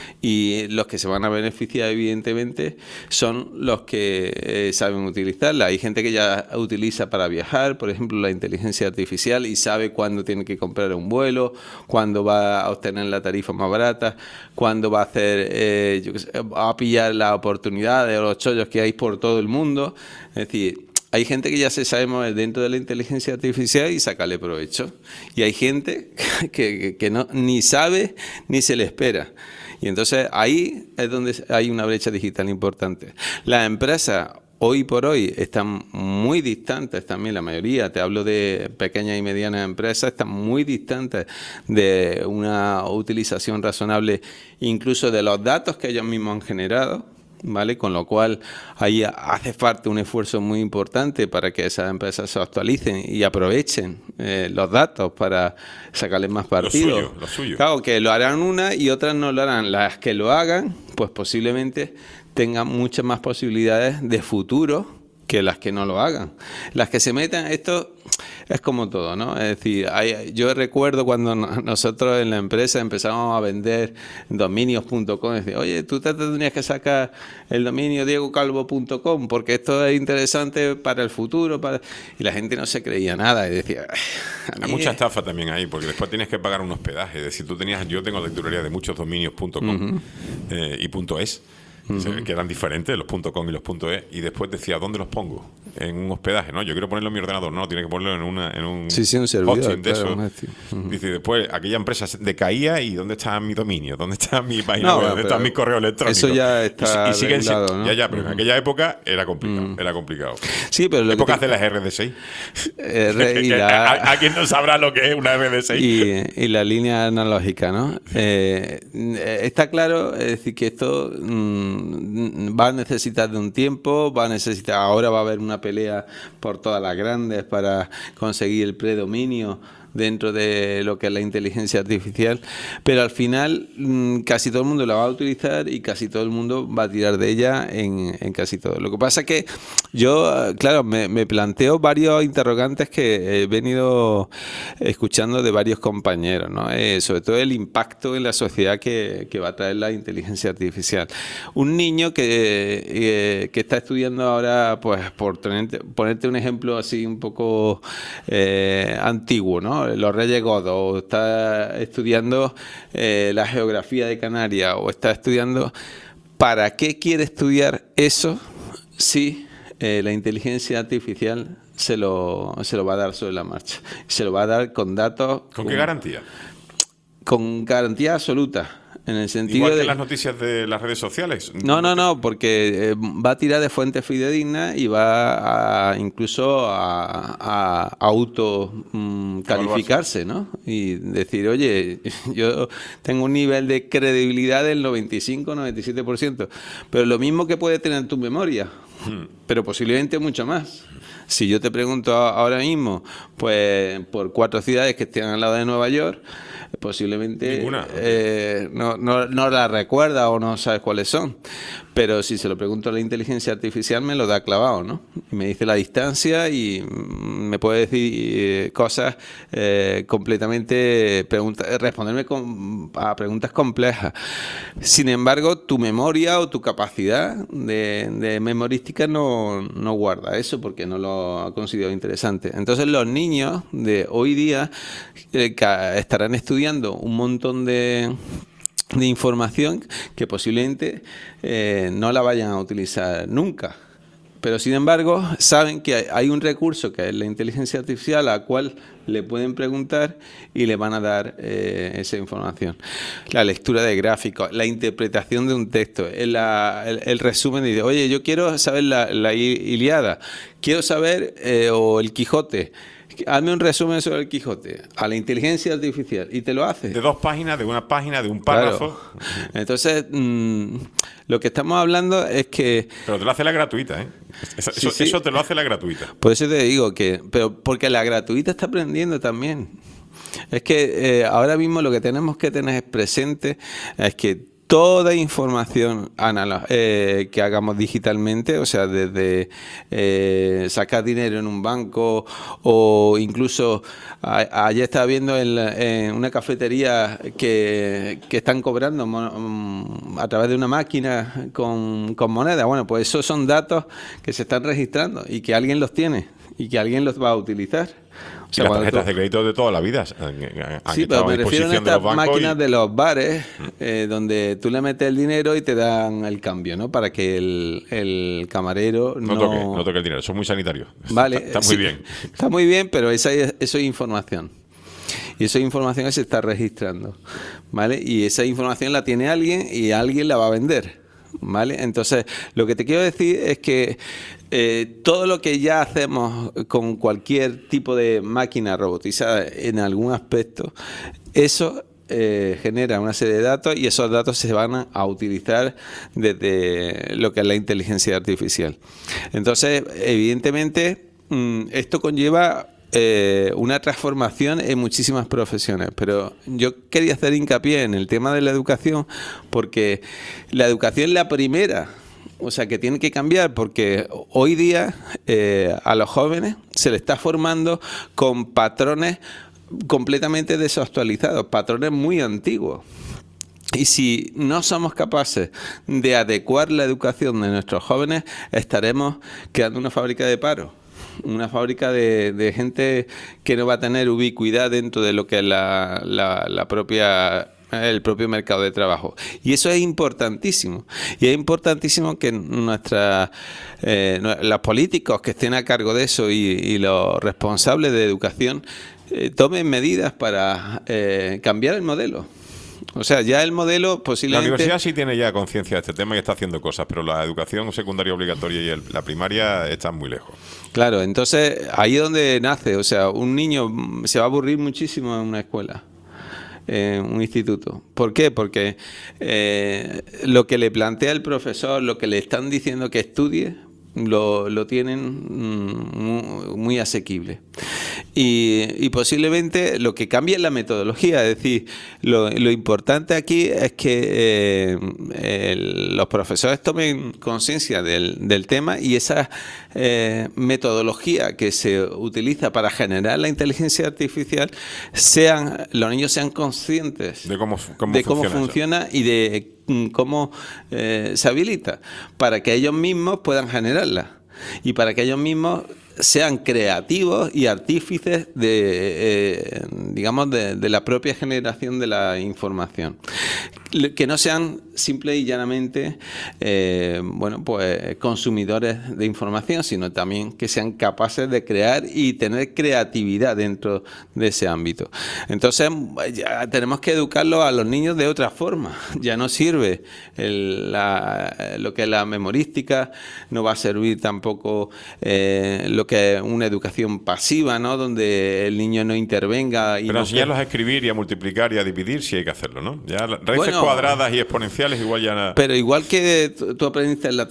Y los que se van a beneficiar, evidentemente, son los que eh, saben utilizarla. Hay gente que ya utiliza para viajar, por ejemplo, la inteligencia artificial, y sabe cuándo tiene que comprar un vuelo, cuándo va a obtener la tarifa más barata, cuándo va a hacer, eh, yo qué sé, va a pillar las oportunidades o los chollos que hay por todo el mundo. Es decir, hay gente que ya se sabe mover dentro de la inteligencia artificial y sacarle provecho. Y hay gente que, que, que no, ni sabe ni se le espera. Y entonces ahí es donde hay una brecha digital importante. Las empresas hoy por hoy están muy distantes también, la mayoría, te hablo de pequeñas y medianas empresas, están muy distantes de una utilización razonable incluso de los datos que ellos mismos han generado, ¿vale? Con lo cual ahí hace falta un esfuerzo muy importante para que esas empresas se actualicen y aprovechen eh, los datos para sacarles más partido. Lo suyo, lo suyo. Claro, que lo harán unas y otras no lo harán. Las que lo hagan, pues posiblemente tengan muchas más posibilidades de futuro que las que no lo hagan. Las que se metan, esto es como todo, ¿no? Es decir, hay, yo recuerdo cuando nosotros en la empresa empezamos a vender dominios punto com, decía, oye, tú te tenías que sacar el dominio diego calvo punto com porque esto es interesante para el futuro, para... y la gente no se creía nada y decía... Hay mucha estafa también ahí, porque después tienes que pagar un hospedaje. Es decir, tú tenías, yo tengo lecturería de muchos dominios punto com uh-huh. eh, y .es, Uh-huh. que eran diferentes, los .com y los .es, y después decía, ¿dónde los pongo? En un hospedaje, ¿no? Yo quiero ponerlo en mi ordenador, no, tiene que ponerlo en, una, en un, sí, sí, un servidor, hosting de claro, eso. Uh-huh. Dice, después aquella empresa decaía y ¿dónde está mi dominio? ¿Dónde está mi página no, web? ¿Dónde está mi correo electrónico? Eso ya está y, y siguen regulado, sin, ¿no? Ya, ya, pero uh-huh. en aquella época era complicado, uh-huh. era complicado. Sí, pero lo Épocas que te... de las R D seis. R y la... ¿A, ¿A quién no sabrá lo que es una R D seis? Y, y la línea analógica, ¿no? Eh, está claro, es decir, que esto mmm, va a necesitar de un tiempo, va a necesitar, ahora va a haber una pelea por todas las grandes para conseguir el predominio dentro de lo que es la inteligencia artificial, pero al final mmm, casi todo el mundo la va a utilizar y casi todo el mundo va a tirar de ella en, en casi todo. Lo que pasa es que yo, claro, me, me planteo varios interrogantes que he venido escuchando de varios compañeros, ¿no? Eh, sobre todo el impacto en la sociedad que, que va a traer la inteligencia artificial. Un niño que, eh, que está estudiando ahora, pues por tenerte, ponerte un ejemplo así un poco eh, antiguo, ¿no? Los Reyes Godos, o está estudiando eh, la geografía de Canarias, o está estudiando... ¿Para qué quiere estudiar eso si eh, la inteligencia artificial se lo, se lo va a dar sobre la marcha? Se lo va a dar con datos... ¿Con qué garantía? Con garantía absoluta. En el sentido Igual que de las noticias de las redes sociales. No, no, no, porque eh, va a tirar de fuentes fidedignas y va a, incluso a, a auto mm, calificarse, ¿no? Y decir, oye, yo tengo un nivel de credibilidad del noventa y cinco, noventa y siete por ciento, pero lo mismo que puede tener tu memoria. pero posiblemente mucho más. Si yo te pregunto ahora mismo, pues por cuatro ciudades que estén al lado de Nueva York, posiblemente eh, no, no, no las recuerdas o no sabes cuáles son. Pero si se lo pregunto a la inteligencia artificial, me lo da clavado, ¿no? Me dice la distancia y me puede decir eh, cosas eh, completamente, pregunta, responderme con, a preguntas complejas. Sin embargo, tu memoria o tu capacidad de, de memorística no, no guarda eso porque no lo ha considerado interesante. Entonces los niños de hoy día eh, estarán estudiando un montón de... de información que posiblemente eh, no la vayan a utilizar nunca. Pero sin embargo, saben que hay un recurso que es la inteligencia artificial a la cual le pueden preguntar y le van a dar eh, esa información. La lectura de gráficos, la interpretación de un texto, el, el, el resumen de, oye, yo quiero saber la, la Ilíada, quiero saber, eh, o el Quijote, hazme un resumen sobre el Quijote a la inteligencia artificial y te lo hace. De dos páginas, de una página, de un párrafo. Claro. Entonces, mmm, lo que estamos hablando es que... Pero te lo hace la gratuita, ¿eh? Eso, sí, sí. eso te lo hace la gratuita. Por eso te digo que... pero porque la gratuita está aprendiendo también. Es que eh, ahora mismo lo que tenemos que tener presente es que toda información eh, que hagamos digitalmente, o sea, desde eh, sacar dinero en un banco o incluso a, ayer estaba viendo en, la, en una cafetería que, que están cobrando a través de una máquina con, con moneda. Bueno, pues esos son datos que se están registrando y que alguien los tiene y que alguien los va a utilizar. O sea, las tarjetas tú... de crédito de toda la vida han, sí, pero me refiero a estas de máquinas y... de los bares eh, donde tú le metes el dinero y te dan el cambio, ¿no? Para que el, el camarero no... No toque, no toque el dinero, son muy sanitarios. Vale, está, está muy sí, bien. Está muy bien, pero esa, eso es información. Y esa información que se está registrando, ¿vale? Y esa información la tiene alguien y alguien la va a vender, ¿vale? Entonces, lo que te quiero decir es que eh, todo lo que ya hacemos con cualquier tipo de máquina robotizada en algún aspecto, eso eh, genera una serie de datos y esos datos se van a, a utilizar desde lo que es la inteligencia artificial. Entonces, evidentemente, mmm, esto conlleva Eh, una transformación en muchísimas profesiones, pero yo quería hacer hincapié en el tema de la educación porque la educación es la primera, o sea, que tiene que cambiar porque hoy día eh, a los jóvenes se les está formando con patrones completamente desactualizados, patrones muy antiguos. Y si no somos capaces de adecuar la educación de nuestros jóvenes, estaremos creando una fábrica de paro. Una fábrica de, de gente que no va a tener ubicuidad dentro de lo que es la, la, la propia, el propio mercado de trabajo. Y eso es importantísimo. Y es importantísimo que nuestra, eh, los políticos que estén a cargo de eso y, y los responsables de educación eh, tomen medidas para eh, cambiar el modelo. O sea, ya el modelo posiblemente... La universidad sí tiene ya conciencia de este tema y está haciendo cosas, pero la educación secundaria obligatoria y el, la primaria están muy lejos. Claro, entonces ahí es donde nace. O sea, un niño se va a aburrir muchísimo en una escuela, en un instituto. ¿Por qué? Porque eh, lo que le plantea el profesor, lo que le están diciendo que estudie, lo, lo tienen muy, muy asequible. Y, y posiblemente lo que cambia es la metodología, es decir, lo, lo importante aquí es que eh, el, los profesores tomen conciencia del, del tema y esa eh, metodología que se utiliza para generar la inteligencia artificial, sean los niños sean conscientes de cómo, cómo de funciona, cómo funciona y de cómo eh, se habilita, para que ellos mismos puedan generarla y para que ellos mismos sean creativos y artífices de, eh, digamos, de, de la propia generación de la información. Que no sean simple y llanamente eh, bueno, pues consumidores de información, sino también que sean capaces de crear y tener creatividad dentro de ese ámbito. Entonces, ya tenemos que educarlos a los niños de otra forma. Ya no sirve el, la, lo que es la memorística, no va a servir tampoco eh, lo que es una educación pasiva, ¿no? Donde el niño no intervenga. Y Pero no enseñarlos que... a escribir y a multiplicar y a dividir sí hay que hacerlo, ¿no? Ya raíces bueno, cuadradas y exponenciales igual ya... Pero igual que tú aprendiste el latín,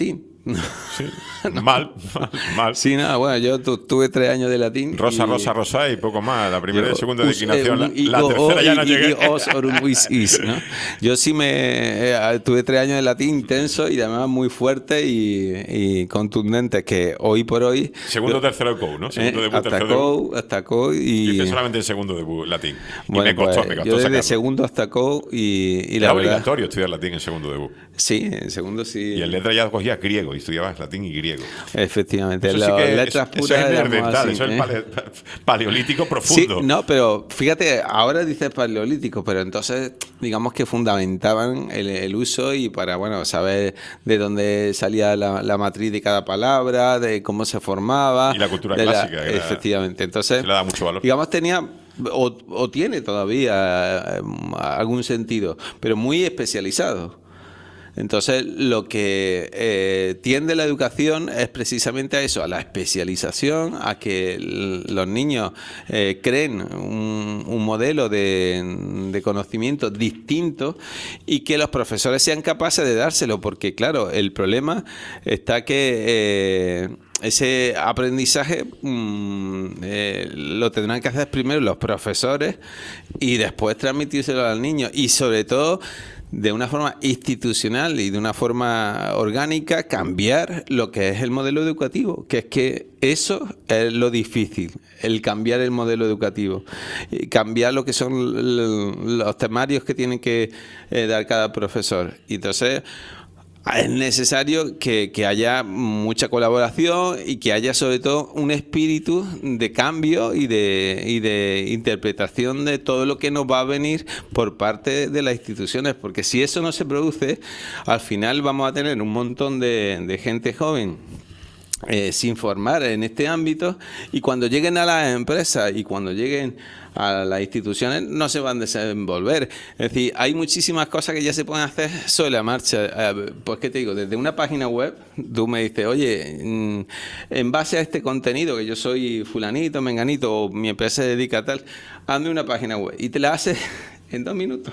Sí, mal, mal, mal. Sí, nada, bueno, yo tu, tuve tres años de latín. Rosa, y, rosa, rosa y poco más. La primera yo, y segunda us, declinación. Eh, la, la tercera ya no y, llegué. Y, os, orum, is, is, ¿no? Yo sí me eh, tuve tres años de latín intenso y además muy fuerte y, y contundente, que hoy por hoy. Segundo, tercero de C O U, ¿no? Segundo eh, debut, hasta tercero C O U, debut. hasta C O U y. Hice solamente el segundo debut latín. Bueno, y me costó, pues, me costó yo desde sacarlo. segundo hasta C O U y, y Era la obligatorio verdad, estudiar latín en segundo debut. Sí, en segundo sí. Y en letra ya cogía griego y estudiabas latín y griego. Efectivamente, Eso las sí que letras es, puras. eso es éramos neandertal, así, eso ¿eh? es pale, paleolítico profundo. Sí, no, pero fíjate, ahora dices paleolítico, pero entonces digamos que fundamentaban el, el uso y para, bueno, saber de dónde salía la, la matriz de cada palabra, de cómo se formaba. Y la cultura de clásica. La, era, efectivamente, entonces se le da mucho valor. Digamos, tenía o, o tiene todavía eh, algún sentido, pero muy especializado. Entonces, lo que eh, tiende la educación es precisamente a eso, a la especialización, a que l- los niños eh, creen un, un modelo de, de conocimiento distinto y que los profesores sean capaces de dárselo, porque claro, el problema está que eh, ese aprendizaje mmm, eh, lo tendrán que hacer primero los profesores y después transmitírselo al niño y sobre todo de una forma institucional y de una forma orgánica cambiar lo que es el modelo educativo, que es que eso es lo difícil, el cambiar el modelo educativo, cambiar lo que son los temarios que tiene que eh, dar cada profesor. Y entonces es necesario que, que haya mucha colaboración y que haya sobre todo un espíritu de cambio y de, y de interpretación de todo lo que nos va a venir por parte de las instituciones, porque si eso no se produce, al final vamos a tener un montón de, de gente joven Eh, sin formar en este ámbito y cuando lleguen a las empresas y cuando lleguen a las instituciones no se van a desenvolver. Es decir, hay muchísimas cosas que ya se pueden hacer sobre la marcha. Eh, pues, ¿qué te digo? Desde una página web, tú me dices, oye, mm, en base a este contenido, que yo soy fulanito, menganito, o mi empresa se dedica a tal, hazme una página web. Y te la haces en dos minutos.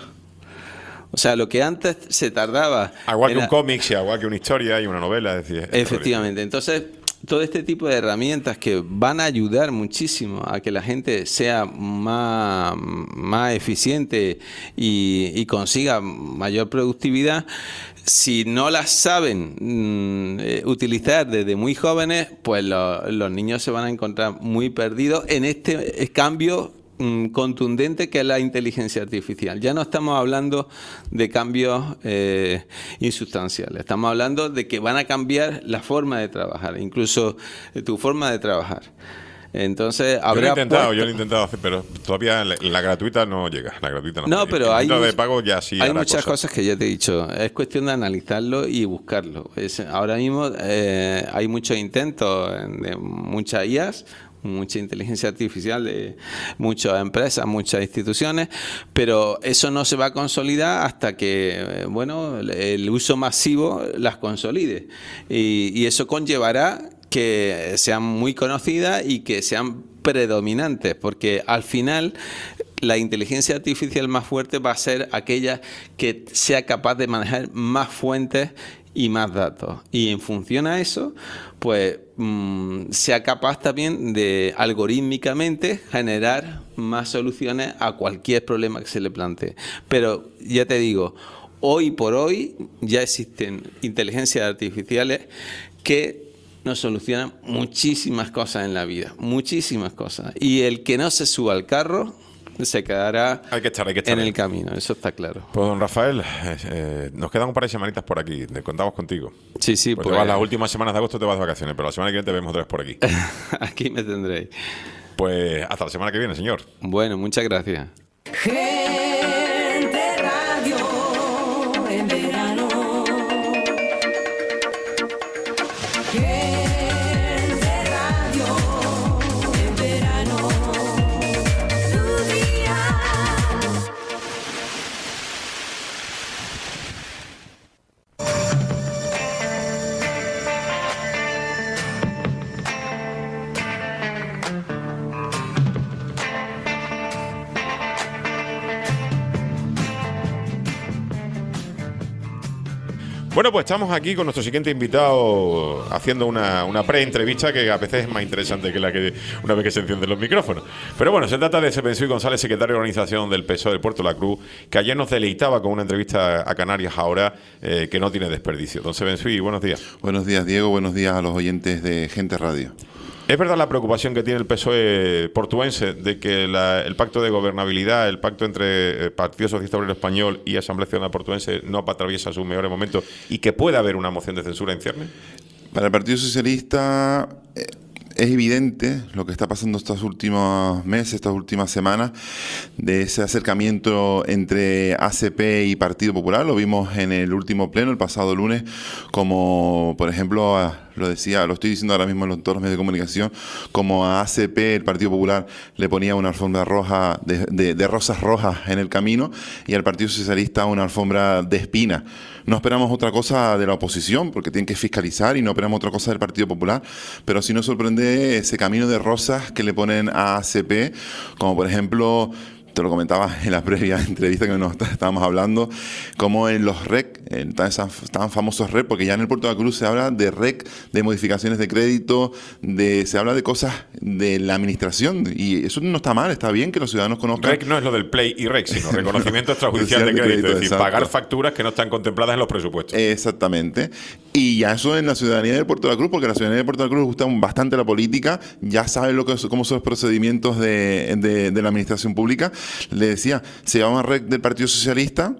O sea, lo que antes se tardaba... Igual que la... un cómic, igual que una historia y una novela. Es decir, Efectivamente. Entonces, todo este tipo de herramientas que van a ayudar muchísimo a que la gente sea más, más eficiente y, y consiga mayor productividad, si no las saben mm, eh, utilizar desde muy jóvenes, pues lo, los niños se van a encontrar muy perdidos en este cambio contundente que es la inteligencia artificial. Ya no estamos hablando de cambios eh, insustanciales, estamos hablando de que van a cambiar la forma de trabajar, incluso tu forma de trabajar. Entonces, habrá yo lo he intentado, puesto... yo lo he intentado hacer, pero todavía la, la gratuita no llega. La gratuita no, no llega. pero hay, de pago ya sí hay hará muchas cosas. cosas que ya te he dicho. Es cuestión de analizarlo y buscarlo. Es, ahora mismo eh, hay muchos intentos de muchas I As, mucha inteligencia artificial de muchas empresas, muchas instituciones, pero eso no se va a consolidar hasta que, bueno, el uso masivo las consolide. Y, y eso conllevará que sean muy conocidas y que sean predominantes, porque al final la inteligencia artificial más fuerte va a ser aquella que sea capaz de manejar más fuentes y más datos. Y en función a eso, pues mmm, sea capaz también de algorítmicamente generar más soluciones a cualquier problema que se le plantee. Pero ya te digo, hoy por hoy ya existen inteligencias artificiales que nos solucionan muchísimas cosas en la vida, muchísimas cosas. Y el que no se suba al carro se quedará hay que estar, hay que estar en ahí. el camino, eso está claro. Pues don Rafael, eh, eh, nos quedan un par de semanitas por aquí, contamos contigo. Sí, sí. Pues pues te vas las últimas semanas de agosto, te vas de vacaciones, pero la semana que viene te vemos otra vez por aquí. Aquí me tendréis. Pues hasta la semana que viene, señor. Bueno, muchas gracias. Gente Radio en verano. Gente Radio en verano. Tu día. Bueno, pues estamos aquí con nuestro siguiente invitado haciendo una, una pre-entrevista que a veces es más interesante que la que una vez que se encienden los micrófonos. Pero bueno, se trata de Sebensui González, secretario de organización del P S O E del Puerto de la Cruz, que ayer nos deleitaba con una entrevista a Canarias ahora eh, que no tiene desperdicio. Don Sebensui, buenos días. Buenos días, Diego. Buenos días a los oyentes de Gente Radio. ¿Es verdad la preocupación que tiene el P S O E portuense de que la, el pacto de gobernabilidad, el pacto entre Partido Socialista Obrero Español y Asamblea Ciudadana Portuense no atraviesa sus mejores momentos y que pueda haber una moción de censura en ciernes? Para el Partido Socialista eh, es evidente lo que está pasando estos últimos meses, estas últimas semanas, de ese acercamiento entre A C P y Partido Popular. Lo vimos en el último pleno, el pasado lunes, como por ejemplo... A, lo decía, lo estoy diciendo ahora mismo en todos los medios de comunicación, como a A C P, el Partido Popular, le ponía una alfombra roja de, de, de rosas rojas en el camino, y al Partido Socialista una alfombra de espinas. No esperamos otra cosa de la oposición, porque tienen que fiscalizar, y no esperamos otra cosa del Partido Popular, pero sí nos sorprende ese camino de rosas que le ponen a A C P, como por ejemplo... Te lo comentaba en la previa entrevista que nos estábamos hablando, como en los R E C, tan, tan famosos R E C, porque ya en el Puerto de la Cruz se habla de R E C, de modificaciones de crédito, de se habla de cosas de la administración, y eso no está mal, está bien que los ciudadanos conozcan. R E C no es lo del Play y R E C, sino reconocimiento extrajudicial de crédito, de crédito, es decir, exacto. Pagar facturas que no están contempladas en los presupuestos. Exactamente. Y ya eso en la ciudadanía del Puerto de la Cruz, porque a la ciudadanía del Puerto de la Cruz le gusta bastante la política, ya sabe lo que, cómo son los procedimientos de, de, de la administración pública. Le decía, se llama R E C del Partido Socialista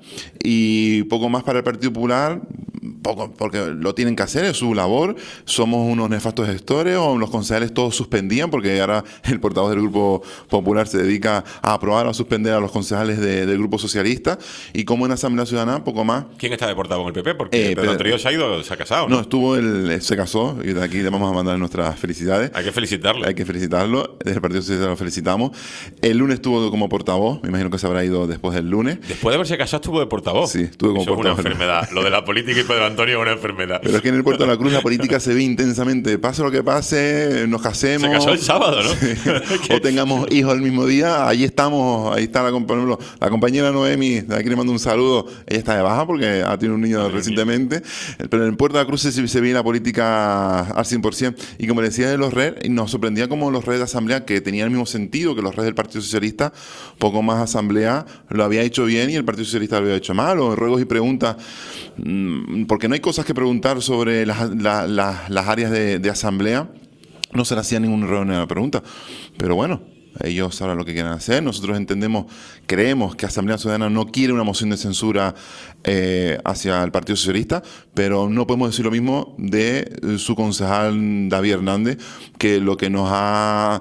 y poco más para el Partido Popular, poco, porque lo tienen que hacer, es su labor. Somos unos nefastos gestores, o los concejales todos suspendían, porque ahora el portavoz del Grupo Popular se dedica a aprobar o a suspender a los concejales de, del Grupo Socialista, y como en Asamblea Ciudadana, poco más. ¿Quién está de portavoz en el P P? Porque eh, Pedro Anterior se ha ido, se ha casado, ¿no? No, estuvo el, se casó, y de aquí le vamos a mandar nuestras felicidades. Hay que felicitarlo. Hay que felicitarlo, desde el Partido Socialista lo felicitamos. El lunes estuvo como portavoz, me imagino que se habrá ido después del lunes. Después de haberse casado estuvo de portavoz. Sí, estuvo como Eso portavoz. Es una enfermedad. Lo de la política y Pedro Antonio es una enfermedad. Pero es que en el Puerto de la Cruz la política se ve intensamente. Pase lo que pase, nos casemos. Se casó el sábado, ¿no? Sí. O tengamos hijos el mismo día, ahí estamos, ahí está la, por ejemplo, la compañera Noemi, de aquí le mando un saludo. Ella está de baja porque ha tenido un niño Madre recientemente. Mía. Pero en el Puerto de la Cruz se, se ve la política al cien por ciento. Y como decía de los R E D, nos sorprendía como los R E D de Asamblea, que tenían el mismo sentido que los R E D del Partido Socialista, poco más Asamblea lo había hecho bien y el Partido Socialista lo había hecho mal, o ruegos y preguntas, porque no hay cosas que preguntar sobre las, la, la, las áreas de, de Asamblea, no se le hacía ningún error en la pregunta, pero bueno, ellos sabrán lo que quieren hacer. Nosotros entendemos, creemos que Asamblea Ciudadana no quiere una moción de censura eh, hacia el Partido Socialista, pero no podemos decir lo mismo de su concejal David Hernández, que lo que nos ha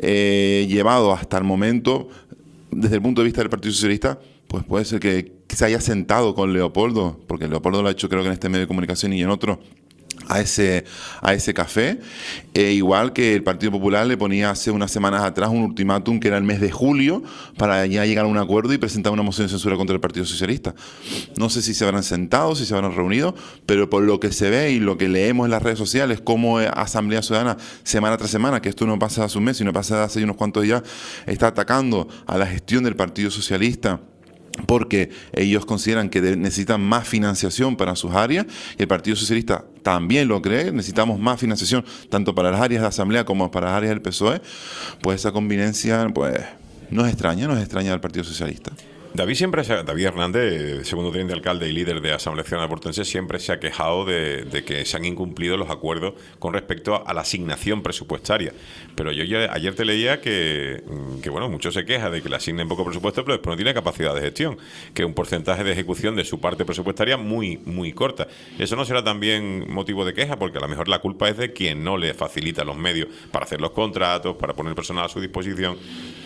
eh, llevado hasta el momento, desde el punto de vista del Partido Socialista, pues puede ser que se haya sentado con Leopoldo, porque Leopoldo lo ha hecho creo que en este medio de comunicación y en otro, a ese, a ese café, e igual que el Partido Popular le ponía hace unas semanas atrás un ultimátum que era el mes de julio para ya llegar a un acuerdo y presentar una moción de censura contra el Partido Socialista. No sé si se habrán sentado, si se habrán reunido, pero por lo que se ve y lo que leemos en las redes sociales, como Asamblea Ciudadana semana tras semana, que esto no pasa hace un mes, sino pasa hace unos cuantos días, está atacando a la gestión del Partido Socialista, porque ellos consideran que necesitan más financiación para sus áreas, y el Partido Socialista también lo cree, necesitamos más financiación tanto para las áreas de Asamblea como para las áreas del P S O E, pues esa conveniencia pues nos extraña, nos extraña al Partido Socialista. David siempre se ha, David Hernández, segundo teniente alcalde y líder de Asamblea Ciudadana Portuense, siempre se ha quejado de, de que se han incumplido los acuerdos con respecto a la asignación presupuestaria. Pero yo ya, ayer te leía que, que bueno, mucho se queja de que le asignen poco presupuesto, pero después no tiene capacidad de gestión, que es un porcentaje de ejecución de su parte presupuestaria muy, muy corta. Eso no será también motivo de queja, porque a lo mejor la culpa es de quien no le facilita los medios para hacer los contratos, para poner personal a su disposición.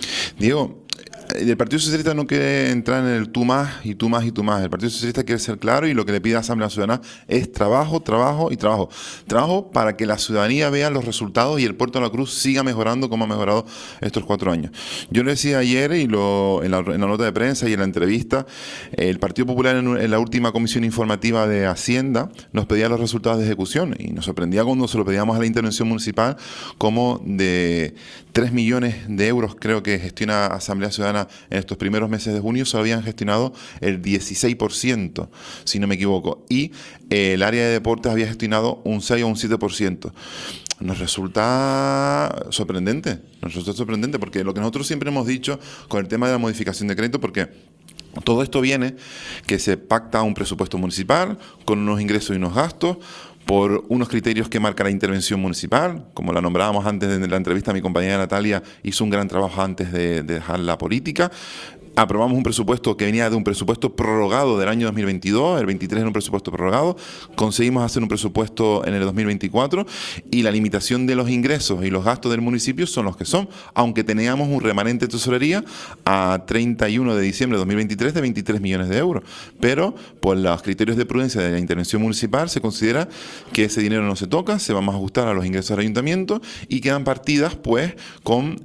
Diego, el Partido Socialista no quiere entrar en el tú más y tú más y tú más. El Partido Socialista quiere ser claro, y lo que le pide a la Asamblea Ciudadana es trabajo, trabajo y trabajo. Trabajo para que la ciudadanía vea los resultados y el Puerto de la Cruz siga mejorando como ha mejorado estos cuatro años. Yo lo decía ayer y lo, en, la, en la nota de prensa y en la entrevista, el Partido Popular en, en la última comisión informativa de Hacienda nos pedía los resultados de ejecución, y nos sorprendía cuando se lo pedíamos a la intervención municipal, como de tres millones de euros creo que gestiona Asamblea Ciudadana Ahora, en estos primeros meses de junio, solo habían gestionado el dieciséis por ciento, si no me equivoco, y eh, el área de deportes había gestionado un seis o un siete por ciento. Nos resulta sorprendente, nos resulta sorprendente, porque lo que nosotros siempre hemos dicho con el tema de la modificación de crédito, porque todo esto viene que se pacta un presupuesto municipal con unos ingresos y unos gastos, por unos criterios que marca la intervención municipal. Como la nombrábamos antes de la entrevista, mi compañera Natalia hizo un gran trabajo antes de, de dejar la política. Aprobamos un presupuesto que venía de un presupuesto prorrogado del año dos mil veintidós, el veintitrés era un presupuesto prorrogado, conseguimos hacer un presupuesto en el dos mil veinticuatro y la limitación de los ingresos y los gastos del municipio son los que son, aunque teníamos un remanente de tesorería a treinta y uno de diciembre de dos mil veintitrés de veintitrés millones de euros, pero por los criterios de prudencia de la intervención municipal se considera que ese dinero no se toca, se va más a ajustar a los ingresos del ayuntamiento y quedan partidas pues con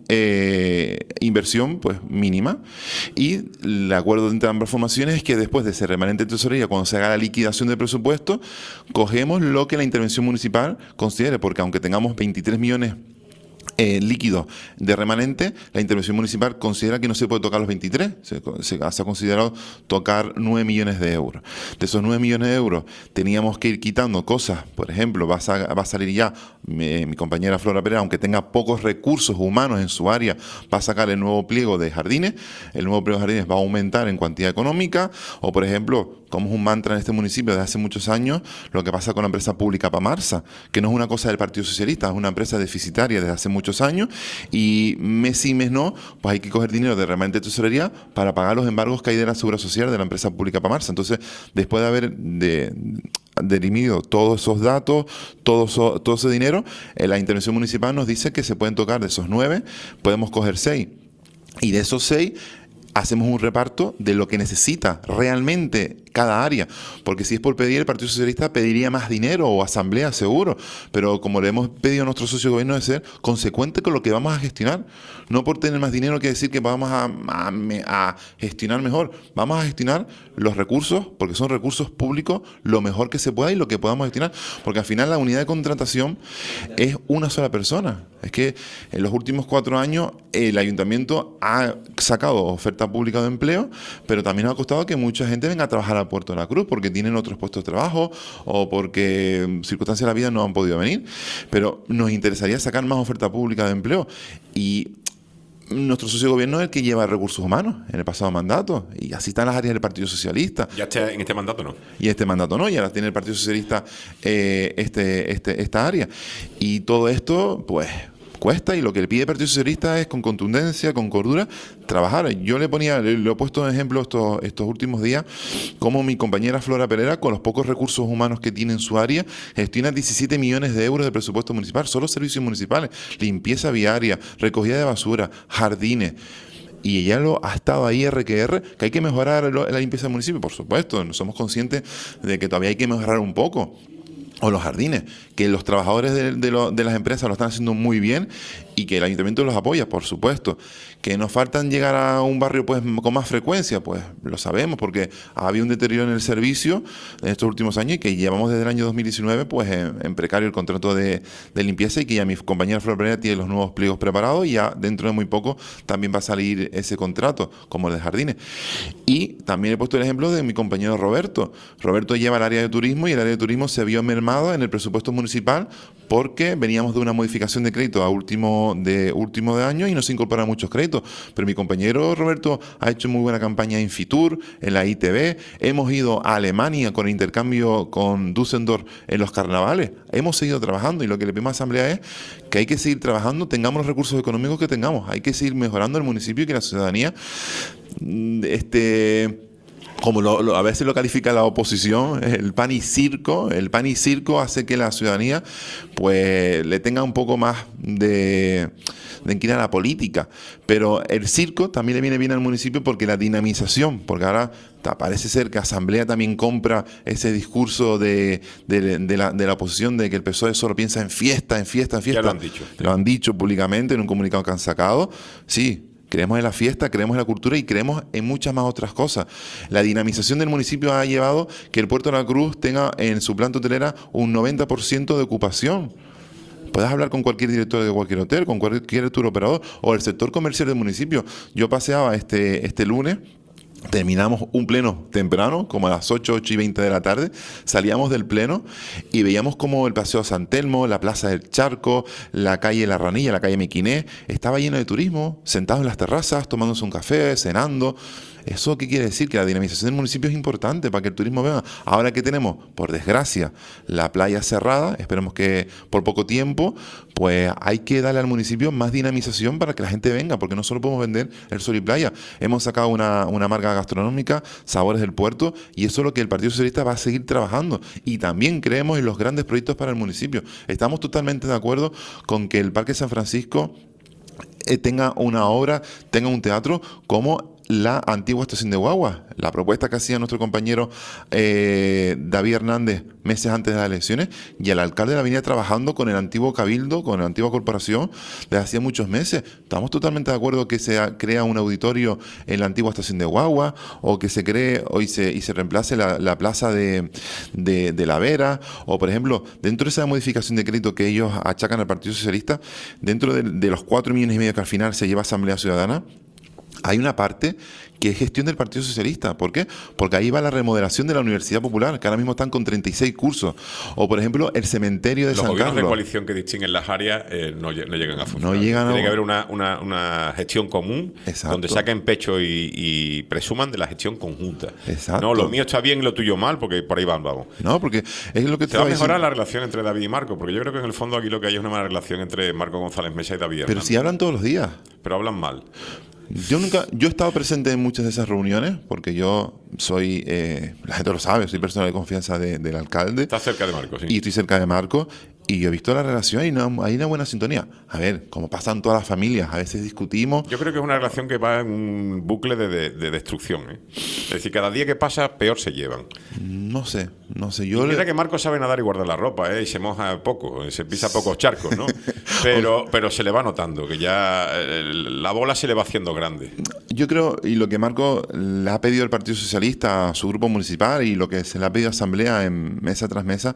eh, inversión pues mínima. Y el acuerdo entre ambas formaciones es que después de ese remanente de tesorería, cuando se haga la liquidación del presupuesto, cogemos lo que la intervención municipal considere, porque aunque tengamos veintitrés millones Eh, líquido de remanente, la intervención municipal considera que no se puede tocar los veintitrés, se, se, se ha considerado tocar nueve millones de euros. De esos nueve millones de euros teníamos que ir quitando cosas, por ejemplo, va a, va a salir ya mi, mi compañera Flora Pereira, aunque tenga pocos recursos humanos en su área, va a sacar el nuevo pliego de jardines, el nuevo pliego de jardines va a aumentar en cuantía económica, o por ejemplo, como es un mantra en este municipio desde hace muchos años, lo que pasa con la empresa pública Pamarsa, que no es una cosa del Partido Socialista, es una empresa deficitaria desde hace muchos años y mes sí, mes no, pues hay que coger dinero de remanente de tesorería para pagar los embargos que hay de la Seguridad Social de la empresa pública Pamarsa. Entonces, después de haber de, dirimido todos esos datos, todo, eso, todo ese dinero, eh, la intervención municipal nos dice que se pueden tocar de esos nueve, podemos coger seis. Y de esos seis, hacemos un reparto de lo que necesita realmente cada área, porque si es por pedir, el Partido Socialista pediría más dinero o asamblea seguro, pero como le hemos pedido a nuestro socio de gobierno de ser consecuente con lo que vamos a gestionar, no por tener más dinero quiere decir que vamos a, a, a gestionar mejor, vamos a gestionar los recursos, porque son recursos públicos, lo mejor que se pueda y lo que podamos gestionar, porque al final la unidad de contratación es una sola persona. Es que en los últimos cuatro años el ayuntamiento ha sacado oferta pública de empleo, pero también ha costado que mucha gente venga a trabajar a Puerto de la Cruz porque tienen otros puestos de trabajo o porque circunstancias de la vida no han podido venir. Pero nos interesaría sacar más oferta pública de empleo y nuestro socio de gobierno es el que lleva recursos humanos en el pasado mandato y así están las áreas del Partido Socialista. Ya está en este mandato, ¿no? Y este mandato no, y ahora tiene el Partido Socialista eh, este, este, esta área. Y todo esto, pues, cuesta, y lo que le pide el Partido Socialista es con contundencia, con cordura, trabajar. Yo le ponía, le, le he puesto de ejemplo estos, estos últimos días, como mi compañera Flora Pereira, con los pocos recursos humanos que tiene en su área, gestiona diecisiete millones de euros de presupuesto municipal, solo servicios municipales, limpieza viaria, recogida de basura, jardines. Y ella lo ha estado ahí R que R, que hay que mejorar lo, la limpieza del municipio, por supuesto, somos conscientes de que todavía hay que mejorar un poco. O los jardines, que los trabajadores de, de, lo, de las empresas lo están haciendo muy bien y que el ayuntamiento los apoya, por supuesto. Que nos faltan llegar a un barrio pues con más frecuencia, pues lo sabemos, porque había un deterioro en el servicio en estos últimos años y que llevamos desde el año dos mil diecinueve pues en, en precario el contrato de, de limpieza y que ya mi compañera Flor Pereira tiene los nuevos pliegos preparados y ya dentro de muy poco también va a salir ese contrato, como el de jardines. Y también he puesto el ejemplo de mi compañero Roberto. Roberto lleva el área de turismo y el área de turismo se vio mermado en el presupuesto municipal porque veníamos de una modificación de crédito a último de último de año y no se incorporan muchos créditos. Pero mi compañero Roberto ha hecho muy buena campaña en Fitur, en la I T B. Hemos ido a Alemania con el intercambio con Düsseldorf en los carnavales. Hemos seguido trabajando y lo que le pedimos a la Asamblea es que hay que seguir trabajando, tengamos los recursos económicos que tengamos. Hay que seguir mejorando el municipio y que la ciudadanía este como lo, lo, a veces lo califica la oposición, el pan y circo, el pan y circo hace que la ciudadanía pues le tenga un poco más de, de inquina a la política, pero el circo también le viene bien al municipio porque la dinamización, porque ahora parece ser que Asamblea también compra ese discurso de, de, de, la, de la oposición de que el P S O E solo piensa en fiesta, en fiesta, en fiesta. Ya lo han dicho. Lo han dicho públicamente en un comunicado que han sacado, sí. Creemos en la fiesta, creemos en la cultura y creemos en muchas más otras cosas. La dinamización del municipio ha llevado que el Puerto de la Cruz tenga en su planta hotelera un noventa por ciento de ocupación. Puedes hablar con cualquier director de cualquier hotel, con cualquier tour operador o el sector comercial del municipio. Yo paseaba este, este lunes. Terminamos un pleno temprano, como a las ocho, ocho y veinte de la tarde. Salíamos del pleno y veíamos como el Paseo San Telmo, la Plaza del Charco, la calle La Ranilla, la calle Mequiné, estaba lleno de turismo, sentados en las terrazas, tomándose un café, cenando. ¿Eso qué quiere decir? Que la dinamización del municipio es importante para que el turismo venga. Ahora que tenemos, por desgracia, la playa cerrada, esperemos que por poco tiempo, pues hay que darle al municipio más dinamización para que la gente venga, porque no solo podemos vender el sol y playa. Hemos sacado una, una marca gastronómica, Sabores del Puerto, y eso es lo que el Partido Socialista va a seguir trabajando. Y también creemos en los grandes proyectos para el municipio. Estamos totalmente de acuerdo con que el Parque San Francisco eh, tenga una obra, tenga un teatro como la antigua estación de guagua. La propuesta que hacía nuestro compañero eh, David Hernández meses antes de las elecciones, y el alcalde la venía trabajando con el antiguo cabildo, con la antigua corporación desde hacía muchos meses. Estamos totalmente de acuerdo que se crea un auditorio en la antigua estación de guagua, o que se cree o y se, y se reemplace la, la plaza de, de, de la Vera, o por ejemplo, dentro de esa modificación de crédito que ellos achacan al Partido Socialista, dentro de, de los cuatro millones y medio que al final se lleva Asamblea Ciudadana, hay una parte que es gestión del Partido Socialista. ¿Por qué? Porque ahí va la remodelación de la Universidad Popular, que ahora mismo están con treinta y seis cursos. O, por ejemplo, el cementerio de Los San gobiernos Carlos. de coalición que distinguen las áreas eh, no, lle- no llegan a funcionar. No llegan a- Tiene que haber una, una, una gestión común, Exacto. donde saquen pecho y, y presuman de la gestión conjunta. Exacto. No, lo mío está bien y lo tuyo mal, porque por ahí van, vamos. No, porque es lo que te Se va a estaba mejorar diciendo. la relación entre David y Marco, porque yo creo que en el fondo aquí lo que hay es una mala relación entre Marco González Mesa y David Pero Hernández. si hablan todos los días. Pero hablan mal. Yo nunca, yo he estado presente en muchas de esas reuniones, porque yo soy, eh, la gente lo sabe, soy persona de confianza de- del alcalde. Está cerca de Marco, sí. Y estoy cerca de Marco, y yo he visto la relación y no, hay una buena sintonía. A ver, como pasan todas las familias, a veces discutimos. Yo creo que es una relación que va en un bucle de, de- de destrucción, ¿eh? Es decir, cada día que pasa, peor se llevan. No sé, no sé. Y Yo mira le- que Marco sabe nadar y guardar la ropa, ¿eh? Y se moja poco, se pisa pocos charcos, ¿no? Pero, pero se le va notando que ya eh, la bola se le va haciendo grande. Yo creo, y lo que Marco le ha pedido al Partido Socialista, a su grupo municipal, y lo que se le ha pedido a Asamblea en mesa tras mesa,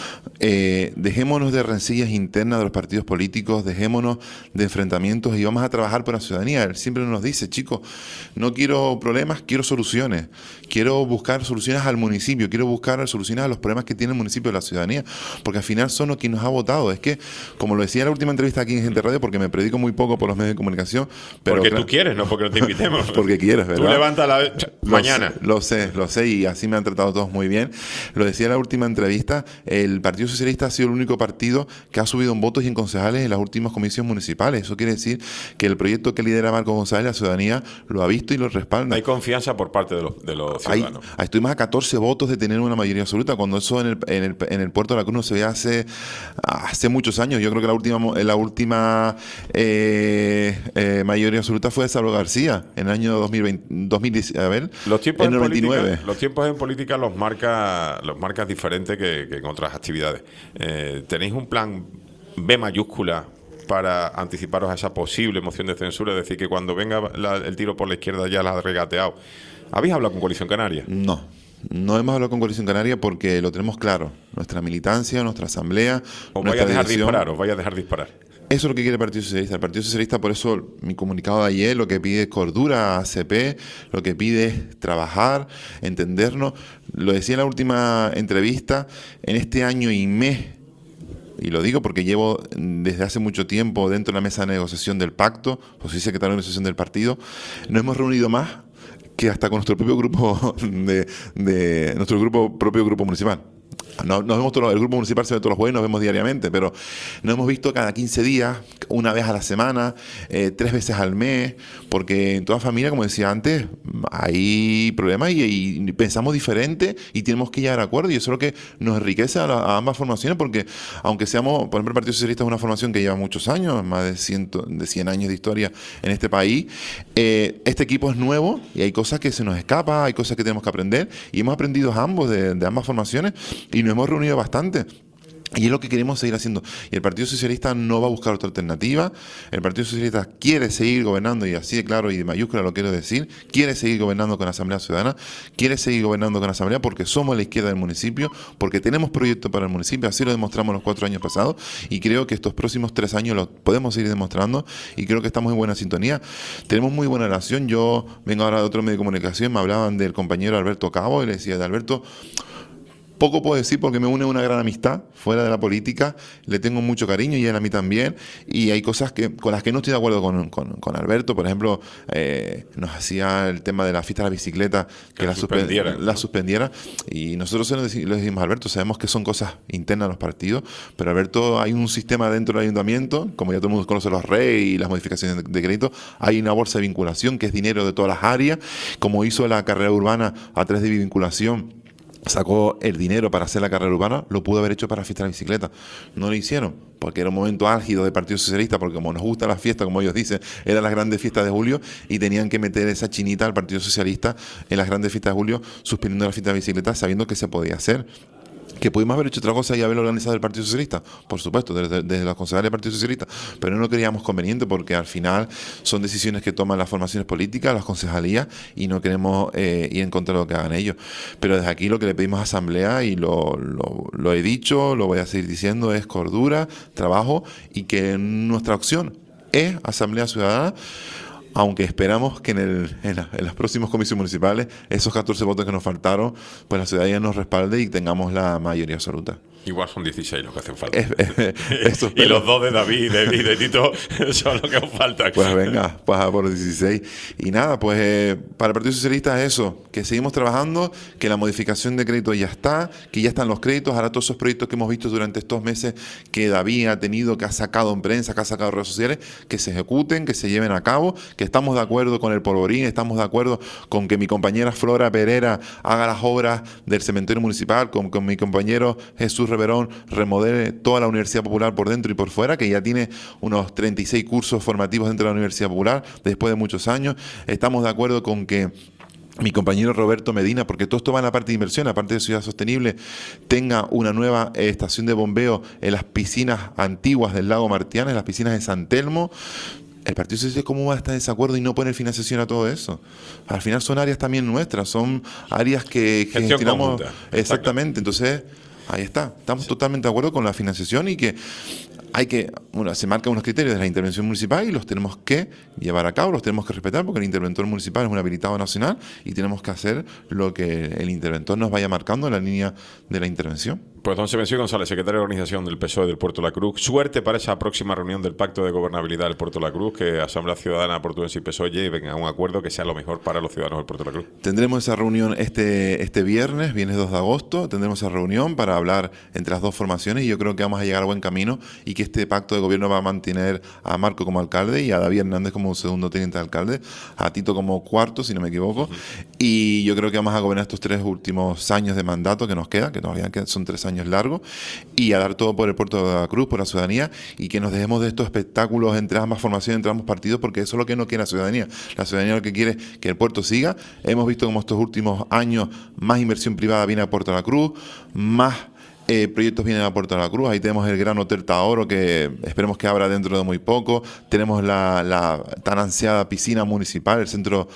eh, dejémonos de rencillas internas de los partidos políticos, dejémonos de enfrentamientos y vamos a trabajar por la ciudadanía. Él siempre nos dice, chicos, no quiero problemas, quiero soluciones. Quiero buscar soluciones al municipio, quiero buscar soluciones a los problemas que tiene el municipio, la ciudadanía, porque al final son los que nos ha votado. Es que, como lo decía en la última entrevista aquí en Gente Radio, porque me predico muy poco por los medios de comunicación, pero Porque claro, tú quieres, no porque no te invitemos. porque quieres, ¿verdad? Tú levantas la... mañana. Lo sé, lo sé, y así me han tratado todos muy bien. Lo decía en la última entrevista, el Partido Socialista ha sido el único partido que ha subido en votos y en concejales en las últimas comisiones municipales. Eso quiere decir que el proyecto que lidera Marco González, la ciudadanía, lo ha visto y lo respalda. Hay confianza por parte de los, de los Hay- ciudadanos. estuvimos a catorce votos de tener una mayoría absoluta, cuando eso en el, en el, en el Puerto de la Cruz no se veía hace, hace muchos años. Yo creo que la última mo- la última eh, eh, mayoría absoluta fue de Salvo García en el año dos mil veinte, dos mil diez, a ver, Los tiempos en en, noventa y nueve. política, los tiempos en política los marca los marcas diferentes que, que en otras actividades. Eh, ¿Tenéis un plan B mayúscula para anticiparos a esa posible moción de censura? Es decir, que cuando venga la- el tiro por la izquierda ya la ha regateado. ¿Habéis hablado con Coalición Canaria? No, no hemos hablado con Coalición Canaria porque lo tenemos claro. Nuestra militancia, nuestra asamblea, ¿Os vais nuestra a dejar dirección. disparar? ¿Os vais a dejar disparar? Eso es lo que quiere el Partido Socialista. El Partido Socialista, por eso mi comunicado de ayer, lo que pide es cordura a A C P, lo que pide es trabajar, entendernos. Lo decía en la última entrevista, en este año y mes, y lo digo porque llevo desde hace mucho tiempo dentro de la mesa de negociación del pacto, pues sí secretario de negociación del partido, nos hemos reunido más que hasta con nuestro propio grupo de, de nuestro grupo propio grupo municipal. No, nos vemos todos, el grupo municipal se ve todos los jueves, nos vemos diariamente, pero nos hemos visto cada quince días, una vez a la semana, eh, tres veces al mes, porque en toda familia, como decía antes, hay problemas y, y pensamos diferente y tenemos que llegar a acuerdo, y eso es lo que nos enriquece a, la- a ambas formaciones, porque aunque seamos, por ejemplo, el Partido Socialista es una formación que lleva muchos años, más de, ciento, de cien años de historia en este país, eh, este equipo es nuevo y hay cosas que se nos escapan, hay cosas que tenemos que aprender, y hemos aprendido ambos de, de ambas formaciones y nos hemos reunido bastante. Y es lo que queremos seguir haciendo. Y el Partido Socialista no va a buscar otra alternativa. El Partido Socialista quiere seguir gobernando, y así de claro y de mayúscula lo quiero decir, quiere seguir gobernando con Asamblea Ciudadana, quiere seguir gobernando con Asamblea porque somos la izquierda del municipio, porque tenemos proyectos para el municipio, así lo demostramos los cuatro años pasados, y creo que estos próximos tres años lo podemos seguir demostrando, y creo que estamos en buena sintonía. Tenemos muy buena relación. Yo vengo ahora de otro medio de comunicación, me hablaban del compañero Alberto Cabo, y le decía, de Alberto, poco puedo decir porque me une una gran amistad fuera de la política, le tengo mucho cariño y él a mí también, y hay cosas que con las que no estoy de acuerdo con, con, con Alberto. Por ejemplo, eh, nos hacía el tema de la fiesta de la bicicleta, que, que la, suspendiera, suspendiera, ¿no? la suspendiera, y nosotros le decimos a Alberto, sabemos que son cosas internas de los partidos, pero Alberto, hay un sistema dentro del ayuntamiento, como ya todo el mundo conoce los R E I y las modificaciones de, de crédito, hay una bolsa de vinculación que es dinero de todas las áreas, como hizo la carrera urbana a través de vinculación. Sacó el dinero para hacer la carrera urbana, lo pudo haber hecho para la fiesta de la bicicleta. No lo hicieron, porque era un momento álgido del Partido Socialista, porque como nos gusta la fiesta, como ellos dicen, eran las grandes fiestas de julio, y tenían que meter esa chinita al Partido Socialista en las grandes fiestas de julio, suspendiendo la fiesta de la bicicleta, sabiendo que se podía hacer. ¿Que pudimos haber hecho otra cosa y haberlo organizado el Partido Socialista? Por supuesto, desde, desde la Concejalía del Partido Socialista, pero no lo creíamos conveniente porque al final son decisiones que toman las formaciones políticas, las concejalías, y no queremos eh, ir en contra de lo que hagan ellos. Pero desde aquí lo que le pedimos a Asamblea, y lo, lo, lo he dicho, lo voy a seguir diciendo, es cordura, trabajo, y que nuestra opción es Asamblea Ciudadana, aunque esperamos que en, el, en, la, en las próximas comisiones municipales, esos catorce votos que nos faltaron, pues la ciudadanía nos respalde y tengamos la mayoría absoluta. Igual son dieciséis los que hacen falta. Es, es, eso, y los dos de David y de, y de Tito son los que nos faltan. Pues venga, pues a por los dieciséis. Y nada, pues eh, para el Partido Socialista es eso, que seguimos trabajando, que la modificación de crédito ya está, que ya están los créditos. Ahora todos esos proyectos que hemos visto durante estos meses que David ha tenido, que ha sacado en prensa, que ha sacado en redes sociales, que se ejecuten, que se lleven a cabo, que estamos de acuerdo con el Polvorín, estamos de acuerdo con que mi compañera Flora Pereira haga las obras del cementerio municipal, con, con mi compañero Jesús Reverón remodele toda la Universidad Popular por dentro y por fuera, que ya tiene unos treinta y seis cursos formativos dentro de la Universidad Popular después de muchos años. Estamos de acuerdo con que mi compañero Roberto Medina, porque todo esto va en la parte de inversión, la parte de ciudad sostenible, tenga una nueva eh, estación de bombeo en las piscinas antiguas del lago Martiana, en las piscinas de San Telmo. El Partido Socialista, ¿cómo va a estar en desacuerdo y no poner financiación a todo eso? Al final son áreas también nuestras, son áreas que, que gestionamos. Exactamente, entonces ahí está, estamos totalmente de acuerdo con la financiación, y que hay que, bueno, se marcan unos criterios de la intervención municipal y los tenemos que llevar a cabo, los tenemos que respetar, porque el interventor municipal es un habilitado nacional y tenemos que hacer lo que el interventor nos vaya marcando en la línea de la intervención. Pues don Semencio González, secretario de Organización del P S O E del Puerto de la Cruz, suerte para esa próxima reunión del Pacto de Gobernabilidad del Puerto de la Cruz, que Asamblea Ciudadana Portuense y P S O E lleguen a un acuerdo que sea lo mejor para los ciudadanos del Puerto de la Cruz. Tendremos esa reunión este, este viernes, viernes dos de agosto, tendremos esa reunión para hablar entre las dos formaciones, y yo creo que vamos a llegar a buen camino, y que este pacto de gobierno va a mantener a Marco como alcalde y a David Hernández como segundo teniente de alcalde, a Tito como cuarto, si no me equivoco, uh-huh. Y yo creo que vamos a gobernar estos tres últimos años de mandato que nos queda, que todavía son tres años largos, y a dar todo por el Puerto de la Cruz, por la ciudadanía, y que nos dejemos de estos espectáculos entre ambas formaciones, entre ambos partidos, porque eso es lo que no quiere la ciudadanía. La ciudadanía lo que quiere es que el puerto siga. Hemos visto como estos últimos años más inversión privada viene a Puerto de la Cruz, más Eh, proyectos vienen a Puerto de la Cruz. Ahí tenemos el Gran Hotel Taoro, que esperemos que abra dentro de muy poco. Tenemos la, la tan ansiada piscina municipal, el Centro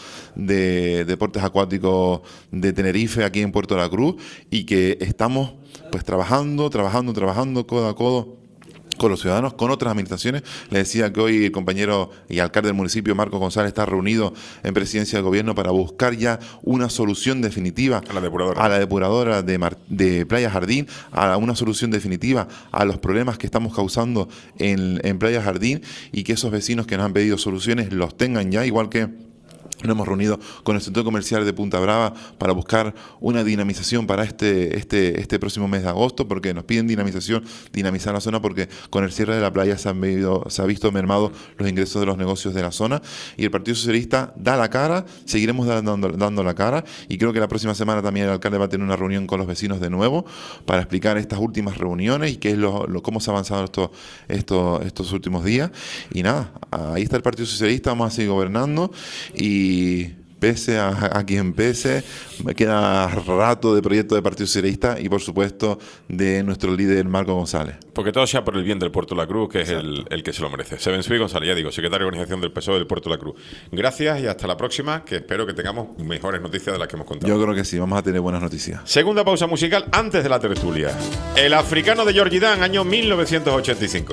de Deportes Acuáticos de Tenerife, aquí en Puerto de la Cruz, y que estamos pues trabajando, trabajando, trabajando codo a codo con los ciudadanos, con otras administraciones. Le decía que hoy el compañero y alcalde del municipio, Marcos González, está reunido en presidencia del gobierno para buscar ya una solución definitiva a la depuradora, a la depuradora de, Mar, de Playa Jardín, a una solución definitiva a los problemas que estamos causando en, en Playa Jardín, y que esos vecinos que nos han pedido soluciones los tengan ya, igual que nos hemos reunido con el sector comercial de Punta Brava para buscar una dinamización para este, este, este próximo mes de agosto, porque nos piden dinamización, dinamizar la zona, porque con el cierre de la playa se han, vivido, se ha visto mermado los ingresos de los negocios de la zona, y el Partido Socialista da la cara, seguiremos dando, dando la cara, y creo que la próxima semana también el alcalde va a tener una reunión con los vecinos de nuevo para explicar estas últimas reuniones y qué es lo, lo, cómo se ha avanzado estos, estos, estos últimos días. Y nada, ahí está el Partido Socialista, vamos a seguir gobernando, y Y pese a, a quien pese, me queda rato de proyecto de Partido Socialista y, por supuesto, de nuestro líder Marco González. Porque todo sea por el bien del Puerto de la Cruz, que es el, el que se lo merece. Sebensui González, ya digo, secretario de Organización del P S O E del Puerto de la Cruz. Gracias y hasta la próxima, que espero que tengamos mejores noticias de las que hemos contado. Yo creo que sí, vamos a tener buenas noticias. Segunda pausa musical antes de la tertulia. El africano de Georgie Dan, año mil novecientos ochenta y cinco.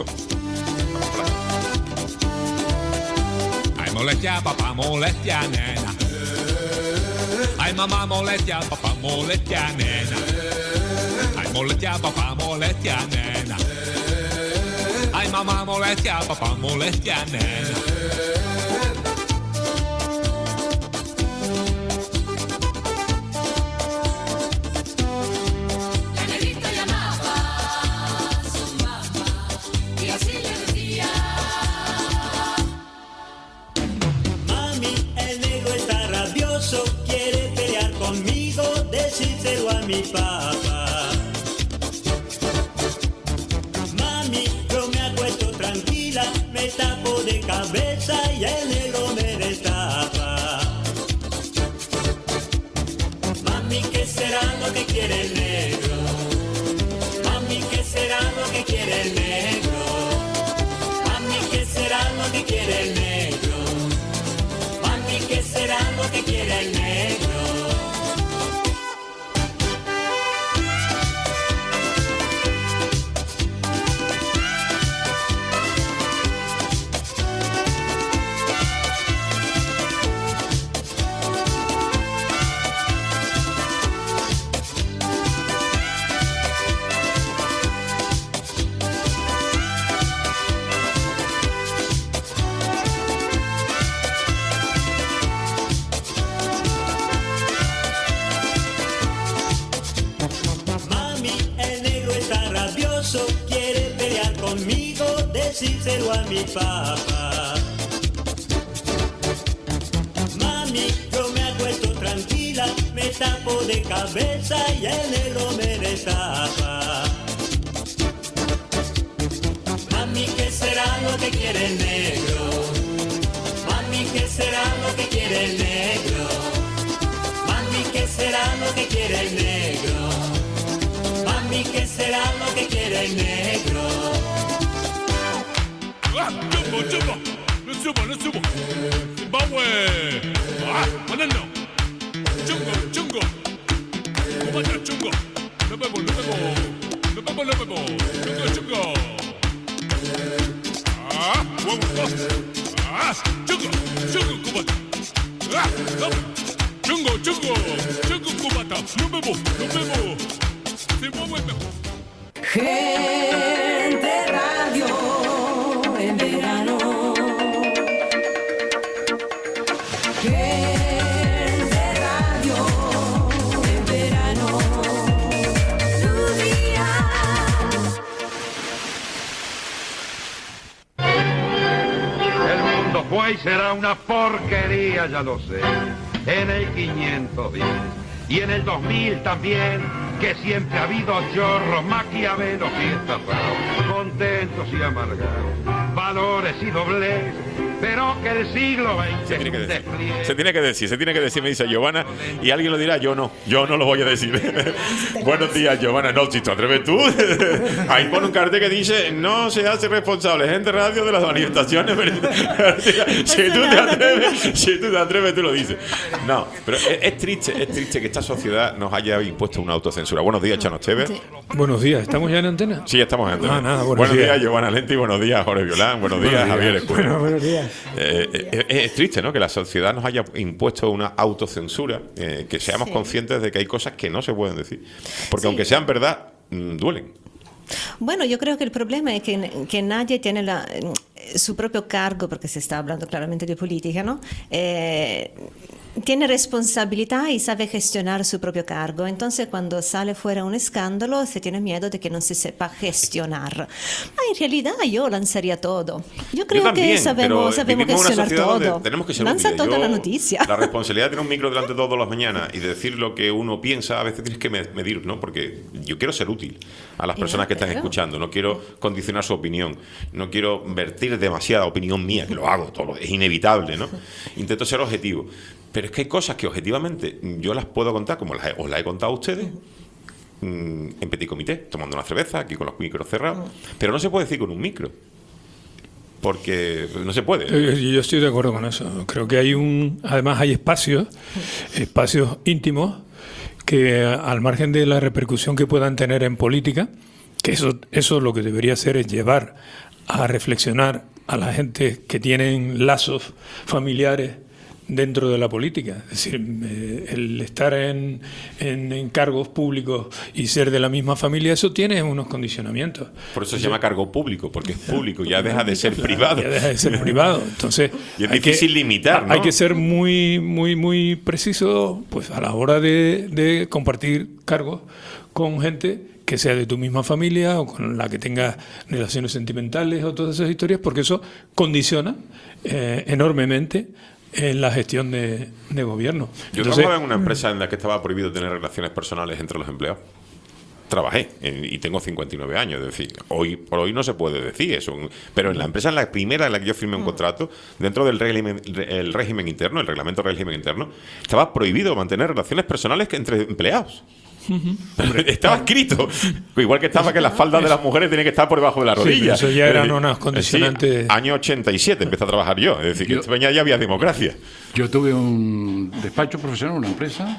Ay, molestia, papá, molestia, nena. Ay, mamá, molestia, papá, molestia, nena. Ay, molestia, papá, molestia, nena. Ay, mamá, molestia, papá, molestia, nena. La negrita llamaba a su mamá y así le decía: Mami, el negro está rabioso, quiere pelear conmigo, decírselo a mi papá. Mami, yo me acuesto tranquila, me tapo de cabeza y el negro me destapa. Mami, ¿qué será lo que quiere el negro? Mami, ¿qué será lo que quiere el negro? Mami, ¿qué será lo que quiere el negro? Mami, ¿qué será lo que quiere el negro? Mami, el negro está rabioso, quiere pelear conmigo, decírselo a mi papá. Mami, yo me acuesto tranquila, me tapo de cabeza y el negro me destapa. Mami, ¿qué será lo que quiere el negro? Mami, ¿qué será lo que quiere el negro? Mami, ¿qué será lo que quiere el negro? Mami, ¿qué será lo que quiere el negro? ¡Ah! ¡Chumbo, chumbo! ¡No subo, no subo! ¡Zimbabue! ¡Ah! ¡Manando! ¡Chungo, chungo! ¿Cómo está, chungo? ¡No bebo, no bebo! ¡No bebo, no bebo! ¡Chungo, chungo! ¡Ah! ¡Huevo! ¡Ah! ¡Chungo, chungo, cubata! ¡Ah! ¡No! ¡Chungo, chungo! ¡Chungo, cubata! ¡No bebo, no bebo! ¡Zimbabue mejor! Gente Radio en verano. Gente Radio en verano. Tu día. El mundo fue y será una porquería, ya lo sé. En el quinientos diez y en el dos mil también, que siempre ha habido chorros, maquiavelos y estafados, contentos y amargados, valores y doblez, pero que el siglo veinte Se tiene que decir, se tiene que decir, se tiene que decir, me dice Giovanna, y alguien lo dirá, yo no, yo no lo voy a decir. Buenos días, Giovanna, no, si te atreves tú. Ahí pone un cartel que dice, no se hace responsable Gente Radio de las manifestaciones. Si tú te atreves, si tú te atreves, tú lo dices. No, pero es, es triste, es triste que esta sociedad nos haya impuesto una autocensura. Buenos días, Chano Esteves. Buenos días, ¿estamos ya en antena? Sí, estamos en antena. Ah, nada, buenos, buenos días. días, Giovanna Lenti, buenos días, Jorge Violán, buenos, buenos días, días, Javier Escuela. Bueno, buenos días. Eh, eh, es triste, ¿no?, que la sociedad nos haya impuesto una autocensura, eh, que seamos sí. conscientes de que hay cosas que no se pueden decir. Porque sí. aunque sean verdad, mmm, duelen. Bueno, yo creo que el problema es que, que nadie tiene la, su propio cargo, porque se está hablando claramente de política, ¿no? Eh, tiene responsabilidad y sabe gestionar su propio cargo. Entonces, cuando sale fuera un escándalo, se tiene miedo de que no se sepa gestionar. Ah, en realidad, yo lanzaría todo. Yo creo yo también, que sabemos, sabemos gestionar todo. Tenemos que ser Lanza útiles. toda yo, la noticia. La responsabilidad de tener un micro delante todas las mañanas y decir lo que uno piensa, a veces tienes que medir, ¿no? Porque yo quiero ser útil a las personas que están escuchando. No quiero condicionar su opinión. No quiero vertir demasiada opinión mía, que lo hago, todo es inevitable, ¿no? Intento ser objetivo. Pero es que hay cosas que objetivamente yo las puedo contar, como las he- os las he contado a ustedes, mm, en petit comité, tomando una cerveza, aquí con los micros cerrados, pero no se puede decir con un micro. Porque no se puede. Yo, yo estoy de acuerdo con eso. Creo que hay un, además hay espacios, espacios íntimos que al margen de la repercusión que puedan tener en política, que eso, eso lo que debería hacer es llevar a reflexionar a la gente que tienen lazos familiares dentro de la política. Es decir, eh, el estar en, en, en cargos públicos y ser de la misma familia, eso tiene unos condicionamientos. Por eso se llama cargo público, porque es público, ya deja de ser privado. Ya deja de ser privado. Entonces, y es hay difícil que, limitar, ¿no? Hay que ser muy, muy, muy preciso, pues a la hora de, de compartir cargos con gente que sea de tu misma familia o con la que tengas relaciones sentimentales o todas esas historias, porque eso condiciona eh, enormemente en la gestión de, de gobierno. Yo Entonces, trabajaba en una empresa en la que estaba prohibido tener relaciones personales entre los empleados. Trabajé en- y tengo cincuenta y nueve años, es decir, hoy por hoy no se puede decir eso, pero en la empresa, en la primera en la que yo firmé un contrato, dentro del régimen, el régimen interno, el reglamento del régimen interno, estaba prohibido mantener relaciones personales que entre empleados. Estaba escrito, igual que estaba que las faldas de las mujeres tienen que estar por debajo de la Sí, rodilla. pero eso ya Es eran decir, unas condicionantes. sí, año ochenta y siete empecé a trabajar yo, es decir, que en España ya había democracia. Yo tuve un despacho profesional, una empresa,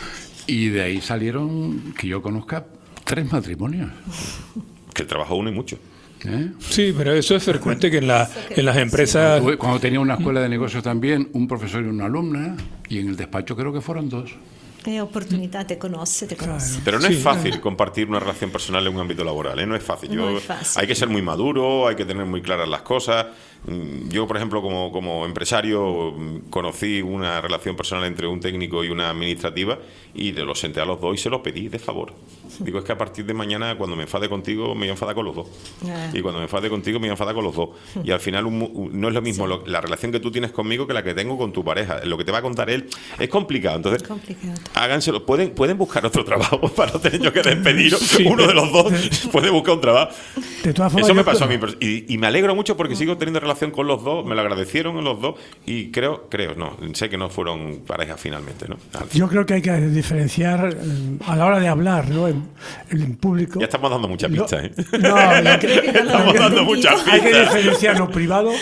y de ahí salieron, que yo conozca, tres matrimonios. Que el trabajo une mucho. ¿Eh? Sí, pero eso es frecuente que en, la, en las empresas... Cuando, tuve- cuando tenía una escuela de negocios también, un profesor y una alumna, y en el despacho creo que fueron dos. Qué oportunidad, te conoce, te conoce. Pero no Sí, es fácil compartir una relación personal en un ámbito laboral, ¿eh? No es fácil. Yo, No es fácil. Hay que ser muy maduro, hay que tener muy claras las cosas. Mm, Yo, por ejemplo, como, como empresario, mm, conocí una relación personal entre un técnico y una administrativa y de los senté a los dos y se los pedí de favor. Digo, es que a partir de mañana, cuando me enfade contigo, me voy a enfadar con los dos. Ah. Y cuando me enfade contigo, me voy a enfadar con los dos. Y al final un mu- un- no es lo mismo lo- la relación que tú tienes conmigo que la que tengo con tu pareja. Lo que te va a contar él es complicado. Entonces, Complicado. háganselo. Pueden, pueden buscar otro trabajo para no tener yo que despediros. Sí. Uno de los dos puede buscar un trabajo. De todas formas, Eso me yo pasó a creo- mí. Y, y me alegro mucho porque sigo teniendo relación con los dos. Me lo agradecieron los dos. Y creo, creo, no, sé que no fueron pareja finalmente, ¿no? Yo creo que hay que diferenciar eh, a la hora de hablar, ¿no? En, en público. Ya estamos dando muchas No, pistas, ¿eh? no, no, creo que ya lo estamos había dando entendido. muchas Hay que pistas. diferenciar lo privado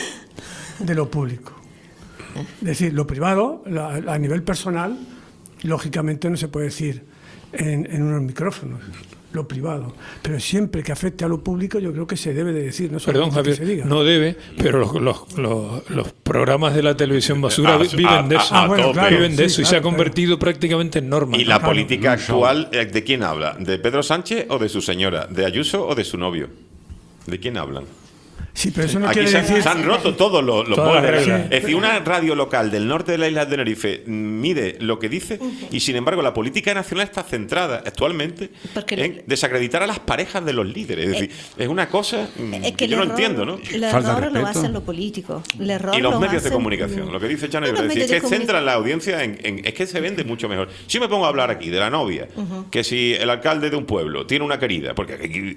de lo público. Es decir, lo privado, la- a nivel personal, lógicamente no se puede decir en, en unos micrófonos, lo privado. Pero siempre que afecte a lo público, yo creo que se debe de decir, no Perdón, solamente que se Javier, diga. no debe, pero los, los, los, los programas de la televisión basura Ah, vi- viven a- de a- eso. a Bueno, tope. claro, viven de sí, eso y se claro, ha convertido prácticamente en norma. Y la Claro, política un show. actual, eh, ¿de quién habla? ¿De Pedro Sánchez o de su señora? ¿De Ayuso o de su novio? ¿De quién hablan? Sí, pero eso no Aquí quiere se, han- decir... se han roto todos los, los Todas las moldes. reglas. Es decir, una radio local del norte de la isla de Tenerife mm, mide lo que dice y, sin embargo, la política nacional está centrada actualmente Porque en lo- desacreditar a las parejas de los líderes. Es decir, es una cosa mm, Es que el yo no error- entiendo, ¿no? El Falta de error lo respeto. hacen los políticos. El error Y los lo medios de hacen- comunicación, lo que dice Chano, Y los es decir, medios que de comunica- centran la audiencia en, en- es que se vende mucho mejor. Si yo me pongo a hablar aquí de la novia, que si el alcalde de un pueblo tiene una querida, porque aquí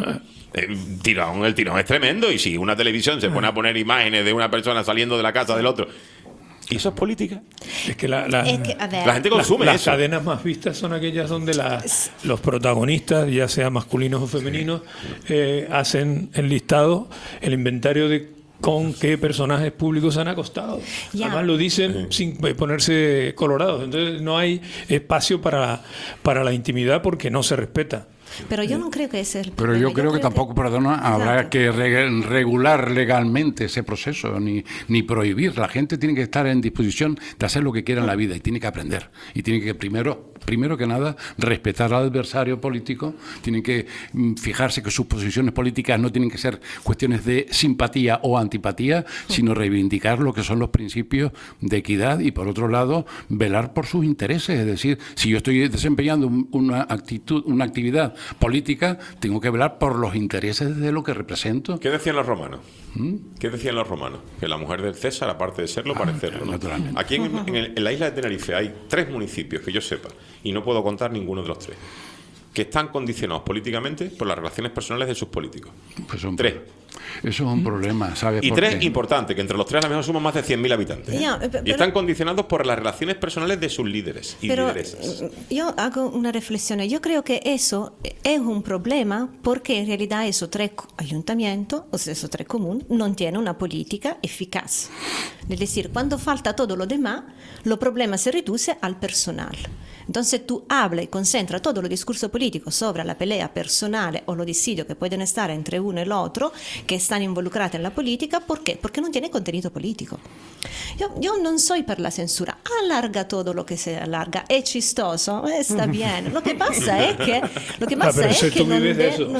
eh, tirón, el tirón es tremendo, y si una televisión se pone a poner imágenes de una persona saliendo de la casa del otro, ¿y eso es política? Es que la, la- Es que, a ver, La gente consume las, las eso. cadenas más vistas son aquellas donde la- los protagonistas, ya sean masculinos o femeninos, eh, hacen el listado, el inventario de con qué personajes públicos se han acostado. Ya. Además lo dicen sin ponerse colorados. Entonces no hay espacio para, para la intimidad porque no se respeta. Pero yo no creo que ese es el Pero problema. yo creo que tampoco, perdona, habrá Exacto. que re- regular legalmente ese proceso, ni, ni prohibir. La gente tiene que estar en disposición de hacer lo que quiera en la vida y tiene que aprender. Y tiene que primero, primero que nada, respetar al adversario político, tiene que mm, fijarse que sus posiciones políticas no tienen que ser cuestiones de simpatía o antipatía, sino reivindicar lo que son los principios de equidad y, por otro lado, velar por sus intereses. Es decir, si yo estoy desempeñando un- una actitud, una actividad política, tengo que velar por los intereses de lo que represento. ¿Qué decían los romanos? ¿Qué decían los romanos? Que la mujer del César, aparte de serlo, parecerlo. ¿no? naturalmente. Aquí en, en el- en la isla de Tenerife hay tres municipios que yo sepa, y no puedo contar ninguno de los tres, que están condicionados políticamente por las relaciones personales de sus políticos. Pues son Tres. Eso es un problema, ¿sabes? Y por tres, qué? importante, que entre los tres a lo mejor somos más de cien mil habitantes. ¿eh? Ya, pero- y están condicionados por las relaciones personales de sus líderes y Pero lideresas. yo hago una reflexión. Yo creo que eso es un problema porque en realidad esos tres co- ayuntamientos, o sea, esos tres comunes, no tienen una política eficaz. Es decir, cuando falta todo lo demás, los problemas se reduce al personal. Entonces tú hablas y concentras todo el discurso político sobre la pelea personal o los disidios que pueden estar entre uno y el otro, que están involucrados en la política. ¿Por qué? Porque no tiene contenido político. Yo, yo no soy per la censura. Alarga todo lo que se alarga. Es chistoso, está bien. Lo que pasa es que... Lo que Ah, pasa pero es si que tú non vives de de- eso. no, no,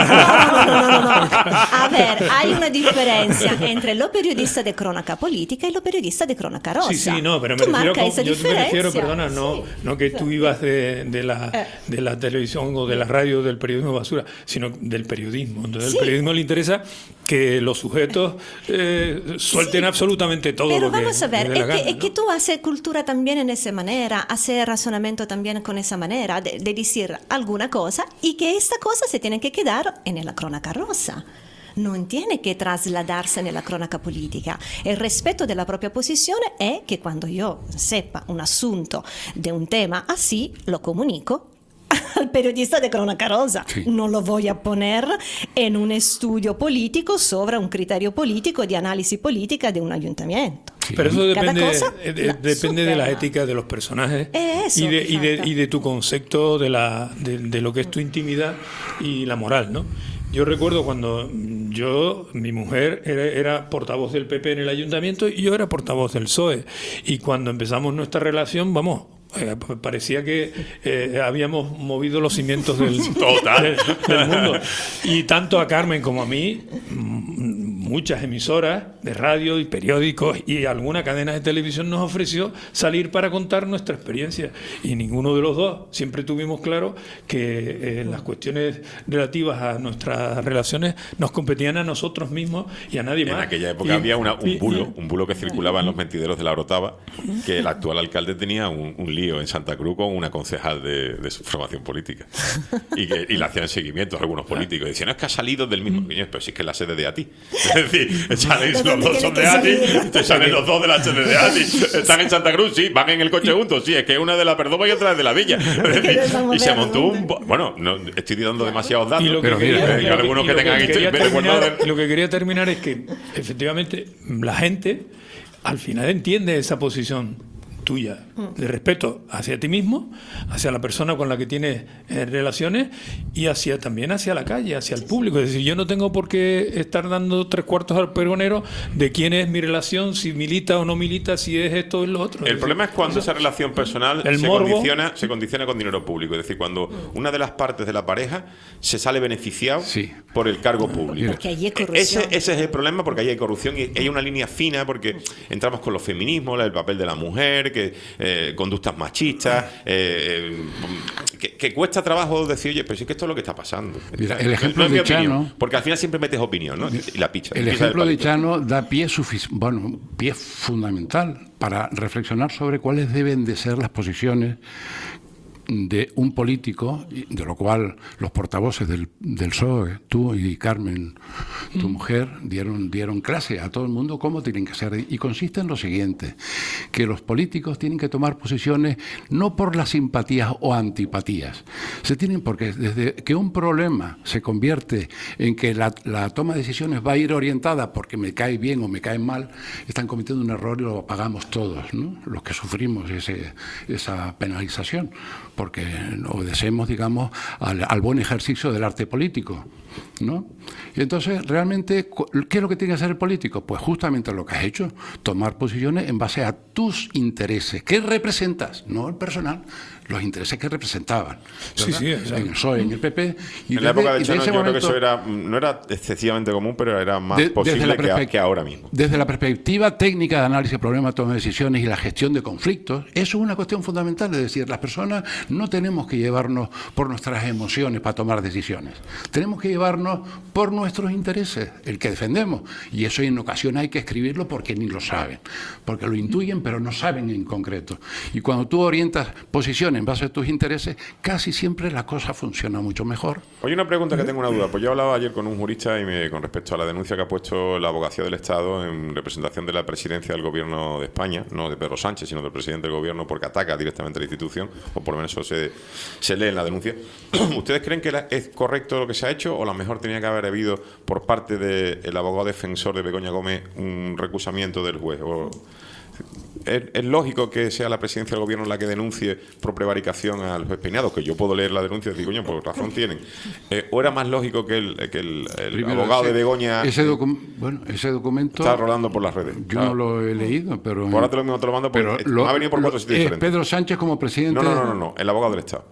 no, no, no, no. A ver, hay una diferencia entre lo periodista de crónica política y lo periodista de crónica rosa. Sí, sí, no, pero me Tú refiero, marcas con- esa yo me refiero, diferencia. perdona, no, no que tú ibas de, de, la, Eh. de la televisión o de la radio, del periodismo basura, sino del periodismo. Entonces, Sí. al periodismo le interesa que los sujetos eh, suelten absolutamente todo Pero lo que vamos a ver, les dé es la que, gana, es que tú haces cultura también en esa manera, haces razonamiento también con esa manera, de, de decir alguna cosa y que esta cosa se tiene que quedar en la crónica rosa. Non tiene che trasladarsi nella cronaca politica. Il rispetto della propria posizione è che quando io seppa un assunto di un tema así, lo comunico al periodista de cronaca rosa. Sí. No lo voy a poner en un estudio político sobre un criterio político de análisis política de un ayuntamiento. Pero eso Cada depende, cosa, eh, de, la- depende su de la tema. ética de los personajes Es eso y, de, que y, de, falta. y de tu concepto de, la, de, de lo que es tu intimidad y la moral, ¿no? Yo recuerdo cuando yo, mi mujer era, era portavoz del P P en el ayuntamiento y yo era portavoz del P S O E. Y cuando empezamos nuestra relación, vamos, eh, parecía que eh, habíamos movido los cimientos del, Total. del, del mundo. Y tanto a Carmen como a mí, m- muchas emisoras de radio y periódicos y alguna cadena de televisión nos ofreció salir para contar nuestra experiencia. Y ninguno de los dos siempre tuvimos claro que eh, las cuestiones relativas a nuestras relaciones nos competían a nosotros mismos y a nadie En más. aquella época Y- había una- un y- bulo, un bulo que circulaba en los mentideros de la Orotava, que el actual alcalde tenía un, un lío en Santa Cruz con una concejal de, de su formación política. Y, que, y le hacían seguimientos a algunos políticos. Y decían, no, es que ha salido del mismo. Coño, pero si es que es la sede de A T I. Es decir, salen- los dos son de A T I, te salen los dos de la sede de A T I. Están en Santa Cruz, sí, van en el coche juntos, sí, es que una de la Perdomo y otra es de la Villa. Es decir, y se montó un. bo- Bueno, no, estoy dando demasiados datos. Y lo que pero quería, mira, hay lo que- algunos y que lo tengan quería historia. Me recuerdo terminar- de- lo que quería terminar es que efectivamente la gente al final entiende esa posición tuya de respeto hacia ti mismo, hacia la persona con la que tienes eh, relaciones y hacia también hacia la calle, hacia el público. Es decir, yo no tengo por qué estar dando tres cuartos al pregonero de quién es mi relación, si milita o no milita, si es esto o es lo otro. El problema es cuando esa relación personal El se morbo. condiciona, se condiciona con dinero público. Es decir, cuando una de las partes de la pareja se sale beneficiado por el cargo público. Porque allí hay corrupción. Ese, ese es el problema, porque ahí hay corrupción y hay una línea fina, porque entramos con los feminismos, el papel de la mujer, que eh, conductas machistas, eh, eh, que, que cuesta trabajo decir, oye, pero sí que esto es lo que está pasando. Mira, el No- no ejemplo es mi de opinión, Chano- porque al final siempre metes opinión, ¿no? Y la picha. El picha del ejemplo de palito. Chano da pie, sufic- bueno, pie fundamental para reflexionar sobre cuáles deben de ser las posiciones de un político, y de lo cual los portavoces del, del P S O E, tú y Carmen, tu mujer, dieron, dieron clase a todo el mundo cómo tienen que ser. Y consiste en lo siguiente, que los políticos tienen que tomar posiciones no por las simpatías o antipatías, se tienen porque desde que un problema se convierte en que la, la toma de decisiones va a ir orientada porque me cae bien o me cae mal, están cometiendo un error y lo pagamos todos, ¿no? Los que sufrimos ese, esa penalización, porque obedecemos, digamos, al, al buen ejercicio del arte político, ¿no? Y entonces, realmente, ¿qué es lo que tiene que hacer el político? Pues justamente lo que has hecho, tomar posiciones en base a tus intereses. ¿Qué representas? No el personal, los intereses que representaban. Sí, ¿verdad? sí, exacto. En el P S O E, en el P P. Y En la época de desde- y Chano, ese yo creo que momento- eso era, no era excesivamente común, pero era más de- posible la que, a- perspec- que ahora mismo. Desde la perspectiva técnica de análisis de problemas, toma de decisiones y la gestión de conflictos, eso es una cuestión fundamental. Es decir, las personas no tenemos que llevarnos por nuestras emociones para tomar decisiones. Tenemos que llevar llevarnos por nuestros intereses, el que defendemos. Y eso en ocasiones hay que escribirlo porque ni lo saben, porque lo intuyen pero no saben en concreto. Y cuando tú orientas posiciones en base a tus intereses, casi siempre la cosa funciona mucho mejor. Oye, una pregunta que tengo una duda. Pues yo hablaba ayer con un jurista y me, con respecto a la denuncia que ha puesto la Abogacía del Estado en representación de la presidencia del Gobierno de España, no de Pedro Sánchez, sino del presidente del Gobierno, porque ataca directamente a la institución, o por lo menos eso se, se lee en la denuncia. ¿Ustedes creen que la, es correcto lo que se ha hecho o a lo mejor tenía que haber habido por parte del abogado defensor de Begoña Gómez un recusamiento del juez? O, ¿Es, ¿Es lógico que sea la presidencia del Gobierno la que denuncie por prevaricación al juez Peinado? Que yo puedo leer la denuncia y decir, coño, pues razón tienen. Eh, ¿O era más lógico que el, que el, el Primero, abogado ese, de Begoña ese, docu bueno, ese documento está rolando por las redes? Yo Claro. no lo he leído, pero... Pues ahora te lo mismo te lo mando porque pero lo, me ha venido por cuatro lo, sitios es diferentes. Pedro Sánchez como presidente... No, no, no, no, no, el abogado del Estado.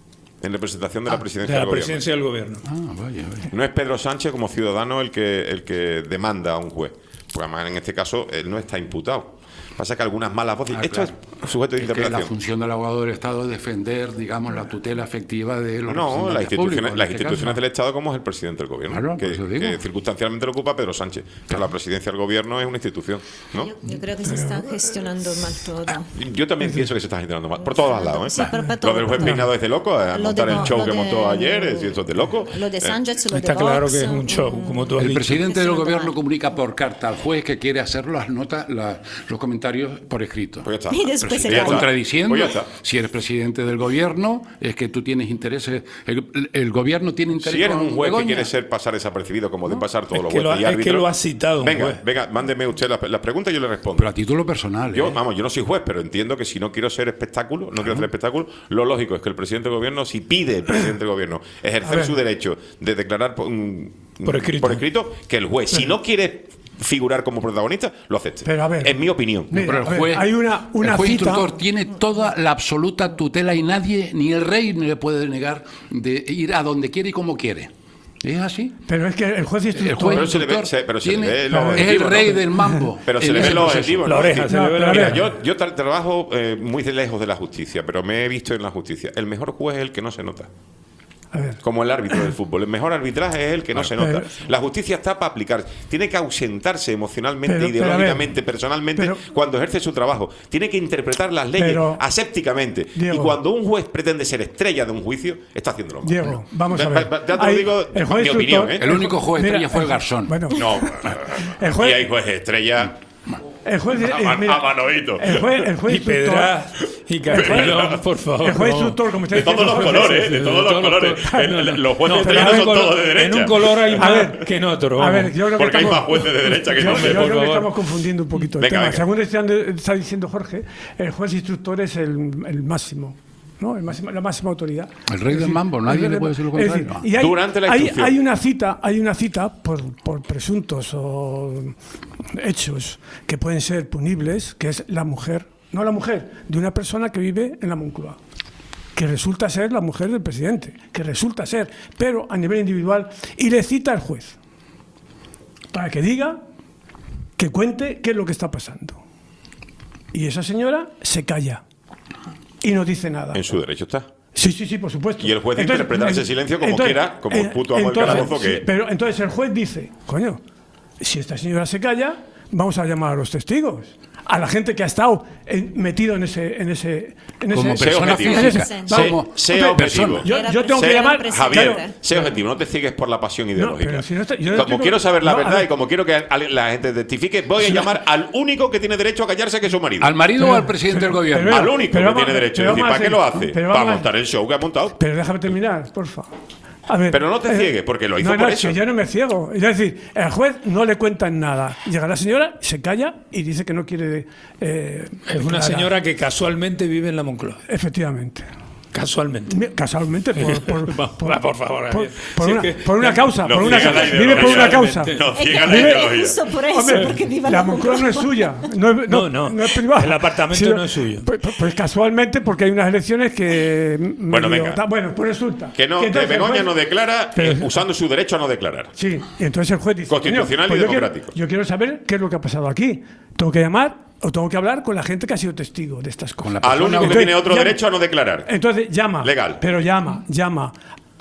En representación de la presidencia de la del Gobierno. presidencia del Gobierno. Ah, vaya, vaya. No es Pedro Sánchez como ciudadano el que, el que demanda a un juez. Porque además en este caso él no está imputado. Pasa que algunas malas voces... Ah, Esto claro. es sujeto de Es que interpretación. la función del abogado del Estado es defender, digamos, la tutela efectiva de los No, las representantes instituciones, públicos, en las este instituciones caso. del Estado como es el presidente del Gobierno, Claro, que, por eso digo. que circunstancialmente lo ocupa Pedro Sánchez. Pero la presidencia del Gobierno es una institución, ¿no? Yo, yo creo que se está gestionando mal todo. Yo también pienso que se está gestionando mal, por todos los lados. Sí, ¿eh? pero para Lo todo, del juez para todo. Peinado es de loco, a Lo montar de- el show lo que de- montó ayer, es- eso es de loco. Lo de Eh, Sánchez, lo Está de claro Vox, que es un show, como tú has El dicho. presidente del Gestionando Gobierno mal. comunica por carta al juez que quiere hacerlo, las notas, la- los comentarios por escrito. Pues ya está. Y después Pero se si estás calla. contradiciendo, Pues ya está. si eres presidente del Gobierno, es que tú tienes intereses. El, el Gobierno tiene interés. Si eres con un juez Begoña. que quiere ser pasar desapercibido, como de pasar todos Es los que lo jueces ha- y es que árbitros. lo ha citado un Venga, juez. venga, mándeme usted las, las preguntas y yo le respondo. Pero a título personal. Yo, ¿eh? vamos, yo no soy juez, pero entiendo que si no quiero ser espectáculo, no quiero hacer espectáculo, lo lógico es que el presidente del Gobierno, si pide el presidente del Gobierno A ejercer ver. su derecho de declarar por, un- Por escrito. por escrito, que el juez, si no quiere figurar como protagonista, lo acepte. Pero a ver. Es mi opinión. Mira, Pero el a ver, juez, hay una, una el juez cita. instructor tiene toda la absoluta tutela y nadie, ni el rey, ni le puede negar de ir a donde quiere y como quiere. ¿Es así? Pero es que el juez El instructor. juez Pero se le ve- instructor se- pero se le tiene- ve los es el objetivos, rey ¿no? del mambo. Pero se en le ese ven los proceso. objetivos. La ¿no? oreja, Es se le ve la Mira, oreja. yo, yo tra- trabajo eh, muy de lejos de la justicia, pero me he visto en la justicia. El mejor juez es el que no se nota. A ver. Como el árbitro del fútbol. El mejor arbitraje es el que no se nota. pero- La justicia está para aplicar. Tiene que ausentarse emocionalmente, Pero- pero a ver, ideológicamente, personalmente, pero- cuando ejerce su trabajo. Tiene que interpretar las leyes Pero- asépticamente. Diego. Y cuando un juez pretende ser estrella de un juicio, está haciéndolo mal. Diego, vamos a Va- ver. va- Ya te lo Hay- digo, el juez mi opinión. instructor- ¿eh? El único juez Mira, estrella fue el el- Garzón. Bueno, No. el juez- Y hay jueces estrella. el juez, eh, A man- mira, a manoito. el juez, el juez Y instructor. Pedraz y Castellón, por favor. El juez no. instructor, como está De todos diciendo los Jorge, colores, sí, de sí, todos de los todos los colores. colores. El- No, no. Los jueces No, estrellas pero no son en un todos de color- derecha. En un color hay A más ver, que en otro. A vamos. ver, yo creo que Porque hay estamos, más jueces de derecha que yo, no. yo por creo que favor. estamos confundiendo un poquito el Venga, tema. venga. Según está, está diciendo Jorge, el juez instructor es el, el máximo. ¿No? El máximo, la máxima autoridad. El rey del mambo, el nadie rey le del puede mambo. decir lo Es contrario. decir, y hay, Durante la hay, instrucción. hay una cita, hay una cita por, por presuntos o hechos que pueden ser punibles, que es la mujer, no la mujer, de una persona que vive en la Moncloa, que resulta ser la mujer del presidente, que resulta ser, pero a nivel individual, y le cita al juez para que diga, que cuente qué es lo que está pasando. Y esa señora se calla y no dice nada. En su derecho está. Sí, sí, sí, por supuesto. Y el juez interpretará ese silencio como quiera, como el puto amo del entonces, calabozo que- sí, pero entonces el juez dice, coño, si esta señora se calla, vamos a llamar a los testigos, a la gente que ha estado en- metido en ese, en ese, en Como ese, persona en ese- física. en ese- Sé, vamos, sé entonces, objetivo. Yo, yo tengo que Sé- llamar, Javier, claro, sé objetivo, no te ciegues por la pasión ideológica. pero si no está- yo no como estoy- quiero saber la no, a verdad ver. y como quiero que al- la gente testifique, voy a llamar al único que tiene derecho a callarse, que es su marido. ¿Al marido o al presidente del gobierno? pero- al único pero que vamos- tiene derecho. Es pero decir, vamos ¿para a qué lo hacer- hace? pero Para vamos a- montar el show que ha montado. pero déjame terminar, porfa. A ver, Pero no te eh, ciegues, porque lo hizo no, por no, eso. que yo no me ciego. Es decir, el juez no le cuenta nada. Llega la señora, se calla y dice que no quiere. eh, Es una declarar. señora que casualmente vive en la Moncloa. Efectivamente. Casualmente. Mi- Casualmente, por, por, Va, va, por favor, por, Javier. por Si una, es que- por una causa. No por una ciega la causa. Vive por ideología, una causa. no Es que ciega la es ideología. justo por eso, Hombre, porque viva la la Moncloa no es suya. No, es- No, no. no es privada. El apartamento no es suyo. Pues, pues- pues casualmente, porque hay unas elecciones que. Bueno, medio- venga. ta- Bueno, pues resulta. Que no, que entonces el Begoña juez- no declara Pero- eh, usando su derecho a no declarar. Sí, y entonces el juez dice. Constitucional "Coño, y pues yo quiero- democrático". Yo quiero saber qué es lo que ha pasado aquí. Tengo que llamar o tengo que hablar con la gente que ha sido testigo de estas cosas. Con la Al único que Entonces, tiene otro llama- derecho a no declarar. Entonces llama. Legal. Pero llama, llama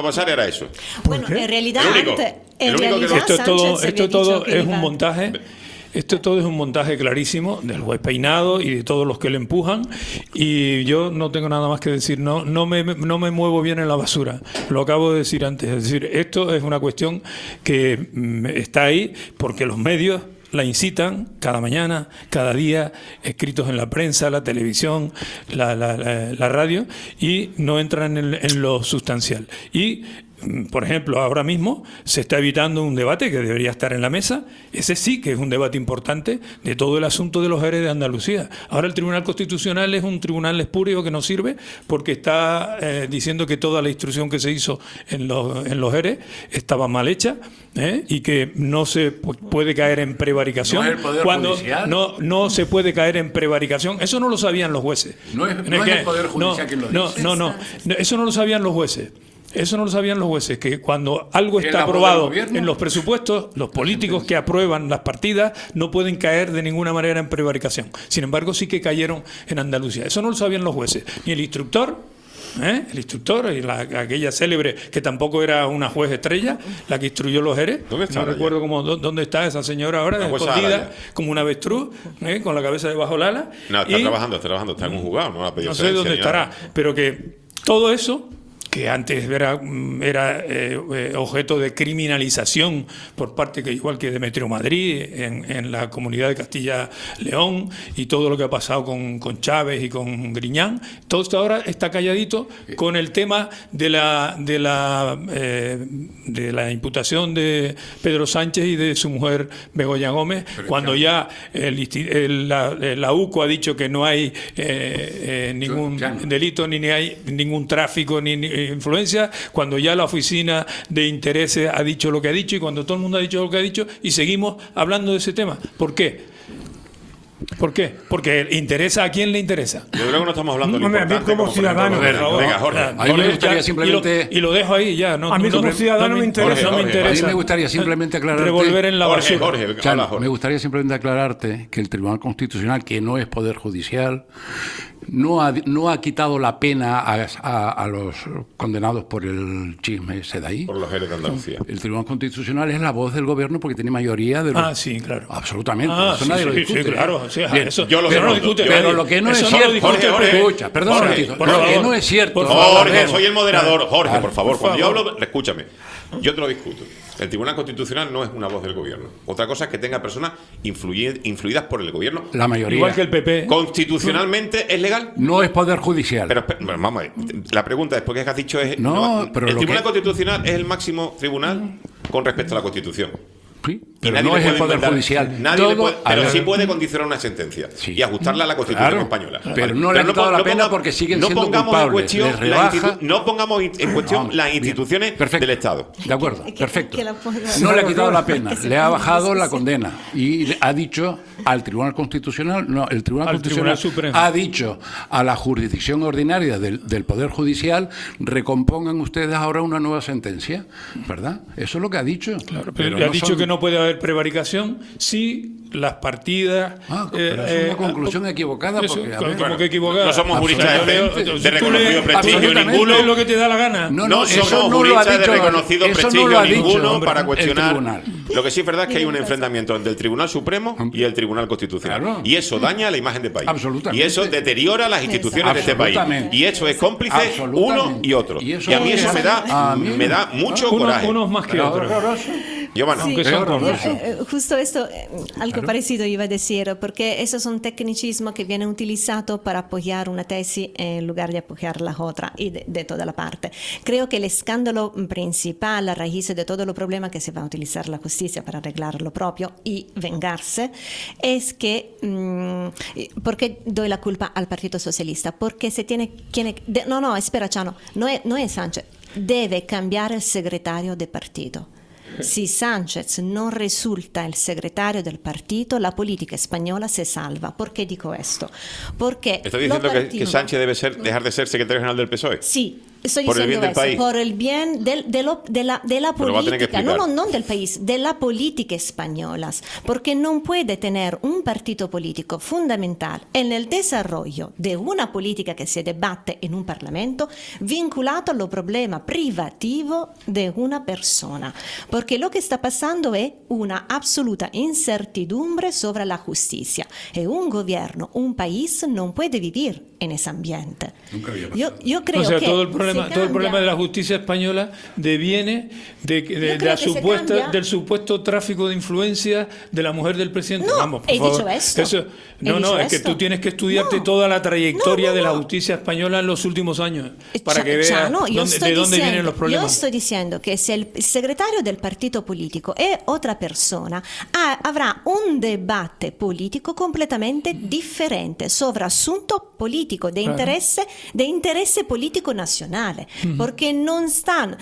para pasar era eso. Bueno, en realidad, El único. antes- El en único que realidad Esto es todo, Sánchez se esto había todo dicho que es iba- un montaje Esto todo es un montaje clarísimo del juez Peinado y de todos los que le empujan, y yo no tengo nada más que decir. No, no, me, no me muevo bien en la basura. Lo acabo de decir antes. Es decir, esto es una cuestión que mm, está ahí porque los medios la incitan cada mañana, cada día, escritos en la prensa, la televisión, la, la, la, la radio, y no entran en, en lo sustancial. Y por ejemplo, ahora mismo se está evitando un debate que debería estar en la mesa. Ese sí que es un debate importante de todo el asunto de los ERE de Andalucía. Ahora el Tribunal Constitucional es un tribunal espurio que no sirve porque está eh, diciendo que toda la instrucción que se hizo en los, en los ERE estaba mal hecha, ¿eh? Y que no se puede caer en prevaricación. No es el Poder cuando Judicial. no, no se puede caer en prevaricación. Eso no lo sabían los jueces. No es, no es que- el Poder Judicial no, quien lo no, dice. no, no, no, eso no lo sabían los jueces. Eso no lo sabían los jueces, que cuando algo ¿En está la voz del aprobado gobierno? en los presupuestos, los políticos que aprueban las partidas no pueden caer de ninguna manera en prevaricación. Sin embargo, sí que cayeron en Andalucía. Eso no lo sabían los jueces. Ni el instructor, ¿eh? el instructor y la, aquella célebre, que tampoco era una juez estrella, la que instruyó los ERE. ¿Dónde está No ahora recuerdo cómo, dó- dónde está esa señora ahora, La jueza escondida, Araya. como un avestruz, ¿eh? con la cabeza debajo del ala. No, está Y- trabajando, está trabajando, está en un juzgado, no la ha pedido no sé excedencia dónde ni estará, nada. pero que todo eso, que antes era, mm, era eh, eh, objeto de criminalización por parte, que igual que Demetrio Madrid, en, en la comunidad de Castilla-León, y todo lo que ha pasado con, con Chávez y con Griñán, todo esto ahora está calladito con el tema de la, de la, eh, de la imputación de Pedro Sánchez y de su mujer Begoña Gómez, cuando ya el, insti- el- la, la U C O ha dicho que no hay eh, eh, ningún delito, ni, ni hay ningún tráfico, ni, ni influencia, cuando ya la oficina de intereses ha dicho lo que ha dicho, y cuando todo el mundo ha dicho lo que ha dicho, y seguimos hablando de ese tema. ¿Por qué? ¿Por qué? Porque interesa a quién le interesa. Yo creo que no estamos hablando de lo Hombre, a mí importante, como por ejemplo, ciudadano. los ERE. Por favor. Venga, Jorge. Ya, A mí me Jorge, gustaría ya, simplemente- Y lo, y lo dejo ahí ya. No, A mí no, como no, ciudadano no me interesa. No me Jorge, interesa. A mí me gustaría simplemente aclararte. Revolver en la Jorge, basura. Jorge, Chano, habla, Jorge. me gustaría simplemente aclararte que el Tribunal Constitucional, que no es Poder Judicial, no ha, no ha quitado la pena a, a- a los condenados por el chisme ese de ahí. Por los ERE de Andalucía. El Tribunal Constitucional es la voz del gobierno porque tiene mayoría de los... Ah, sí, claro. Absolutamente. Ah, eso sí, nadie sí, lo sí, discute. sí, claro. Sí, Bien. eso, Yo lo eso no lo defiendo. discute Pero nadie. lo que no es Eso cierto... lo discute Jorge, el Jorge, P P. Escucha, perdón un Jorge, momentito. por Lo que favor. no es cierto... Por favor. Jorge, Vamos. soy el moderador. Jorge, Vale, por favor, por cuando yo favor. hablo, escúchame. Yo te lo discuto. El Tribunal Constitucional no es una voz del gobierno. Otra cosa es que tenga personas influye- influidas por el gobierno. La mayoría. Igual que el P P. Constitucionalmente es legal. No es Poder Judicial. Pero, espe- bueno, vamos a ver. La pregunta es, ¿por qué has dicho es... No, pero el lo Tribunal que- Constitucional es el máximo tribunal con respecto a la Constitución. Sí, Y pero nadie no le es el puede Poder inventar- Judicial. Nadie le Todo- puede- a pero ver, sí puede condicionar una sentencia Sí. y ajustarla a la Constitución Claro, española. pero no le ha quitado pon- la pena ponga- porque siguen no siendo pongamos culpables. En cuestión Les la rebaja- institu- no pongamos in- en cuestión Vamos, las bien, instituciones perfecto. del Estado. De acuerdo, Que- perfecto. que la ponga- No le ha quitado la pena, Que se le ha ponga bajado la eso, sí. condena y ha dicho al Tribunal Constitucional, no, el Tribunal Al Constitucional Tribunal Supremo. ha dicho a la jurisdicción ordinaria del, del Poder Judicial, recompongan ustedes ahora una nueva sentencia, ¿verdad? Eso es lo que ha dicho. Claro, pero Pero le ha no dicho son- que no puede haber prevaricación si las partidas... Ah, eh, pero es una eh, conclusión equivocada eso, porque, a como ver, como que equivocada. no somos juristas de fe- Absolutamente. de Si tú reconocido lees- prestigio absolutamente ninguno. lees lo que te da la gana. No, No, no, eso somos no lo ha juristas dicho, de reconocido eso no prestigio lo ha dicho, ninguno hombre, para el cuestionar. tribunal. Lo que sí es verdad es que hay un enfrentamiento entre el Tribunal Supremo y el Tribunal Constitucional. Claro. Y eso daña la imagen del país. Absolutamente. Y eso deteriora las instituciones de este país. Absolutamente. Y eso es cómplice Absolutamente. uno y otro. Y Y, eso a mí es- eso me da, a mí- me da mucho Unos, coraje. unos más que Pero otros. horroroso. Giovanna, Sí, Aunque son Peor, horrorosos. eh, eh, justo esto, eh, algo parecido iba a decir, porque eso es un tecnicismo que viene utilizado para apoyar una tesis en lugar de apoyar la otra y de, de toda la parte. Creo que el escándalo principal, a raíz de todo los problemas que se va a utilizar la justicia para arreglar lo propio y vengarse, es que, mm, ¿por qué doy la culpa al Partido Socialista? Porque se tiene, tiene de- no, no, espera, Chano, no es, no es Sánchez, debe cambiar el secretario de partido. Si Sánchez no resulta el secretario del partido, la política española se salva. ¿Por qué digo esto? Porque ¿estás diciendo los que, partidos- que Sánchez debe ser, dejar de ser secretario general del P S O E? Sí, Estoy por el bien diciendo del eso, país. por el bien del- de, lo- de la, de la Pero va a tener que política, no, no, explicar. no del país, de la política española, porque no puede tener un partido político fundamental en el desarrollo de una política que se debate en un parlamento vinculado a los problemas privativos de una persona, porque lo que está pasando es una absoluta incertidumbre sobre la justicia y un gobierno, un país no puede vivir en ese ambiente. Nunca había Yo, yo creo o sea, que todo el problema, se todo el cambia. problema de la justicia española deviene de, de- de creo la que se supuesta, cambia. del supuesto tráfico de influencia de la mujer del presidente. No, Vamos, por he favor. dicho esto. Eso- no, He no, dicho es que esto. tú tienes que estudiarte toda la trayectoria de la justicia española en los últimos años para que veas Chano, yo dónde- estoy de dónde diciendo, vienen los Yo problemas. estoy diciendo que si el secretario del partido político es otra persona, ha- habrá un debate político completamente diferente sobre asunto político de Claro. interesse, de interesse politico nazionale, Ujú. porque non stanno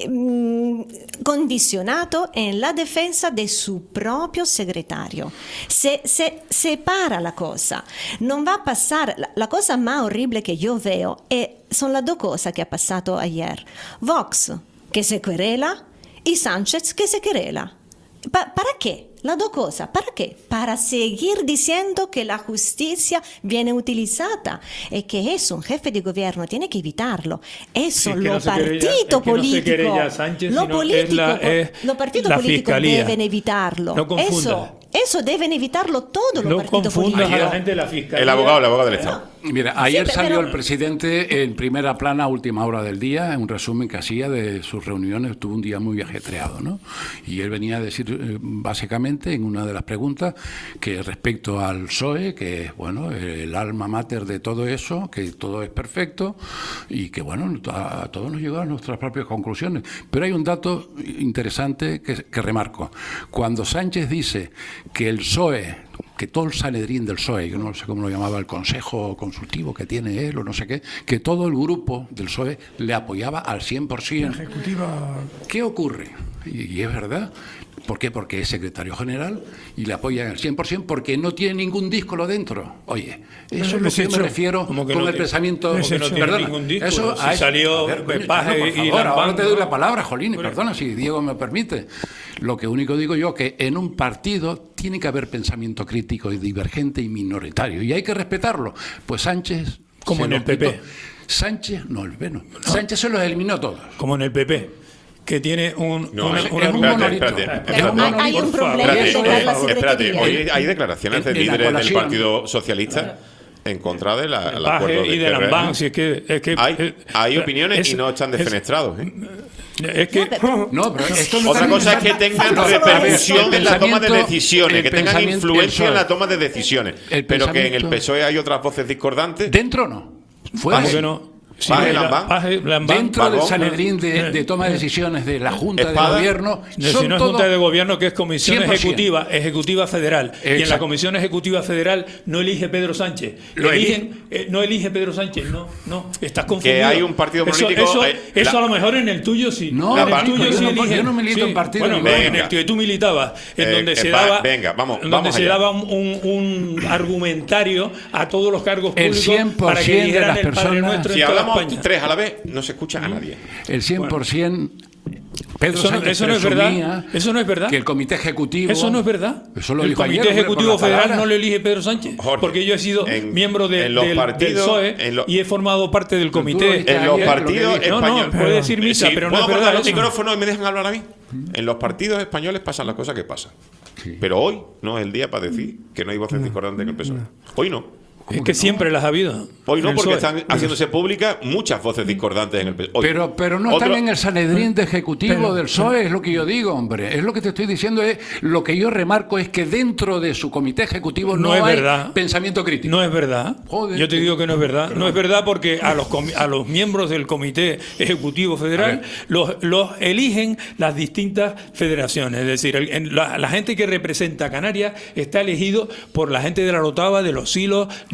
ehm, condizionato en la defensa de su propio secretario. Se, se separa la cosa, non va a pasar. La, la cosa más horrible que yo veo è, son las dos cosas que ha pasado ayer. Vox, que se querela, y Sánchez, que se querela. Pa- ¿Para qué? Las dos cosas. ¿Para qué? Para seguir diciendo que la justicia viene utilizada y que eso un jefe de gobierno tiene que evitarlo. Eso Sí, es que lo no se querella- partido es que no se político, querella Sánchez, lo sino político, es la- es los partidos la políticos fiscalía. deben evitarlo. No confunda. eso, eso deben evitarlo todos los No partidos confundas políticos. a la gente de la fiscalía. El abogado, el abogado del Estado. Mira, ayer Sí, salió pero- el presidente en primera plana a última hora del día, en un resumen que hacía de sus reuniones, tuvo un día muy ajetreado, ¿no? Y él venía a decir, eh, básicamente, en una de las preguntas, que respecto al P S O E, que es, bueno, el alma mater de todo eso, que todo es perfecto, y que, bueno, a, a todos nos llegamos a nuestras propias conclusiones. Pero hay un dato interesante que, que remarco. Cuando Sánchez dice que el P S O E, que todo el Sanedrín del P S O E, yo no sé cómo lo llamaba, el consejo consultivo que tiene él o no sé qué, que todo el grupo del P S O E le apoyaba al cien por La ciento. ejecutiva. ¿Qué ocurre? Y, y es verdad. ¿Por qué? Porque es secretario general y le apoyan al cien por ciento porque no tiene ningún dísco lo dentro. Oye, eso es lo que yo me refiero ¿Cómo con que no el tiene- pensamiento... cómo que no tiene Perdona, ningún disco? eso Si a- salió a ver, coño, Paje Chano, por y favor, ahora Lambán. te doy la palabra, Jolín, perdona si Diego me permite. Lo que único digo yo que en un partido tiene que haber pensamiento crítico y divergente y minoritario y hay que respetarlo. Pues Sánchez... Como se en lo el P P. quitó. Sánchez, no, el P P no. Sánchez se los eliminó todos. Como en el P P, que tiene un, No, una- es- un es- argumento. espérate, espérate, Es un espérate. monolito. Hay un Por favor. problema Espérate, de la eh, espérate, secretaría. hoy hay declaraciones de En- en la líderes del colación. Partido Socialista en contra del Paje acuerdo y de P R R. Lambán, si es que, es que Hay, eh, hay opiniones es- y no están es- defenestrados. ¿eh? Es que No, pero esto no Otra también- cosa es que tengan No, repercusión el en la toma de pensamiento- decisiones, el que tengan pensamiento- influencia el en la P S O E. toma de decisiones. El Pero que en el pensamiento- P S O E hay otras voces discordantes. Dentro no. Fuera ¿Cómo sí. que no? Sí, Paje, la- Lambán. Paje, Lambán, Dentro del Vagón. Sanedrín de, Eh, de toma de decisiones de la Junta Espada. de Gobierno, De- son si no es todos- Junta de Gobierno, que es Comisión cien por ciento. Ejecutiva, Ejecutiva Federal. Y en la Exacto. Comisión Ejecutiva Federal no elige Pedro Sánchez. Lo Eligen, eh, no elige Pedro Sánchez, no, no, estás confundido. Que hay un partido Eso- político, Eso, eh, eso la- a lo mejor en el tuyo sí. No, en la el tuyo yo sí no- eligen. yo no milito Sí. en partido Bueno, ninguno. en el que tú militabas, en Eh, donde eh, se va- daba, venga, vamos, en donde vamos se allá. daba un, un- un argumentario a todos los cargos El públicos cien por para que ciento de dijeran las el Padre personas- Nuestro en Si toda hablamos España. tres a la vez, no se escucha a nadie. El cien por ciento. Pedro Eso no- Sánchez eso no es presumía verdad. Eso no es verdad. que el Comité Ejecutivo... Eso no es verdad. Eso lo el dijo Comité ayer, hombre, por Ejecutivo la Federal palabra. no lo elige Pedro Sánchez, Jorge, porque yo he sido en- miembro de- en los del, del partidos- P S O E en lo- y he formado parte del comité. dijiste En los ayer, partidos lo que dije. No, españoles. no, puede decir misa, Sí, pero no ¿puedo es verdad cortar los eso. micrófonos y me dejan hablar a mí? En los partidos españoles pasan las cosas que pasan. Pero hoy no es el día para decir que no hay voces discordantes en el P S O E. Hoy no. Es que siempre las ha habido. Hoy en no, el porque P S O E. están haciéndose públicas muchas voces discordantes en el P S O E. Hoy. Pero, pero no Otro- están en el Sanedrín de Ejecutivo Pero- del P S O E, es lo que yo digo, hombre. Es lo que te estoy diciendo, es lo que yo remarco es que dentro de su comité ejecutivo no, No es hay verdad. pensamiento crítico. No es verdad. Joder. Yo te digo que no es verdad. No es verdad porque a los, comi- a los miembros del Comité Ejecutivo Federal los, los eligen las distintas federaciones. Es decir, el- en la, la gente que representa a Canarias está elegido por la gente de la Rotava, de los Silos,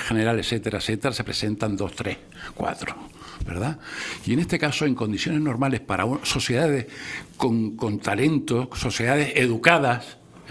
secretaría general, etcétera, etcétera, se presentan dos, tres, cuatro, ¿verdad? Y en este caso, en condiciones normales, para un- sociedades con, con talento, sociedades educadas,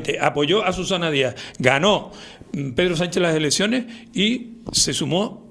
Efectivamente, apoyó a Susana Díaz, ganó Pedro Sánchez las elecciones y se sumó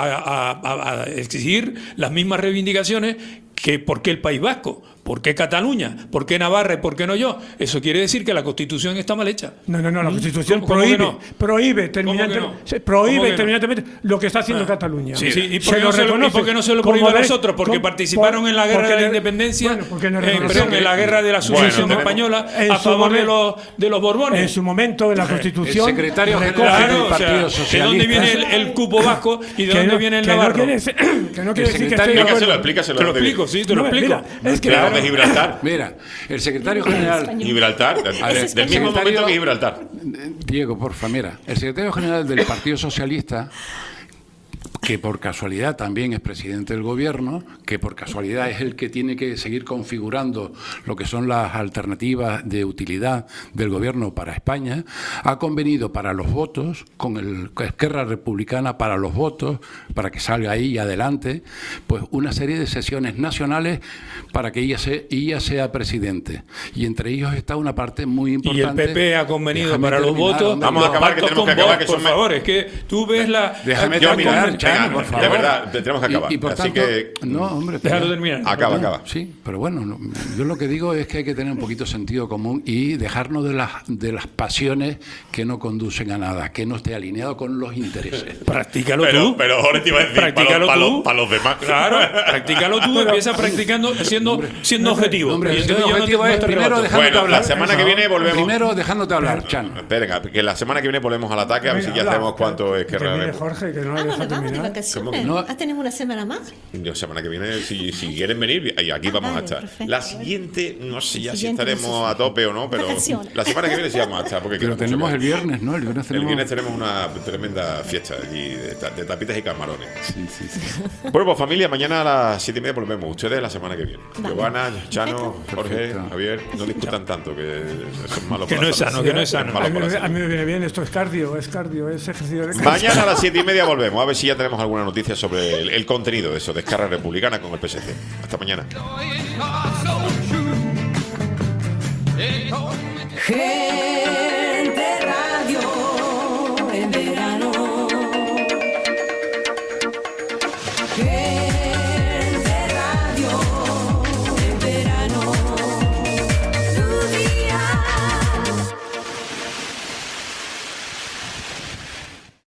a, a- a exigir las mismas reivindicaciones que por qué el País Vasco. ¿Por qué Cataluña? ¿Por qué Navarra y por qué no yo? Eso quiere decir que la Constitución está mal hecha. No, no, no, la Constitución ¿Cómo- cómo que prohíbe, no? prohíbe, terminante- ¿Cómo que no? se- prohíbe ¿Cómo que no? terminantemente lo que está haciendo Ah. Cataluña. Sí, sí, ¿y por Se qué no se lo- y reconoce por qué no se lo como prohíbe a derecho- nosotros? Porque como- participaron en la guerra porque de la le- independencia, bueno, porque le eh, reconoce perdón, que- en la guerra de la sucesión Bueno, española en a su favor de momento- los, de los Borbones. En su momento, en la Constitución. El secretario recoge- general Claro, del o sea, Partido ¿de Socialista. dónde viene el, el cupo vasco y de que dónde no- viene el que no navarro? quiere decir- que no quiere El decir que estoy secretario- de acuerdo. Explícaselo, explícaselo. Te lo de- explico, sí, te lo No, explico. mira, es que Claro, claro, de Gibraltar. Mira, el secretario general... Gibraltar, A ver, del el mismo secretario- momento que Gibraltar. Diego, porfa, mira, el secretario general del Partido Socialista, que por casualidad también es presidente del gobierno, que por casualidad es el que tiene que seguir configurando lo que son las alternativas de utilidad del gobierno para España, ha convenido para los votos con el con Esquerra Republicana para los votos, para que salga ahí adelante, pues una serie de sesiones nacionales para que ella, se, ella sea presidente. Y entre ellos está una parte muy Y importante. el P P ha convenido Déjame para los terminar, votos. hombre. Vamos a acabar, que pactos tenemos que con acabar, Vox, que por son- favor, es que tú ves la... Déjame Yo, terminar, mira, Chano, venga, por favor. de verdad, te- tenemos que acabar. Y, y por Así tanto, que no, hombre, Déjalo pero- terminar. acaba, no, acaba. Sí, pero bueno, no, yo lo que digo es que hay que tener un poquito de sentido común y dejarnos de las de las pasiones que no conducen a nada, que no esté alineado con los intereses. Practícalo Pero, tú. pero ahora te iba a decir, para Practícalo los, para, tú. los, para los demás. Claro, practícalo tú, empieza practicando siendo, siendo objetivo. Hombre, Y el entonces yo no te- objetivo no es te primero rebato. dejándote Bueno, hablar. la semana que viene volvemos. Primero dejándote hablar, Chan. Espera, que la semana que viene volvemos al ataque, a ver si ya Habla, sabemos cuánto es que que termine realmente. Jorge, que no Ah, la no, deja nos vamos de terminar. vacaciones. No. Ah, tenemos una semana más. La semana que viene, si, si quieren venir, y aquí vamos vale, a estar. perfecto. La siguiente, no sé ya si Siguiente, estaremos no sé si- a tope o no, pero Vacaciones. la semana que viene sí vamos a estar. Porque Pero queda tenemos mucho el que- viernes, ¿no? El viernes El tenemos... viernes tenemos una tremenda fiesta allí de, ta- de tapitas y camarones. Sí, sí, sí. Bueno, pues familia, mañana a las siete y media volvemos. Ustedes la semana que viene. Vale. Giovanna, Chano, Jorge, Perfecto. Javier, no discutan tanto, que son malos Que para no la es salud. sano, que no es sano. malo A mí, para la me- a salud. mí me viene bien, esto es cardio, es cardio, es ejercicio de cardio. Mañana a las siete y media volvemos. A ver si ya tenemos alguna noticia sobre el, el contenido de eso, de Esquerra Republicana con el P S C. Hasta mañana. Gente Radio en verano. Gente